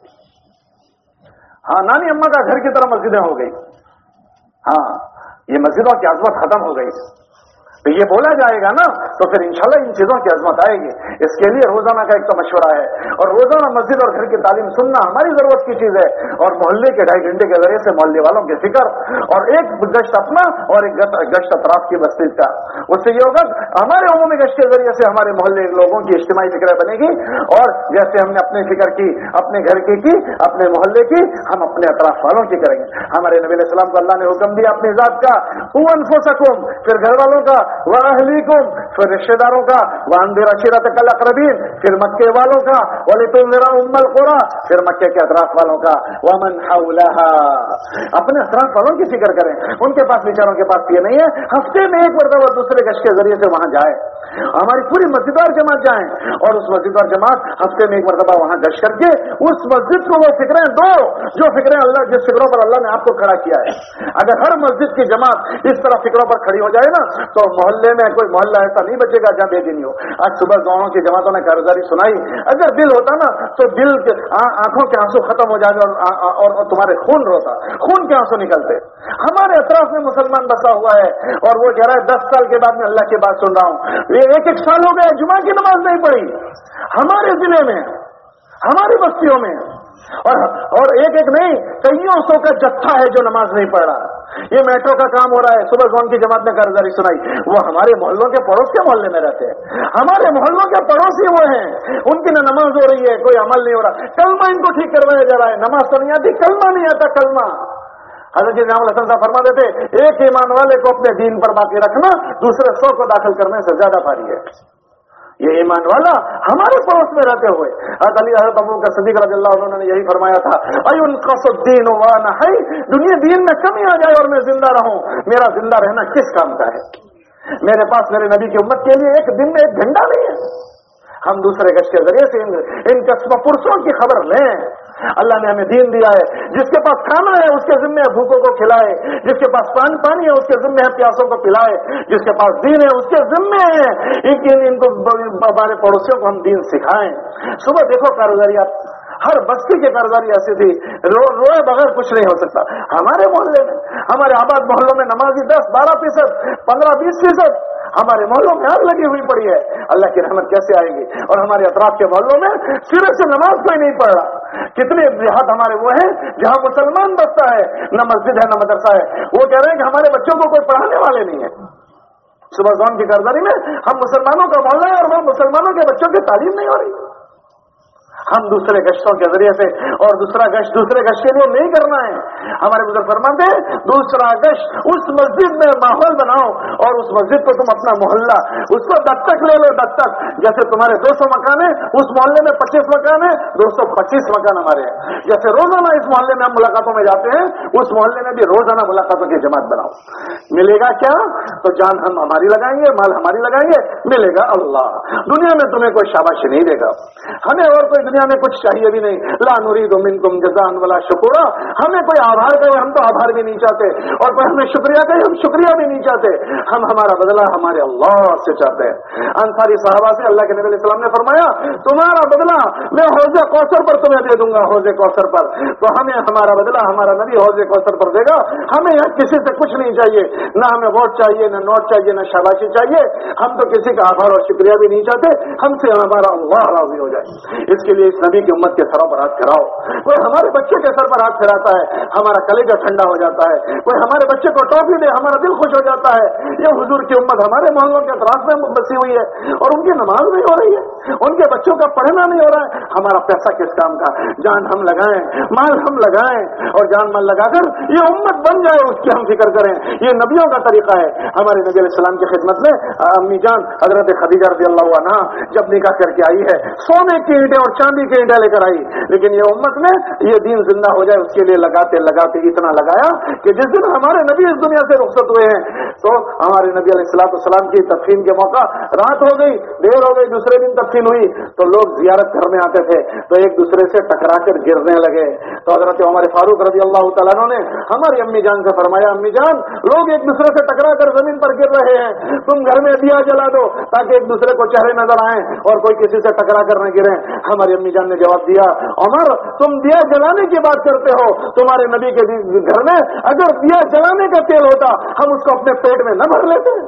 ہاں، نانی اماں کا گھر کی طرح مسجدیں ہو گئی. ہاں، یہ مسجدوں کی عظمت ختم ہو گئی. تو یہ بولا جائے گا نا تو پھر انشاءاللہ ان چیزوں کی عظمت آئے گی. اس کے لیے روزانہ کا ایک تو مشورہ ہے، اور روزانہ مسجد اور گھر کی تعلیم سننا ہماری ضرورت کی چیز ہے. اور محلے کے ڈھائی گھنٹے کے ذریعے سے محلے والوں کی فکر، اور ایک گشت اپنا اور ایک گشت اطراف کی بستی کا. اس سے یہ ہوگا ہمارے عمومی گشت کے ذریعے سے ہمارے محلے لوگوں کی اجتماعی فکر بنے گی. اور جیسے ہم نے اپنی فکر کی، اپنے گھر کی کی، اپنے محلے کی، ہم اپنے اطراف والوں کی کریں گے. ہمارے نبی علیہ السلام کو اللہ نے حکم دیا اپنی ذات کا، قوا انفسکم، پھر گھر والوں کا، واہلیکم، پھر رشتے داروں کا، وانذر عشیرتک الاقربین، پھر مکے والوں کا، ولتنذر ام القری، پھر مکے کے اطراف والوں کا، ومن حولها. اپنے اطراف والوں کی فکر کریں. ان کے پاس بیچاروں کے پاس یہ نہیں ہے ہفتے میں ایک مرتبہ دوسرے گشت کے ذریعے سے وہاں جائے. ہماری پوری مسجد اور جماعت جائیں، اور اس مسجد اور جماعت ہفتے میں ایک مرتبہ وہاں گشت کر کے اس مسجد کو وہ فکریں دو جو فکریں اللہ جس فکروں پر اللہ نے آپ کو کھڑا کیا ہے. اگر ہر مسجد کی جماعت اس طرح فکروں پر کھڑی ہو جائے نا تو محلے میں کوئی محلہ ایسا نہیں بچے گا جہاں بے دینی ہو. آج صبح گاؤں کی جماعتوں نے کارگزاری سنائی. اگر دل ہوتا نا تو دل کے آنکھوں کے آنسو ختم ہو جاتے اور تمہارے خون روتا، خون کے آنسو نکلتے. ہمارے اطراف میں مسلمان بسا ہوا ہے اور وہ کہہ رہا ہے دس سال کے بعد میں اللہ کی بات سن رہا ہوں. یہ ایک ایک سال ہو گیا جمعہ کی نماز نہیں پڑھی ہمارے ضلع میں، ہماری بستیوں میں. اور اور ایک ایک نہیں، کئیوں سو کا جتھا ہے جو نماز نہیں پڑھ رہا. یہ میٹرو کا کام ہو رہا ہے. صبح زون کی جماعت نے کارگزاری سنائی. وہ ہمارے محلوں کے پڑوس کے محلے میں رہتے ہیں، ہمارے محلوں کے پڑوسی وہ ہیں. ان کی نہ نماز ہو رہی ہے، کوئی عمل نہیں ہو رہا. کلمہ ان کو ٹھیک کروایا جا رہا ہے. نماز تو نہیں آتی، کلمہ نہیں آتا. کلمہ حضرت امام الحسن صاحب فرما دیتے ایک ایمان والے کو اپنے دین پر باقی رکھنا دوسرے سو کو داخل کرنے سے زیادہ بھاری ہے. یہ ایمان والا ہمارے پڑوس میں رہتے ہوئے. حضرت علی حضرت ابو بکر صدیق رضی اللہ عنہ نے یہی فرمایا تھا، اَيُنْقَصُ الدِّينُ وَأَنَا حَيٌّ، دنیا دین میں کمی آ جائے اور میں زندہ رہوں، میرا زندہ رہنا کس کام کا ہے؟ میرے پاس میرے نبی کی امت کے لیے ایک دن میں ایک گھنٹہ نہیں ہے. ہم دوسرے گشت کے ذریعے سے ان قسم پرسوں کی خبر لیں. اللہ نے ہمیں دین دیا ہے. جس کے پاس کھانا ہے اس کے ذمہ ہے بھوکوں کو کھلائے، جس کے پاس پانی پانی ہے اس کے ذمہ ہے پیاسوں کو پلائے، جس کے پاس دین ہے اس کے ذمہ ہے ان ان کو ہمارے پڑوسیوں کو ہم دین سکھائیں. صبح دیکھو کاروباریات، ہر بستی کی کاروباری ایسی تھی، رو روئے بغیر کچھ نہیں ہو سکتا. ہمارے محلے میں، ہمارے آباد محلوں میں نمازی دس بارہ فیصد پندرہ بیس فیصد ہمارے محلوں میں آگ لگی ہوئی پڑی ہے. اللہ کی رحمت کیسے آئے گی؟ اور ہمارے اطراف کے محلوں میں سرے سے نماز کوئی نہیں پڑھ رہا. کتنے دیہات ہمارے وہ ہیں جہاں مسلمان بستا ہے، نہ مسجد ہے نہ مدرسہ ہے. وہ کہہ رہے ہیں کہ ہمارے بچوں کو کوئی پڑھانے والے نہیں ہے. صبح زون کی کارگزاری میں ہم مسلمانوں کا محلہ ہے اور وہ مسلمانوں کے بچوں کی تعلیم نہیں ہو رہی. ہم دوسرے گشتوں کے ذریعے سے، اور دوسرا گشت دوسرے گشت کے لیے نہیں کرنا ہے. ہمارے بزرگ فرماتے ہیں دوسرا گشت اس مسجد میں ماحول بناؤ اور اس مسجد کو تم اپنا محلہ، اس کو دستک لے لو. دستک جیسے تمہارے دو سو مکان ہیں، اس محلے میں پچیس مکان ہیں، دو سو پچیس مکان ہمارے ہیں. جیسے روزانہ اس محلے میں ہم ملاقاتوں میں جاتے ہیں، اس محلے میں بھی روزانہ ملاقاتوں کی جماعت بناؤ. ملے گا کیا؟ تو جان ہم ہماری لگائیں گے، مال ہماری لگائیں گے، ملے گا اللہ. دنیا میں تمہیں کوئی شاباشی نہیں دے گا. ہمیں اور کوئی دنیا میں کچھ چاہیے بھی نہیں. لا نريد منكم جزاء ولا شکورا. ہمیں کوئی آبھار کرے ہم تو آبھار بھی نہیں چاہتے، اور کوئی ہمیں شکریہ کرے ہم شکریہ بھی نہیں چاہتے. ہم ہمارا بدلہ ہمارے اللہ سے چاہتے ہیں. انصاری صحابہ سے اللہ کے نبی علیہ السلام نے فرمایا تمہارا بدلہ میں حوض کوثر پر تمہیں دے دوں گا. حوض کوثر پر تو ہمیں ہمارا بدلہ ہمارا نبی حوض کوثر پر دے گا. ہمیں یہاں کسی سے کچھ نہیں چاہیے، نہ ہمیں ووٹ چاہیے، نہ نوٹ چاہیے، نہ شاباشی چاہیے. ہم تو کسی کا آبھار اور شکریہ بھی نہیں چاہتے. ہم سے ہمارا اللہ راضی ہو جائے. اس کے لیے اس نبی کی امت کے سروں پر ہاتھ پھیراؤ. کوئی ہمارے بچے کے سر پر ہاتھ پھیراتا ہے، ہمارا کلیجہ ٹھنڈا ہو جاتا ہے. کوئی ہمارے بچے کو ٹوپی دے، ہمارا دل خوش ہو جاتا ہے. یہ حضور کی امت ہمارے محلوں کے اطراف میں بسی ہوئی ہے اور ان کی نماز نہیں ہو رہی ہے، ان کے بچوں کا پڑھنا نہیں ہو رہا ہے. ہمارا پیسہ کس کام کا؟ جان ہم لگائیں، مال ہم لگائیں، اور جان مال لگا کر یہ امت بن جائے اس کی ہم فکر کریں. یہ نبیوں کا طریقہ ہے. ہمارے نبی علیہ السلام کی خدمت میں امی جان حضرت خدیجہ رضی اللہ عنہا جب نکاح کر کے آئی ہے، سونے کی اینٹیں اور چاندی नबी की ईंटें लेकर आई, लेकिन ये उम्मत ने ये दीन जिंदा हो जाए उसके लिए लगाते लगाते इतना लगाया कि जिस दिन हमारे नबी इस दुनिया से रुखसत हुए हैं तो हमारे नबी अलैहिस्सलाम की तदफीन के मौका रात हो गई, देर हो गई, दूसरे दिन तदफीन हुई तो लोग जियारत घर में आते थे तो एक दूसरे से टकरा कर गिरने लगे। तो हजरत उमर फारूक रज़ी अल्लाह तआला अन्हु ने हमारी अम्मी जान से फरमाया, अम्मी जान लोग एक दूसरे से टकरा कर जमीन पर गिर रहे हैं, तुम घर में दिया जला दो ताकि एक दूसरे को चेहरे नजर आए और कोई किसी से टकरा कर न गिरे। हमारी अम्मी जान ने जवाब दिया, उमर तुम दिया जलाने की बात करते हो, तुम्हारे नबी के घर में अगर दिया जलाने का तेल होता हम उसको अपने पेट में न भर लेते,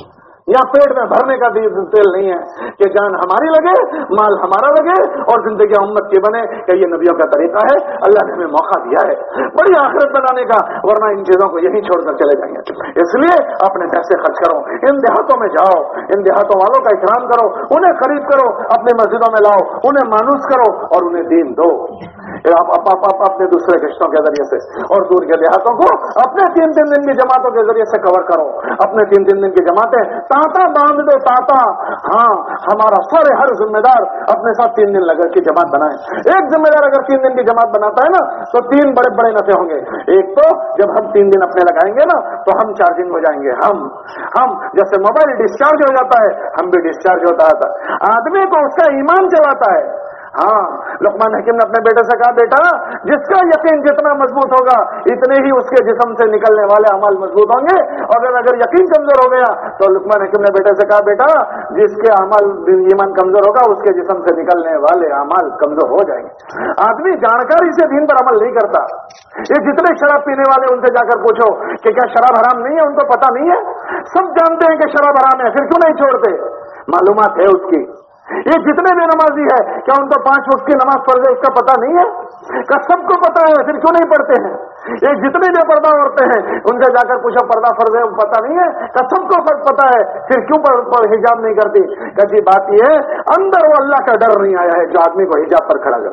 या पेट में भरने का तेल नहीं है कि जान हमारी लगे, माल हमारा लगे और जिंदगी उम्मत की बने, कि ये नबियों का तरीका है। अल्लाह ने हमें मौका दिया है बड़ी आखिरत बनाने का, वरना इन चीजों को यहीं छोड़कर चले जाएंगे। इसलिए अपने पैसे खर्च करो, इन देहातों में जाओ, इन देहातों वालों का इकराम करो, उन्हें खरीद करो, अपने मस्जिदों में लाओ, उन्हें मानूस करो और उन्हें दीन दो आप, आप, आप, आप अपने दूसरे किश्तों के जरिए से। और दूर के देहातों को अपने तीन तीन दिन की जमातों के जरिए से कवर करो, अपने तीन तीन दिन की जमातें तांता बांध दो, तांता। हाँ, हमारा सारे हर जिम्मेदार अपने साथ तीन दिन लगा के जमात बनाए। एक जिम्मेदार अगर तीन दिन की जमात बनाता है ना तो तीन बड़े बड़े नफे होंगे। एक तो जब हम तीन दिन अपने लगाएंगे ना तो हम चार्जिंग हो जाएंगे, हम हम जैसे मोबाइल डिस्चार्ज हो जाता है हम भी डिस्चार्ज होता है। आदमी को उसका ईमान चलाता है। हाँ, लुकमान हकीम ने अपने बेटे से कहा, बेटा जिसका यकीन जितना मजबूत होगा इतने ही उसके जिस्म से निकलने वाले अमल मजबूत होंगे, और अगर यकीन कमजोर हो गया तो लुकमान हकीम ने बेटे से कहा, बेटा जिसके अमल ईमान कमजोर होगा उसके जिस्म से निकलने वाले अमल कमजोर हो जाएंगे। आदमी जानकारी से दीन पर अमल नहीं करता। ये जितने शराब पीने वाले उनसे जाकर पूछो कि क्या शराब हराम नहीं है, उनको पता नहीं है। सब जानते हैं कि शराब हराम है, फिर क्यों नहीं छोड़ते, मालूमात है उसकी। ये जितने भी नमाजी है क्या उनको पांच वक्त की नमाज फर्ज है इसका पता नहीं है, क्या सबको पता है, फिर क्यों नहीं पढ़ते हैं। ये जितने भी पर्दा औरतें हैं उनसे जाकर पूछो पर्दा फर्ज है पता नहीं है, क्या सबको फर्ज पता है, फिर क्यों पर, पर हिजाब नहीं करती। कैसी बात ये है, अंदर वो अल्लाह का डर नहीं आया है जो आदमी को हिजाब पर खड़ा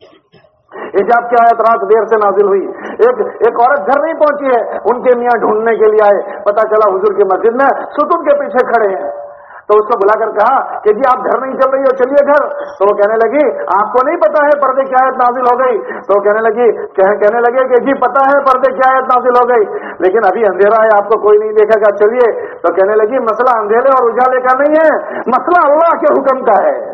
करे। हिजाब की आयत रात देर से नाजिल हुई, एक एक औरत घर नहीं पहुंची है, उनके मियां ढूंढने के लिए आए, पता चला हुजूर की मस्जिद में सुतून के पीछे खड़े हैं। तो उसको बुलाकर कहा कि जी आप घर नहीं चल रही हो, चलिए घर। तो वो कहने लगी आपको नहीं पता है पर्दे की आयत नाजिल हो गई। तो कहने लगी कह, कहने लगे कि जी पता है पर्दे की आयत नाजिल हो गई, लेकिन अभी अंधेरा है, आपको कोई नहीं देखेगा, चलिए। तो कहने लगी मसला अंधेरे और उजाले का नहीं है, मसला अल्लाह के हुक्म का है।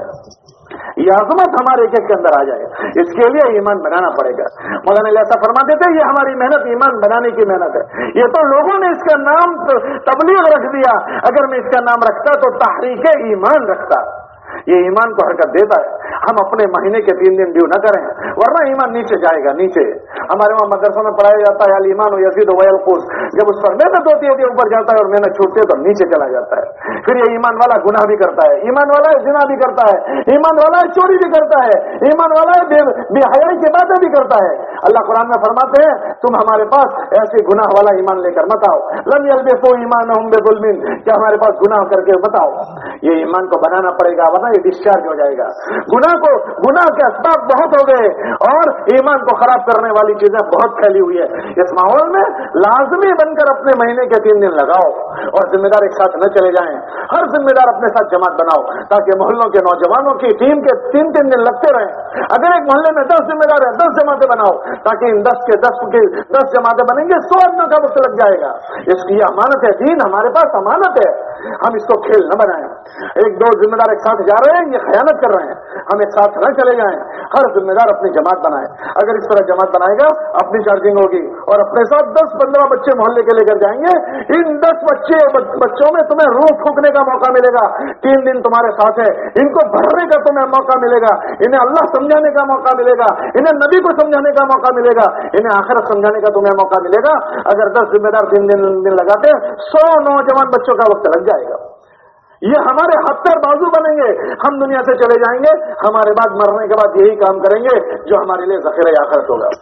ये अजमत हमारे एक एक के अंदर आ जाए, इसके लिए ईमान बनाना पड़ेगा। मौलाना ऐसा फरमाते थे ये हमारी मेहनत ईमान बनाने की मेहनत है। ये तो लोगों ने इसका नाम तबलीग रख दिया, अगर मैं इसका नाम रखता तो तहरीक ईमान रखता। ये ईमान को हरकत देता है। हम अपने महीने के तीन दिन ड्यू न करें वरना ईमान नीचे जाएगा, नीचे। हमारे वहां मदरसों में पढ़ाया जाता है अल ईमान यज़ीद व यनक़ुस, जब उस पर मेहनत होती है ऊपर जाता है और मेहनत छूटती है तो नीचे चला जाता है। फिर ये ईमान वाला गुनाह भी करता है, ईमान वाला जिना भी करता है, ईमान वाला चोरी भी करता है, ईमान वाला बेहयाई की बातें भी करता है। अल्लाह कुरान में फरमाते हैं तुम हमारे पास ऐसे गुनाह वाला ईमान लेकर मत आओ, लम यल्बिसू ईमानहुम बिज़ुल्मिन, क्या हमारे पास गुनाह करके बताओ। ये ईमान को बनाना पड़ेगा वरना ये डिस्चार्ज हो जाएगा। गुनाह को गुनाह के असबाब बहुत हो गए और ईमान को खराब करने वाली चीजें बहुत फैली हुई है। इस माहौल में लाजमी बनकर अपने महीने के तीन दिन लगाओ और जिम्मेदार एक साथ न चले जाएं। हर जिम्मेदार अपने साथ जमात बनाओ ताकि मोहल्लों के नौजवानों की टीम के तीन तीन दिन लगते रहें। अगर एक मोहल्ले में दस जिम्मेदार है दस जमातें बनाओ ताकि इन दस के दस की दस जमातें बनेंगे, सौ आदमियों का वक्त लग जाएगा। इसकी अमानत है, दीन हमारे पास अमानत है, हम इसको खेल न बनाएं। एक दो जिम्मेदार एक साथ जा रहे हैं ये खयानत कर रहे हैं, हम एक साथ न चले जाएं। हर जिम्मेदार अपनी जमात बनाए। अगर इस तरह जमात बनाएगा अपनी चार्जिंग होगी और अपने साथ दस पंद्रह बच्चे मोहल्ले के लेकर जाएंगे। इन दस बच्चे बच्चों में तुम्हें रूह फूकने का मौका मिलेगा, तीन दिन तुम्हारे साथ है, इनको भरने का तुम्हें मौका मिलेगा, इन्हें अल्लाह समझाने का मौका मिलेगा, इन्हें नबी को समझाने का मौका मिलेगा, इन्हें आखिरत समझाने का तुम्हें मौका मिलेगा। अगर दस जिम्मेदार तीन दिन दिन लगाते सौ नौजवान बच्चों का वक्त लग जाएगा। ये हमारे हाथ पैर बाजू बनेंगे, हम दुनिया से चले जाएंगे, हमारे बाद मरने के बाद यही काम करेंगे जो हमारे लिए ज़ख़ीरा आखिरत होगा।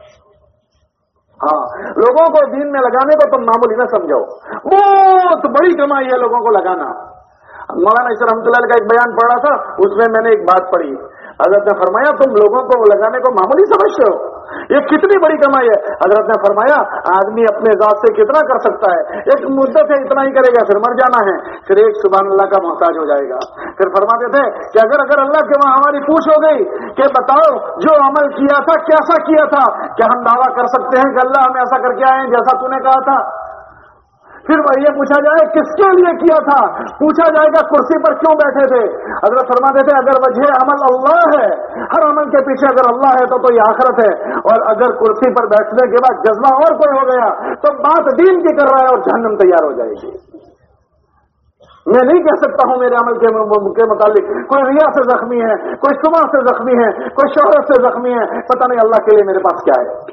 हाँ, लोगों को दीन में लगाने को तुम मामूली न समझो, बहुत बड़ी कमाई है लोगों को लगाना। मौलाना इस्माइल रहमतुल्लाह का एक बयान पढ़ा था, उसमें मैंने एक बात पढ़ी, हज़रत ने फरमाया तुम लोगों को लगाने को मामूली समझते हो, یہ کتنی بڑی کمائی ہے. حضرت نے فرمایا آدمی اپنے ذات سے کتنا کر سکتا ہے, ایک مدت ہے اتنا ہی کرے گا, پھر مر جانا ہے, پھر ایک سبحان اللہ کا محتاج ہو جائے گا. پھر فرماتے تھے کہ اگر اگر اللہ کے وہاں ہماری پوچھ ہو گئی کہ بتاؤ جو عمل کیا تھا کیسا کیا تھا, کیا ہم دعویٰ کر سکتے ہیں کہ اللہ ہم ایسا کر کے آئے ہیں جیسا تو نے کہا تھا؟ پھر یہ پوچھا جائے کس کے لیے کیا تھا, پوچھا جائے گا کرسی پر کیوں بیٹھے تھے. حضرت فرماتے تھے اگر وجہ عمل اللہ ہے, ہر عمل کے پیچھے اگر اللہ ہے تو تو یہ آخرت ہے, اور اگر کرسی پر بیٹھنے کے بعد جذبہ اور کوئی ہو گیا تو بات دین کی کر رہا ہے اور جہنم تیار ہو جائے گی. میں نہیں کہہ سکتا ہوں میرے عمل کے متعلق کوئی ریا سے زخمی ہے, کوئی سما سے زخمی ہے, کوئی شہرت سے زخمی ہے, پتہ نہیں اللہ کے لیے میرے پاس کیا ہے,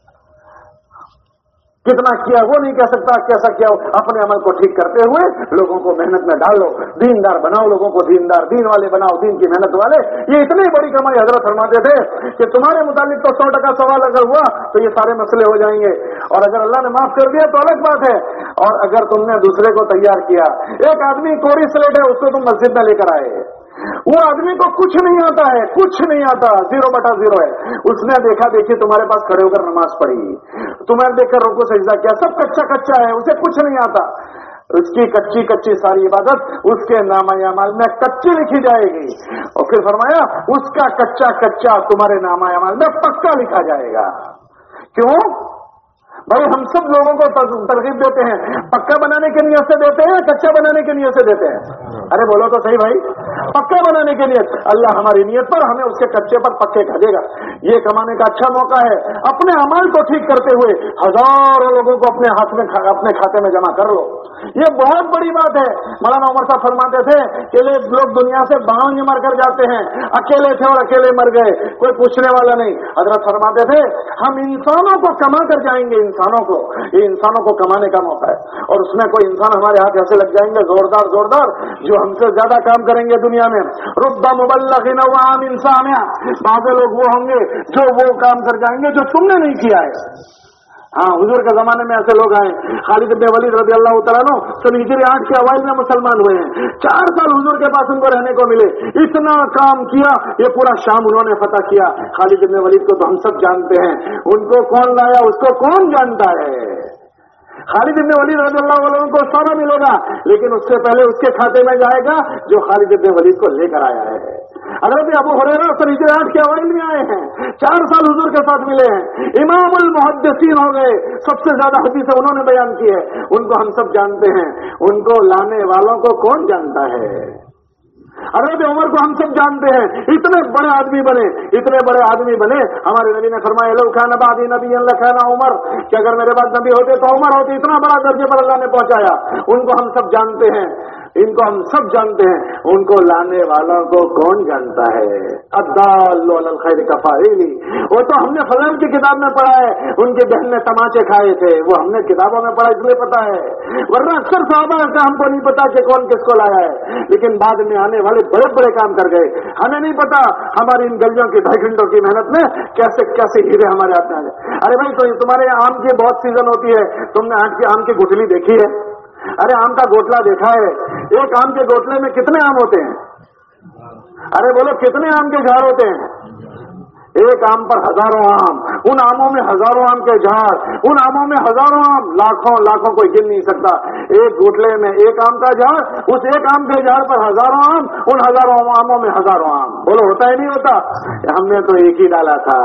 کتنا کیا وہ نہیں کہہ سکتا, کیسا کیا. اپنے عمل کو ٹھیک کرتے ہوئے لوگوں کو محنت میں ڈالو, دیندار بناؤ, لوگوں کو دیندار دین والے بناؤ, دین کی محنت والے. یہ اتنی بڑی کمائی. حضرت فرماتے تھے کہ تمہارے متعلق تو سو ٹکا سوال اگر ہوا تو یہ سارے مسئلے ہو جائیں گے, اور اگر اللہ نے معاف کر دیا تو الگ بات ہے. اور اگر تم نے دوسرے کو تیار کیا, ایک آدمی کوری سلیٹ ہے, اس کو تم مسجد میں لے کر آئے, وہ آدمی کو کچھ نہیں آتا ہے, کچھ نہیں آتا, زیرو بٹا زیرو ہے. اس نے دیکھا دیکھی تمہارے پاس کھڑے ہو کر نماز پڑھی, تمہیں دیکھ کر رکوع سجدہ کیا, سب کچا کچا ہے, اسے کچھ نہیں آتا. اس کی کچی کچی ساری عبادت اس کے نامہ اعمال میں کچی لکھی جائے گی, اور پھر فرمایا اس کا کچا کچا تمہارے نامہ اعمال میں پکا لکھا جائے گا. کیوں بھائی؟ ہم سب لوگوں کو ترغیب دیتے ہیں, پکا بنانے کی نیت سے دیتے ہیں, کچا بنانے کی نیت سے دیتے ہیں. ارے بولو تو صحیح بھائی, پکا بنانے کی نیت. اللہ ہماری نیت پر, ہمیں اس کے کچے پر پکے کر دے گا. یہ کمانے کا اچھا موقع ہے. اپنے اعمال کو ٹھیک کرتے ہوئے ہزاروں لوگوں کو اپنے ہاتھ میں اپنے کھاتے میں جمع کر لو. یہ بہت بڑی بات ہے. مولانا عمر صاحب فرماتے تھے کہ لوگ دنیا سے باؤں مر کر جاتے ہیں, اکیلے تھے اور اکیلے مر گئے, کوئی پوچھنے والا نہیں. حضرت فرماتے تھے ہم انسانوں کو کما کر جائیں گے, انسانوں کو, یہ انسانوں کو کمانے کا موقع ہے, اور اس میں کوئی انسان ہمارے ہاتھ ایسے لگ جائیں گے زوردار زوردار جو ہم سے زیادہ کام کریں گے دنیا میں. رب مبلغ و عام انسان, بعض لوگ وہ ہوں گے جو وہ کام کر جائیں گے جو تم نے نہیں کیا ہے. ہاں, حضور کے زمانے میں ایسے لوگ آئے. خالد بن ولید رضی اللہ تعالیٰ عنہ سن ہجری آٹھ کے اوائل میں مسلمان ہوئے ہیں. چار سال حضور کے پاس ان کو رہنے کو ملے, اتنا کام کیا, یہ پورا شام انہوں نے فتح کیا. خالد بن ولید کو تو ہم سب جانتے ہیں, ان کو کون لایا اس کو کون جانتا ہے. خالد بن ولید رضی اللہ عنہ کو سارا ملے گا, لیکن اس سے پہلے اس کے کھاتے میں جائے گا جو خالد بن ولید کو لے کر آیا ہے. حضرت ابو ہریرہ سن ہجری آٹھ کے اوائل میں آئے ہیں, چار سال حضور کے ساتھ ملے ہیں, امام المحدثین ہو گئے, سب سے زیادہ حدیث انہوں نے بیان کی ہے. ان کو ہم سب جانتے ہیں, ان کو لانے والوں کو کون جانتا ہے. حضرت عمر کو ہم سب جانتے ہیں, اتنے بڑے آدمی بنے, اتنے بڑے آدمی بنے. ہمارے نبی نے فرمایا لو کان بعدی نبی لکان عمر, کہ اگر میرے بعد نبی ہوتے تو عمر ہوتے. اتنا بڑا درجے پر اللہ نے پہنچایا. ان کو ہم سب جانتے ہیں, ان کو ہم سب جانتے ہیں, ان کو لانے والوں کو کون جانتا ہے. الدال علی الخیر کفاعل, وہ تو ہم نے فضائل کی کتاب میں پڑھا ہے. ان کی بہن نے تماچے کھائے تھے, وہ ہم نے کتابوں میں پڑھا اس لیے پتا ہے, ورنہ اکثر صحابہ کا ہم کو نہیں پتا کہ کون کس کو لایا ہے. لیکن بعد میں آنے والے بڑے بڑے کام کر گئے, ہمیں نہیں پتا ہماری ان گلیوں کی ڈھائی گھنٹوں کی محنت میں کیسے کیسے ہیرے ہمارے ہاتھ میں آ گئے. ارے بھائی تو تمہارے آم کی بہت سیزن ہوتی ہے, تم نے آج کی آم کی گٹھلی دیکھی ہے؟ ارے آم کا گوٹلا دیکھا ہے؟ ایک آم کے گوٹلے میں کتنے آم ہوتے ہیں؟ ارے بولو کتنے آم کے جھاڑ ہوتے ہیں؟ ایک آم پر ہزاروں آم, ان آموں میں ہزاروں آم کے جھاڑ, ان آموں میں ہزاروں آم, لاکھوں لاکھوں کوئی گن نہیں سکتا. ایک گٹلے میں ایک آم کا جھاڑ, اس ایک آم کے جھاڑ پر ہزاروں آم, ان ہزاروں آموں میں ہزاروں آم. بولو ہوتا ہی نہیں ہوتا؟ ہم نے تو ایک ہی ڈالا تھا,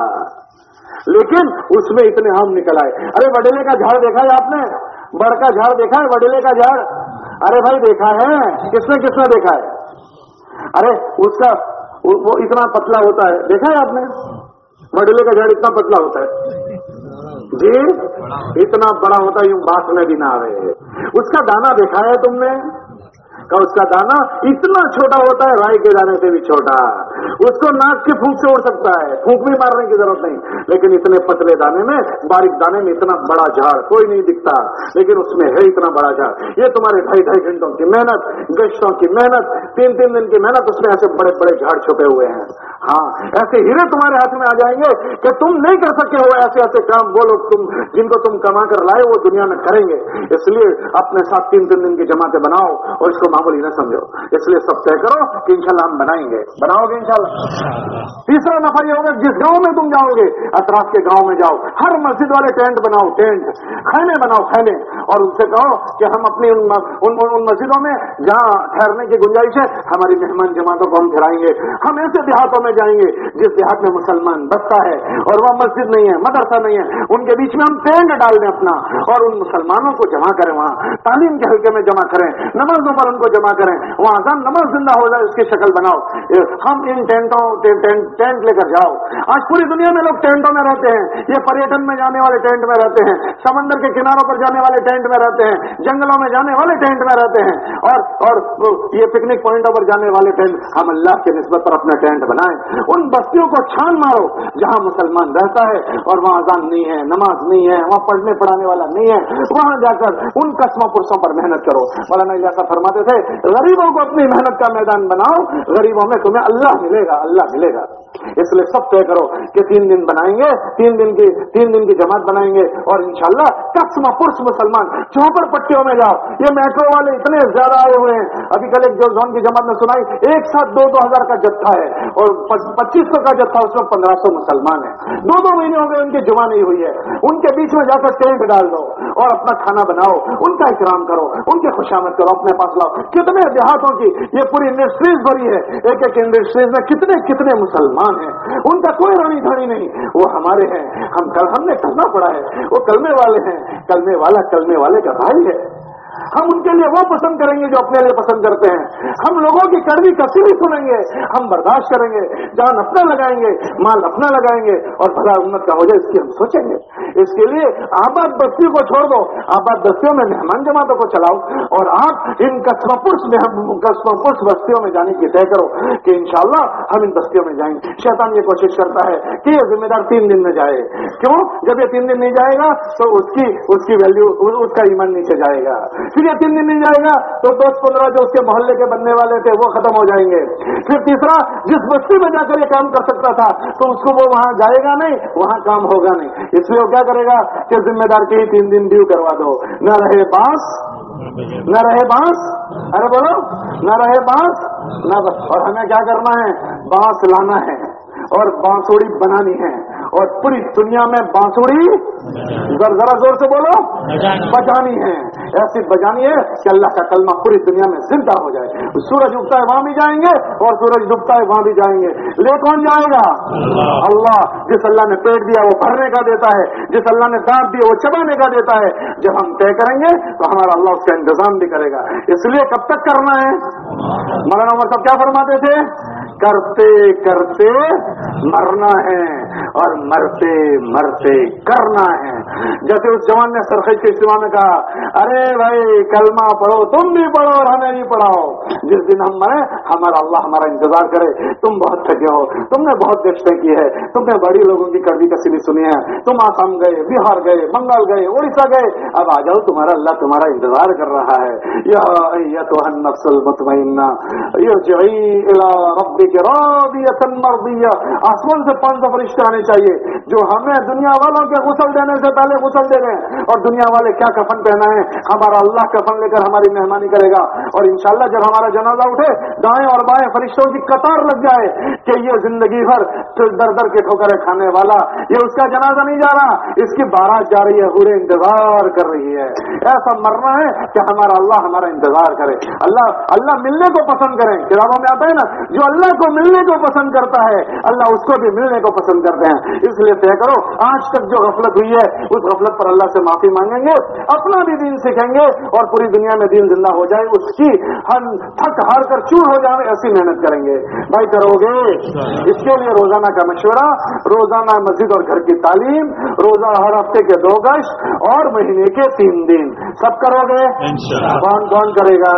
لیکن اس میں اتنے آم نکل آئے. ارے وڈیلے کا جھاڑ دیکھا ہے آپ نے؟ بڑ کا جھاڑ دیکھا ہے؟ وڈیلے کا جھاڑ؟ ارے بھائی دیکھا ہے, کس نے کس نے دیکھا ہے؟ ارے اس کا وہ اتنا پتلا ہوتا ہے, دیکھا ہے آپ نے؟ وڈیلے کا جھاڑ اتنا پتلا ہوتا ہے جی, اتنا بڑا ہوتا ہے, یوں بات میں بھی نہ آئے. اس کا دانا دیکھا ہے تم نے؟ اس کا دانا اتنا چھوٹا ہوتا ہے, رائی کے دانے سے بھی چھوٹا. اس کو ناک کی پھونک سے اڑ سکتا ہے, پھونک بھی مارنے کی ضرورت نہیں. لیکن اتنے پتلے دانے میں, باریک دانے میں اتنا بڑا جھاڑ کوئی نہیں دکھتا, لیکن اس میں ہے اتنا بڑا جھاڑ. یہ تمہارے ڈھائی ڈھائی گھنٹوں کی محنت, گشتوں کی محنت, تین تین دن کی محنت, اس میں ایسے بڑے بڑے جھاڑ چھپے ہوئے ہیں. ہاں, ایسے ہیرے تمہارے ہاتھ میں آ جائیں گے کہ تم نہیں کر سکے ہو ایسے ایسے کام. وہ لوگ تم جن کو تم کما کر لائے وہ دنیا میں کریں گے. اس لیے اپنے ساتھ تین تین دن کی جماعتیں بناؤ اور اس کو معمولی نہ سمجھو. اس لیے سب طے کرو کہ انشاءاللہ ہم بنائیں گے. بناؤ گے انشاءاللہ؟ तीसरा नफा ये होगा, जिस गांव में तुम जाओगे अतराफ के गांव में जाओ, हर मस्जिद वाले टेंट बनाओ, टेंट खैमे बनाओ, खैमे, और उनसे कहो कि हम अपनी उन, उन, उन मस्जिदों में जहाँ ठहरने की गुंजाइश है हमारी मेहमान जमातों को हम ठहराएंगे। हम ऐसे देहातों में जाएंगे जिस देहात में मुसलमान बसता है और वह मस्जिद नहीं है, मदरसा नहीं है, उनके बीच में हम टेंट डाल दें अपना, और उन मुसलमानों को जमा करें, वहाँ तालीम के हल्के में जमा करें, नमाजों पर उनको जमा करें, वहाँ अज़ान नमाज जिंदा हो जाए उसकी शक्ल बनाओ। हम इन टेंटों टेंट टेंट लेकर जाओ। आज पूरी दुनिया में लोग टेंटों में रहते हैं, ये पर्यटन में जाने वाले टेंट में रहते हैं, समंदर के किनारों पर जाने वाले टेंट में रहते हैं, जंगलों में जाने वाले टेंट में रहते हैं, और और ये पिकनिक पॉइंटों पर जाने वाले टेंट। हम अल्लाह के निस्बत पर अपना टेंट बनाएं, उन बस्तियों को छान मारो जहां मुसलमान रहता है और वहां अज़ान नहीं है, नमाज नहीं है, वहां पढ़ने पढ़ाने वाला नहीं है, वहां जाकर उन कस्मों पुरुषों पर मेहनत करो। मौलाना इलियास फरमाते थे, गरीबों को अपनी मेहनत का मैदान बनाओ, गरीबों में तुम्हें अल्लाह मिलेगा, अल्लाह मिलेगा। इसलिए सब तय करो कि तीन दिन बनाएंगे, तीन दिन की तीन दिन की जमात बनाएंगे, और इंशाल्लाह कस्म पुरुष मुसलमान चौपर पट्टियों में जाओ। ये मेट्रो वाले इतने ज्यादा आए हुए हैं, अभी कल एक जो जोन की जमात में सुनाई, एक साथ दो दो हजार का जत्था है और पच्चीस सौ का जत्था, उसमें पंद्रह सौ मुसलमान है। दो दो महीने हो गए उनकी जुमा नहीं हुई है, उनके बीच में जाकर टेंट डाल दो और अपना खाना बनाओ, उनका इकराम करो, उनके खुशामद करो, अपने पास लाओ। कितने देहातों की ये पूरी इंडस्ट्रीज भरी है, एक एक इंडस्ट्रीज में कितने कितने मुसलमान हैं, उनका कोई रानी धानी नहीं, वो हमारे हैं। हम कल हमने कलमा पढ़ा है, वो कलमे वाले हैं, कलमे वाला कलमे वाले का भाई है। हम उनके लिए वो पसंद करेंगे जो अपने लिए पसंद करते हैं। हम लोगों की कड़वी कसी भी सुनेंगे, हम बर्दाश्त करेंगे, जान अपना लगाएंगे, माल अपना लगाएंगे, और भला उम्मत का हो जाए इसकी हम सोचेंगे। इसके लिए आबाद बस्तियों को छोड़ दो, आबाद बस्तियों में मेहमान जमातों को चलाओ, और आप इन कस्मपुरुष में कस्मपुरुष बस्तियों में जाने की तय करो कि इंशाअल्लाह हम इन बस्तियों में जाएंगे। शैतान ये कोशिश करता है कि ये जिम्मेदार तीन दिन में जाए। क्यों? जब ये तीन दिन नहीं जाएगा तो उसकी उसकी वैल्यू, उसका ईमान नीचे जाएगा। फिर ये तीन दिन नहीं जाएगा तो दस पंद्रह जो उसके मोहल्ले के बनने वाले थे वो खत्म हो जाएंगे। फिर तीसरा, जिस बस्ती में जाकर ये काम कर सकता था तो उसको वो वहां जाएगा नहीं, वहां काम होगा नहीं। इसलिए वो क्या करेगा कि जिम्मेदार के ही तीन दिन ड्यू करवा दो। न रहे बांस न रहे बांस, अरे बोलो, न रहे बांस न। और हमें क्या करना है? बांस लाना है और बांसुड़ी बनानी है, और पूरी दुनिया में बांसुड़ी जरा जरा जोर से बोलो, बजानी है। ऐसी बजानी है कि अल्लाह का कलमा पूरी दुनिया में जिंदा हो जाए। सूरज उगता है वहां भी जाएंगे और सूरज डूबता है वहां भी जाएंगे। ले कौन जाएगा? अल्लाह। जिस अल्लाह ने पेट दिया वो भरने का देता है, जिस अल्लाह ने दांत दिया वो चबाने का देता है। जब हम तय करेंगे तो हमारा अल्लाह उसका इंतजाम भी करेगा। इसलिए कब तक करना है? मौलाना उमर साहब क्या फरमाते थे? करते करते मरना है और मरते मरते करना है। जैसे उस जवान ने सरखज के इज्तिमा में कहा, अरे भाई कलमा पढ़ो, तुम भी पढ़ो और हमें भी पढ़ाओ। जिस दिन हम मरे हमारा अल्लाह हमारा इंतजार करे। तुम बहुत थके हो, तुमने बहुत देशे की है, तुमने बड़ी लोगों की कड़वी कसी भी सुनी है, तुम आसाम गए, बिहार गए, बंगाल गए, उड़ीसा गए, अब आ जाओ, तुम्हारा अल्लाह तुम्हारा इंतजार कर रहा है। या अय्यतुहन नफ्सुल मुतमइन्ना इरजिई इला रब्बिक रादियतन मर्दिया। आसमान से पांच सौ फरिश्ते आने चाहिए जो हमें दुनिया वालों के गुसल देने से पहले गुसल दे दें। और दुनिया वाले क्या कफन पहना है, हमारा अल्लाह कफन लेकर हमारी मेहमानी करेगा। और इंशाअल्लाह जब हमारा जनाजा उठे, दाएं और बाएं फरिश्तों की कतार लग जाए कि ये जिंदगी भर दर दर के ठोकरें खाने वाला, ये उसका जनाजा नहीं जा रहा, इसकी बारात जा रही है, पूरे इंतजार कर रही है। ऐसा मरना है कि हमारा अल्लाह हमारा इंतजार करे। अल्लाह अल्लाह मिलने को पसंद करें। किताबों में आता है ना, जो अल्लाह को मिलने को पसंद करता है अल्लाह उसको भी मिलने को पसंद करते हैं। इसलिए तय करो, आज तक जो गफलत हुई है उस गफलत पर अल्लाह से माफी मांगेंगे, अपना भी दीन सीखेंगे और पूरी दुनिया में दीन जिंदा हो जाए, उसकी हम थक हार कर चूर हो जाए ऐसी मेहनत करेंगे। भाई करोगे? इसके लिए रोजाना का मशवरा, रोजाना मस्जिद और घर की तालीम, रोजा हर हफ्ते के दो गश्त और महीने के तीन दिन, सब करोगे? कौन कौन करेगा?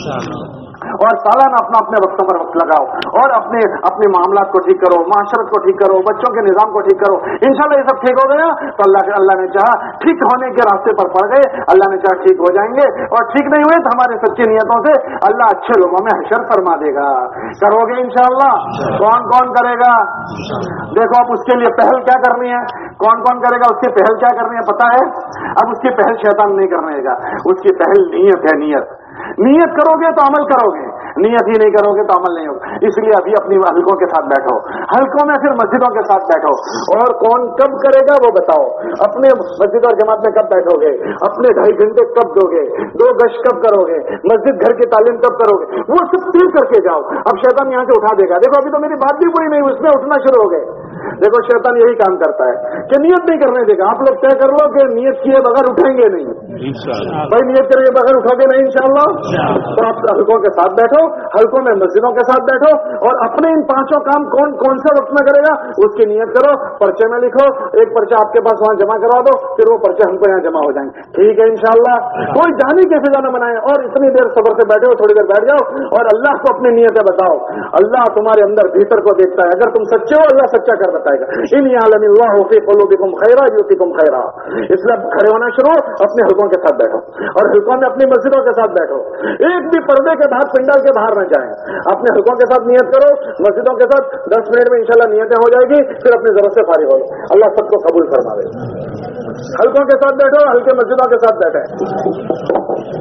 और सालाना अपना अपने वक्तों पर वक्त लगाओ और अपने अपने मामलात को ठीक करो, माशरत को ठीक करो, बच्चों के निजाम को ठीक करो। इंशाल्लाह ये सब ठीक हो गया तो अल्लाह अल्लाह ने चाहा ठीक होने के रास्ते पर पड़ गए, अल्लाह ने चाहा ठीक हो जाएंगे। और ठीक नहीं हुए तो हमारे सच्ची नियतों से अल्लाह अच्छे लोगों में हशर फरमा देगा। करोगे इंशाल्लाह? कौन कौन करेगा? देखो अब उसके लिए पहल क्या करनी है, कौन कौन करेगा, उसकी पहल क्या करनी है पता है? अब उसकी पहल शैतान नहीं करने देगा, उसकी पहल नीयत है। नियत नियत करोगे तो अमल करोगे, نیت ہی نہیں کروگے تو عمل نہیں ہوگا. اس لیے ابھی اپنی حلقوں کے ساتھ بیٹھو, حلقوں میں پھر مسجدوں کے ساتھ بیٹھو. اور کون کب کرے گا وہ بتاؤ. اپنے مسجد اور جماعت میں کب بیٹھو گے, اپنے ڈھائی گھنٹے کب دو گے, دو گش کب کرو گے, مسجد گھر کی تعلیم کب کرو گے, وہ سب طے کر کے جاؤ. اب شیطان یہاں سے اٹھا دے گا. دیکھو ابھی تو میری بات بھی پوری نہیں, اس میں اٹھنا شروع ہو گئے. دیکھو شیطان یہی کام کرتا ہے کہ نیت نہیں کرنے دے گا. آپ لوگ طے کر لو کہ نیت کیے بغیر اٹھیں گے نہیں. بھائی نیت کرے بغیر اٹھو گے نہیں انشاءاللہ. تو آپ حلقوں کے ساتھ بیٹھو, حلقوں میں مسجدوں کے ساتھ بیٹھو, اور اپنے ان پانچوں کام کون کون سے وقت میں کرے گا اس کی نیت کرو, پرچے میں لکھو. ایک پرچہ آپ کے پاس وہاں جمع کروا دو, پھر وہ پرچے ہم کو یہاں جمع ہو جائیں گے. ٹھیک ہے انشاءاللہ. کوئی جانے کی فضا نہ بنائے, اور اتنی دیر صبر سے بیٹھے ہو, تھوڑی دیر بیٹھ جاؤ اور اللہ کو اپنی نیتیں بتاؤ. اللہ تمہارے اندر بھیتر کو دیکھتا ہے. اگر تم سچے ہو اللہ سچا کر بتائے گا. ان یعلم اللہ فی قلوبکم خیرا یؤتکم خیرا. اس لیے کھڑے ہونا شروع, اپنے حلقوں کے ساتھ بیٹھو, اور حلقوں میں اپنی مسجدوں کے ساتھ بیٹھو. ایک بھی پردے کے باہر, پنڈال کے باہر نہ جائیں. اپنے حلقوں کے ساتھ نیت کرو, مسجدوں کے ساتھ دس منٹ میں انشاءاللہ نیتیں ہو جائے گی. پھر اپنی ضرورت سے فارغ ہو. اللہ سب کو قبول فرمائے. حلقوں کے ساتھ بیٹھو, ہلکے مسجدوں کے ساتھ بیٹھے.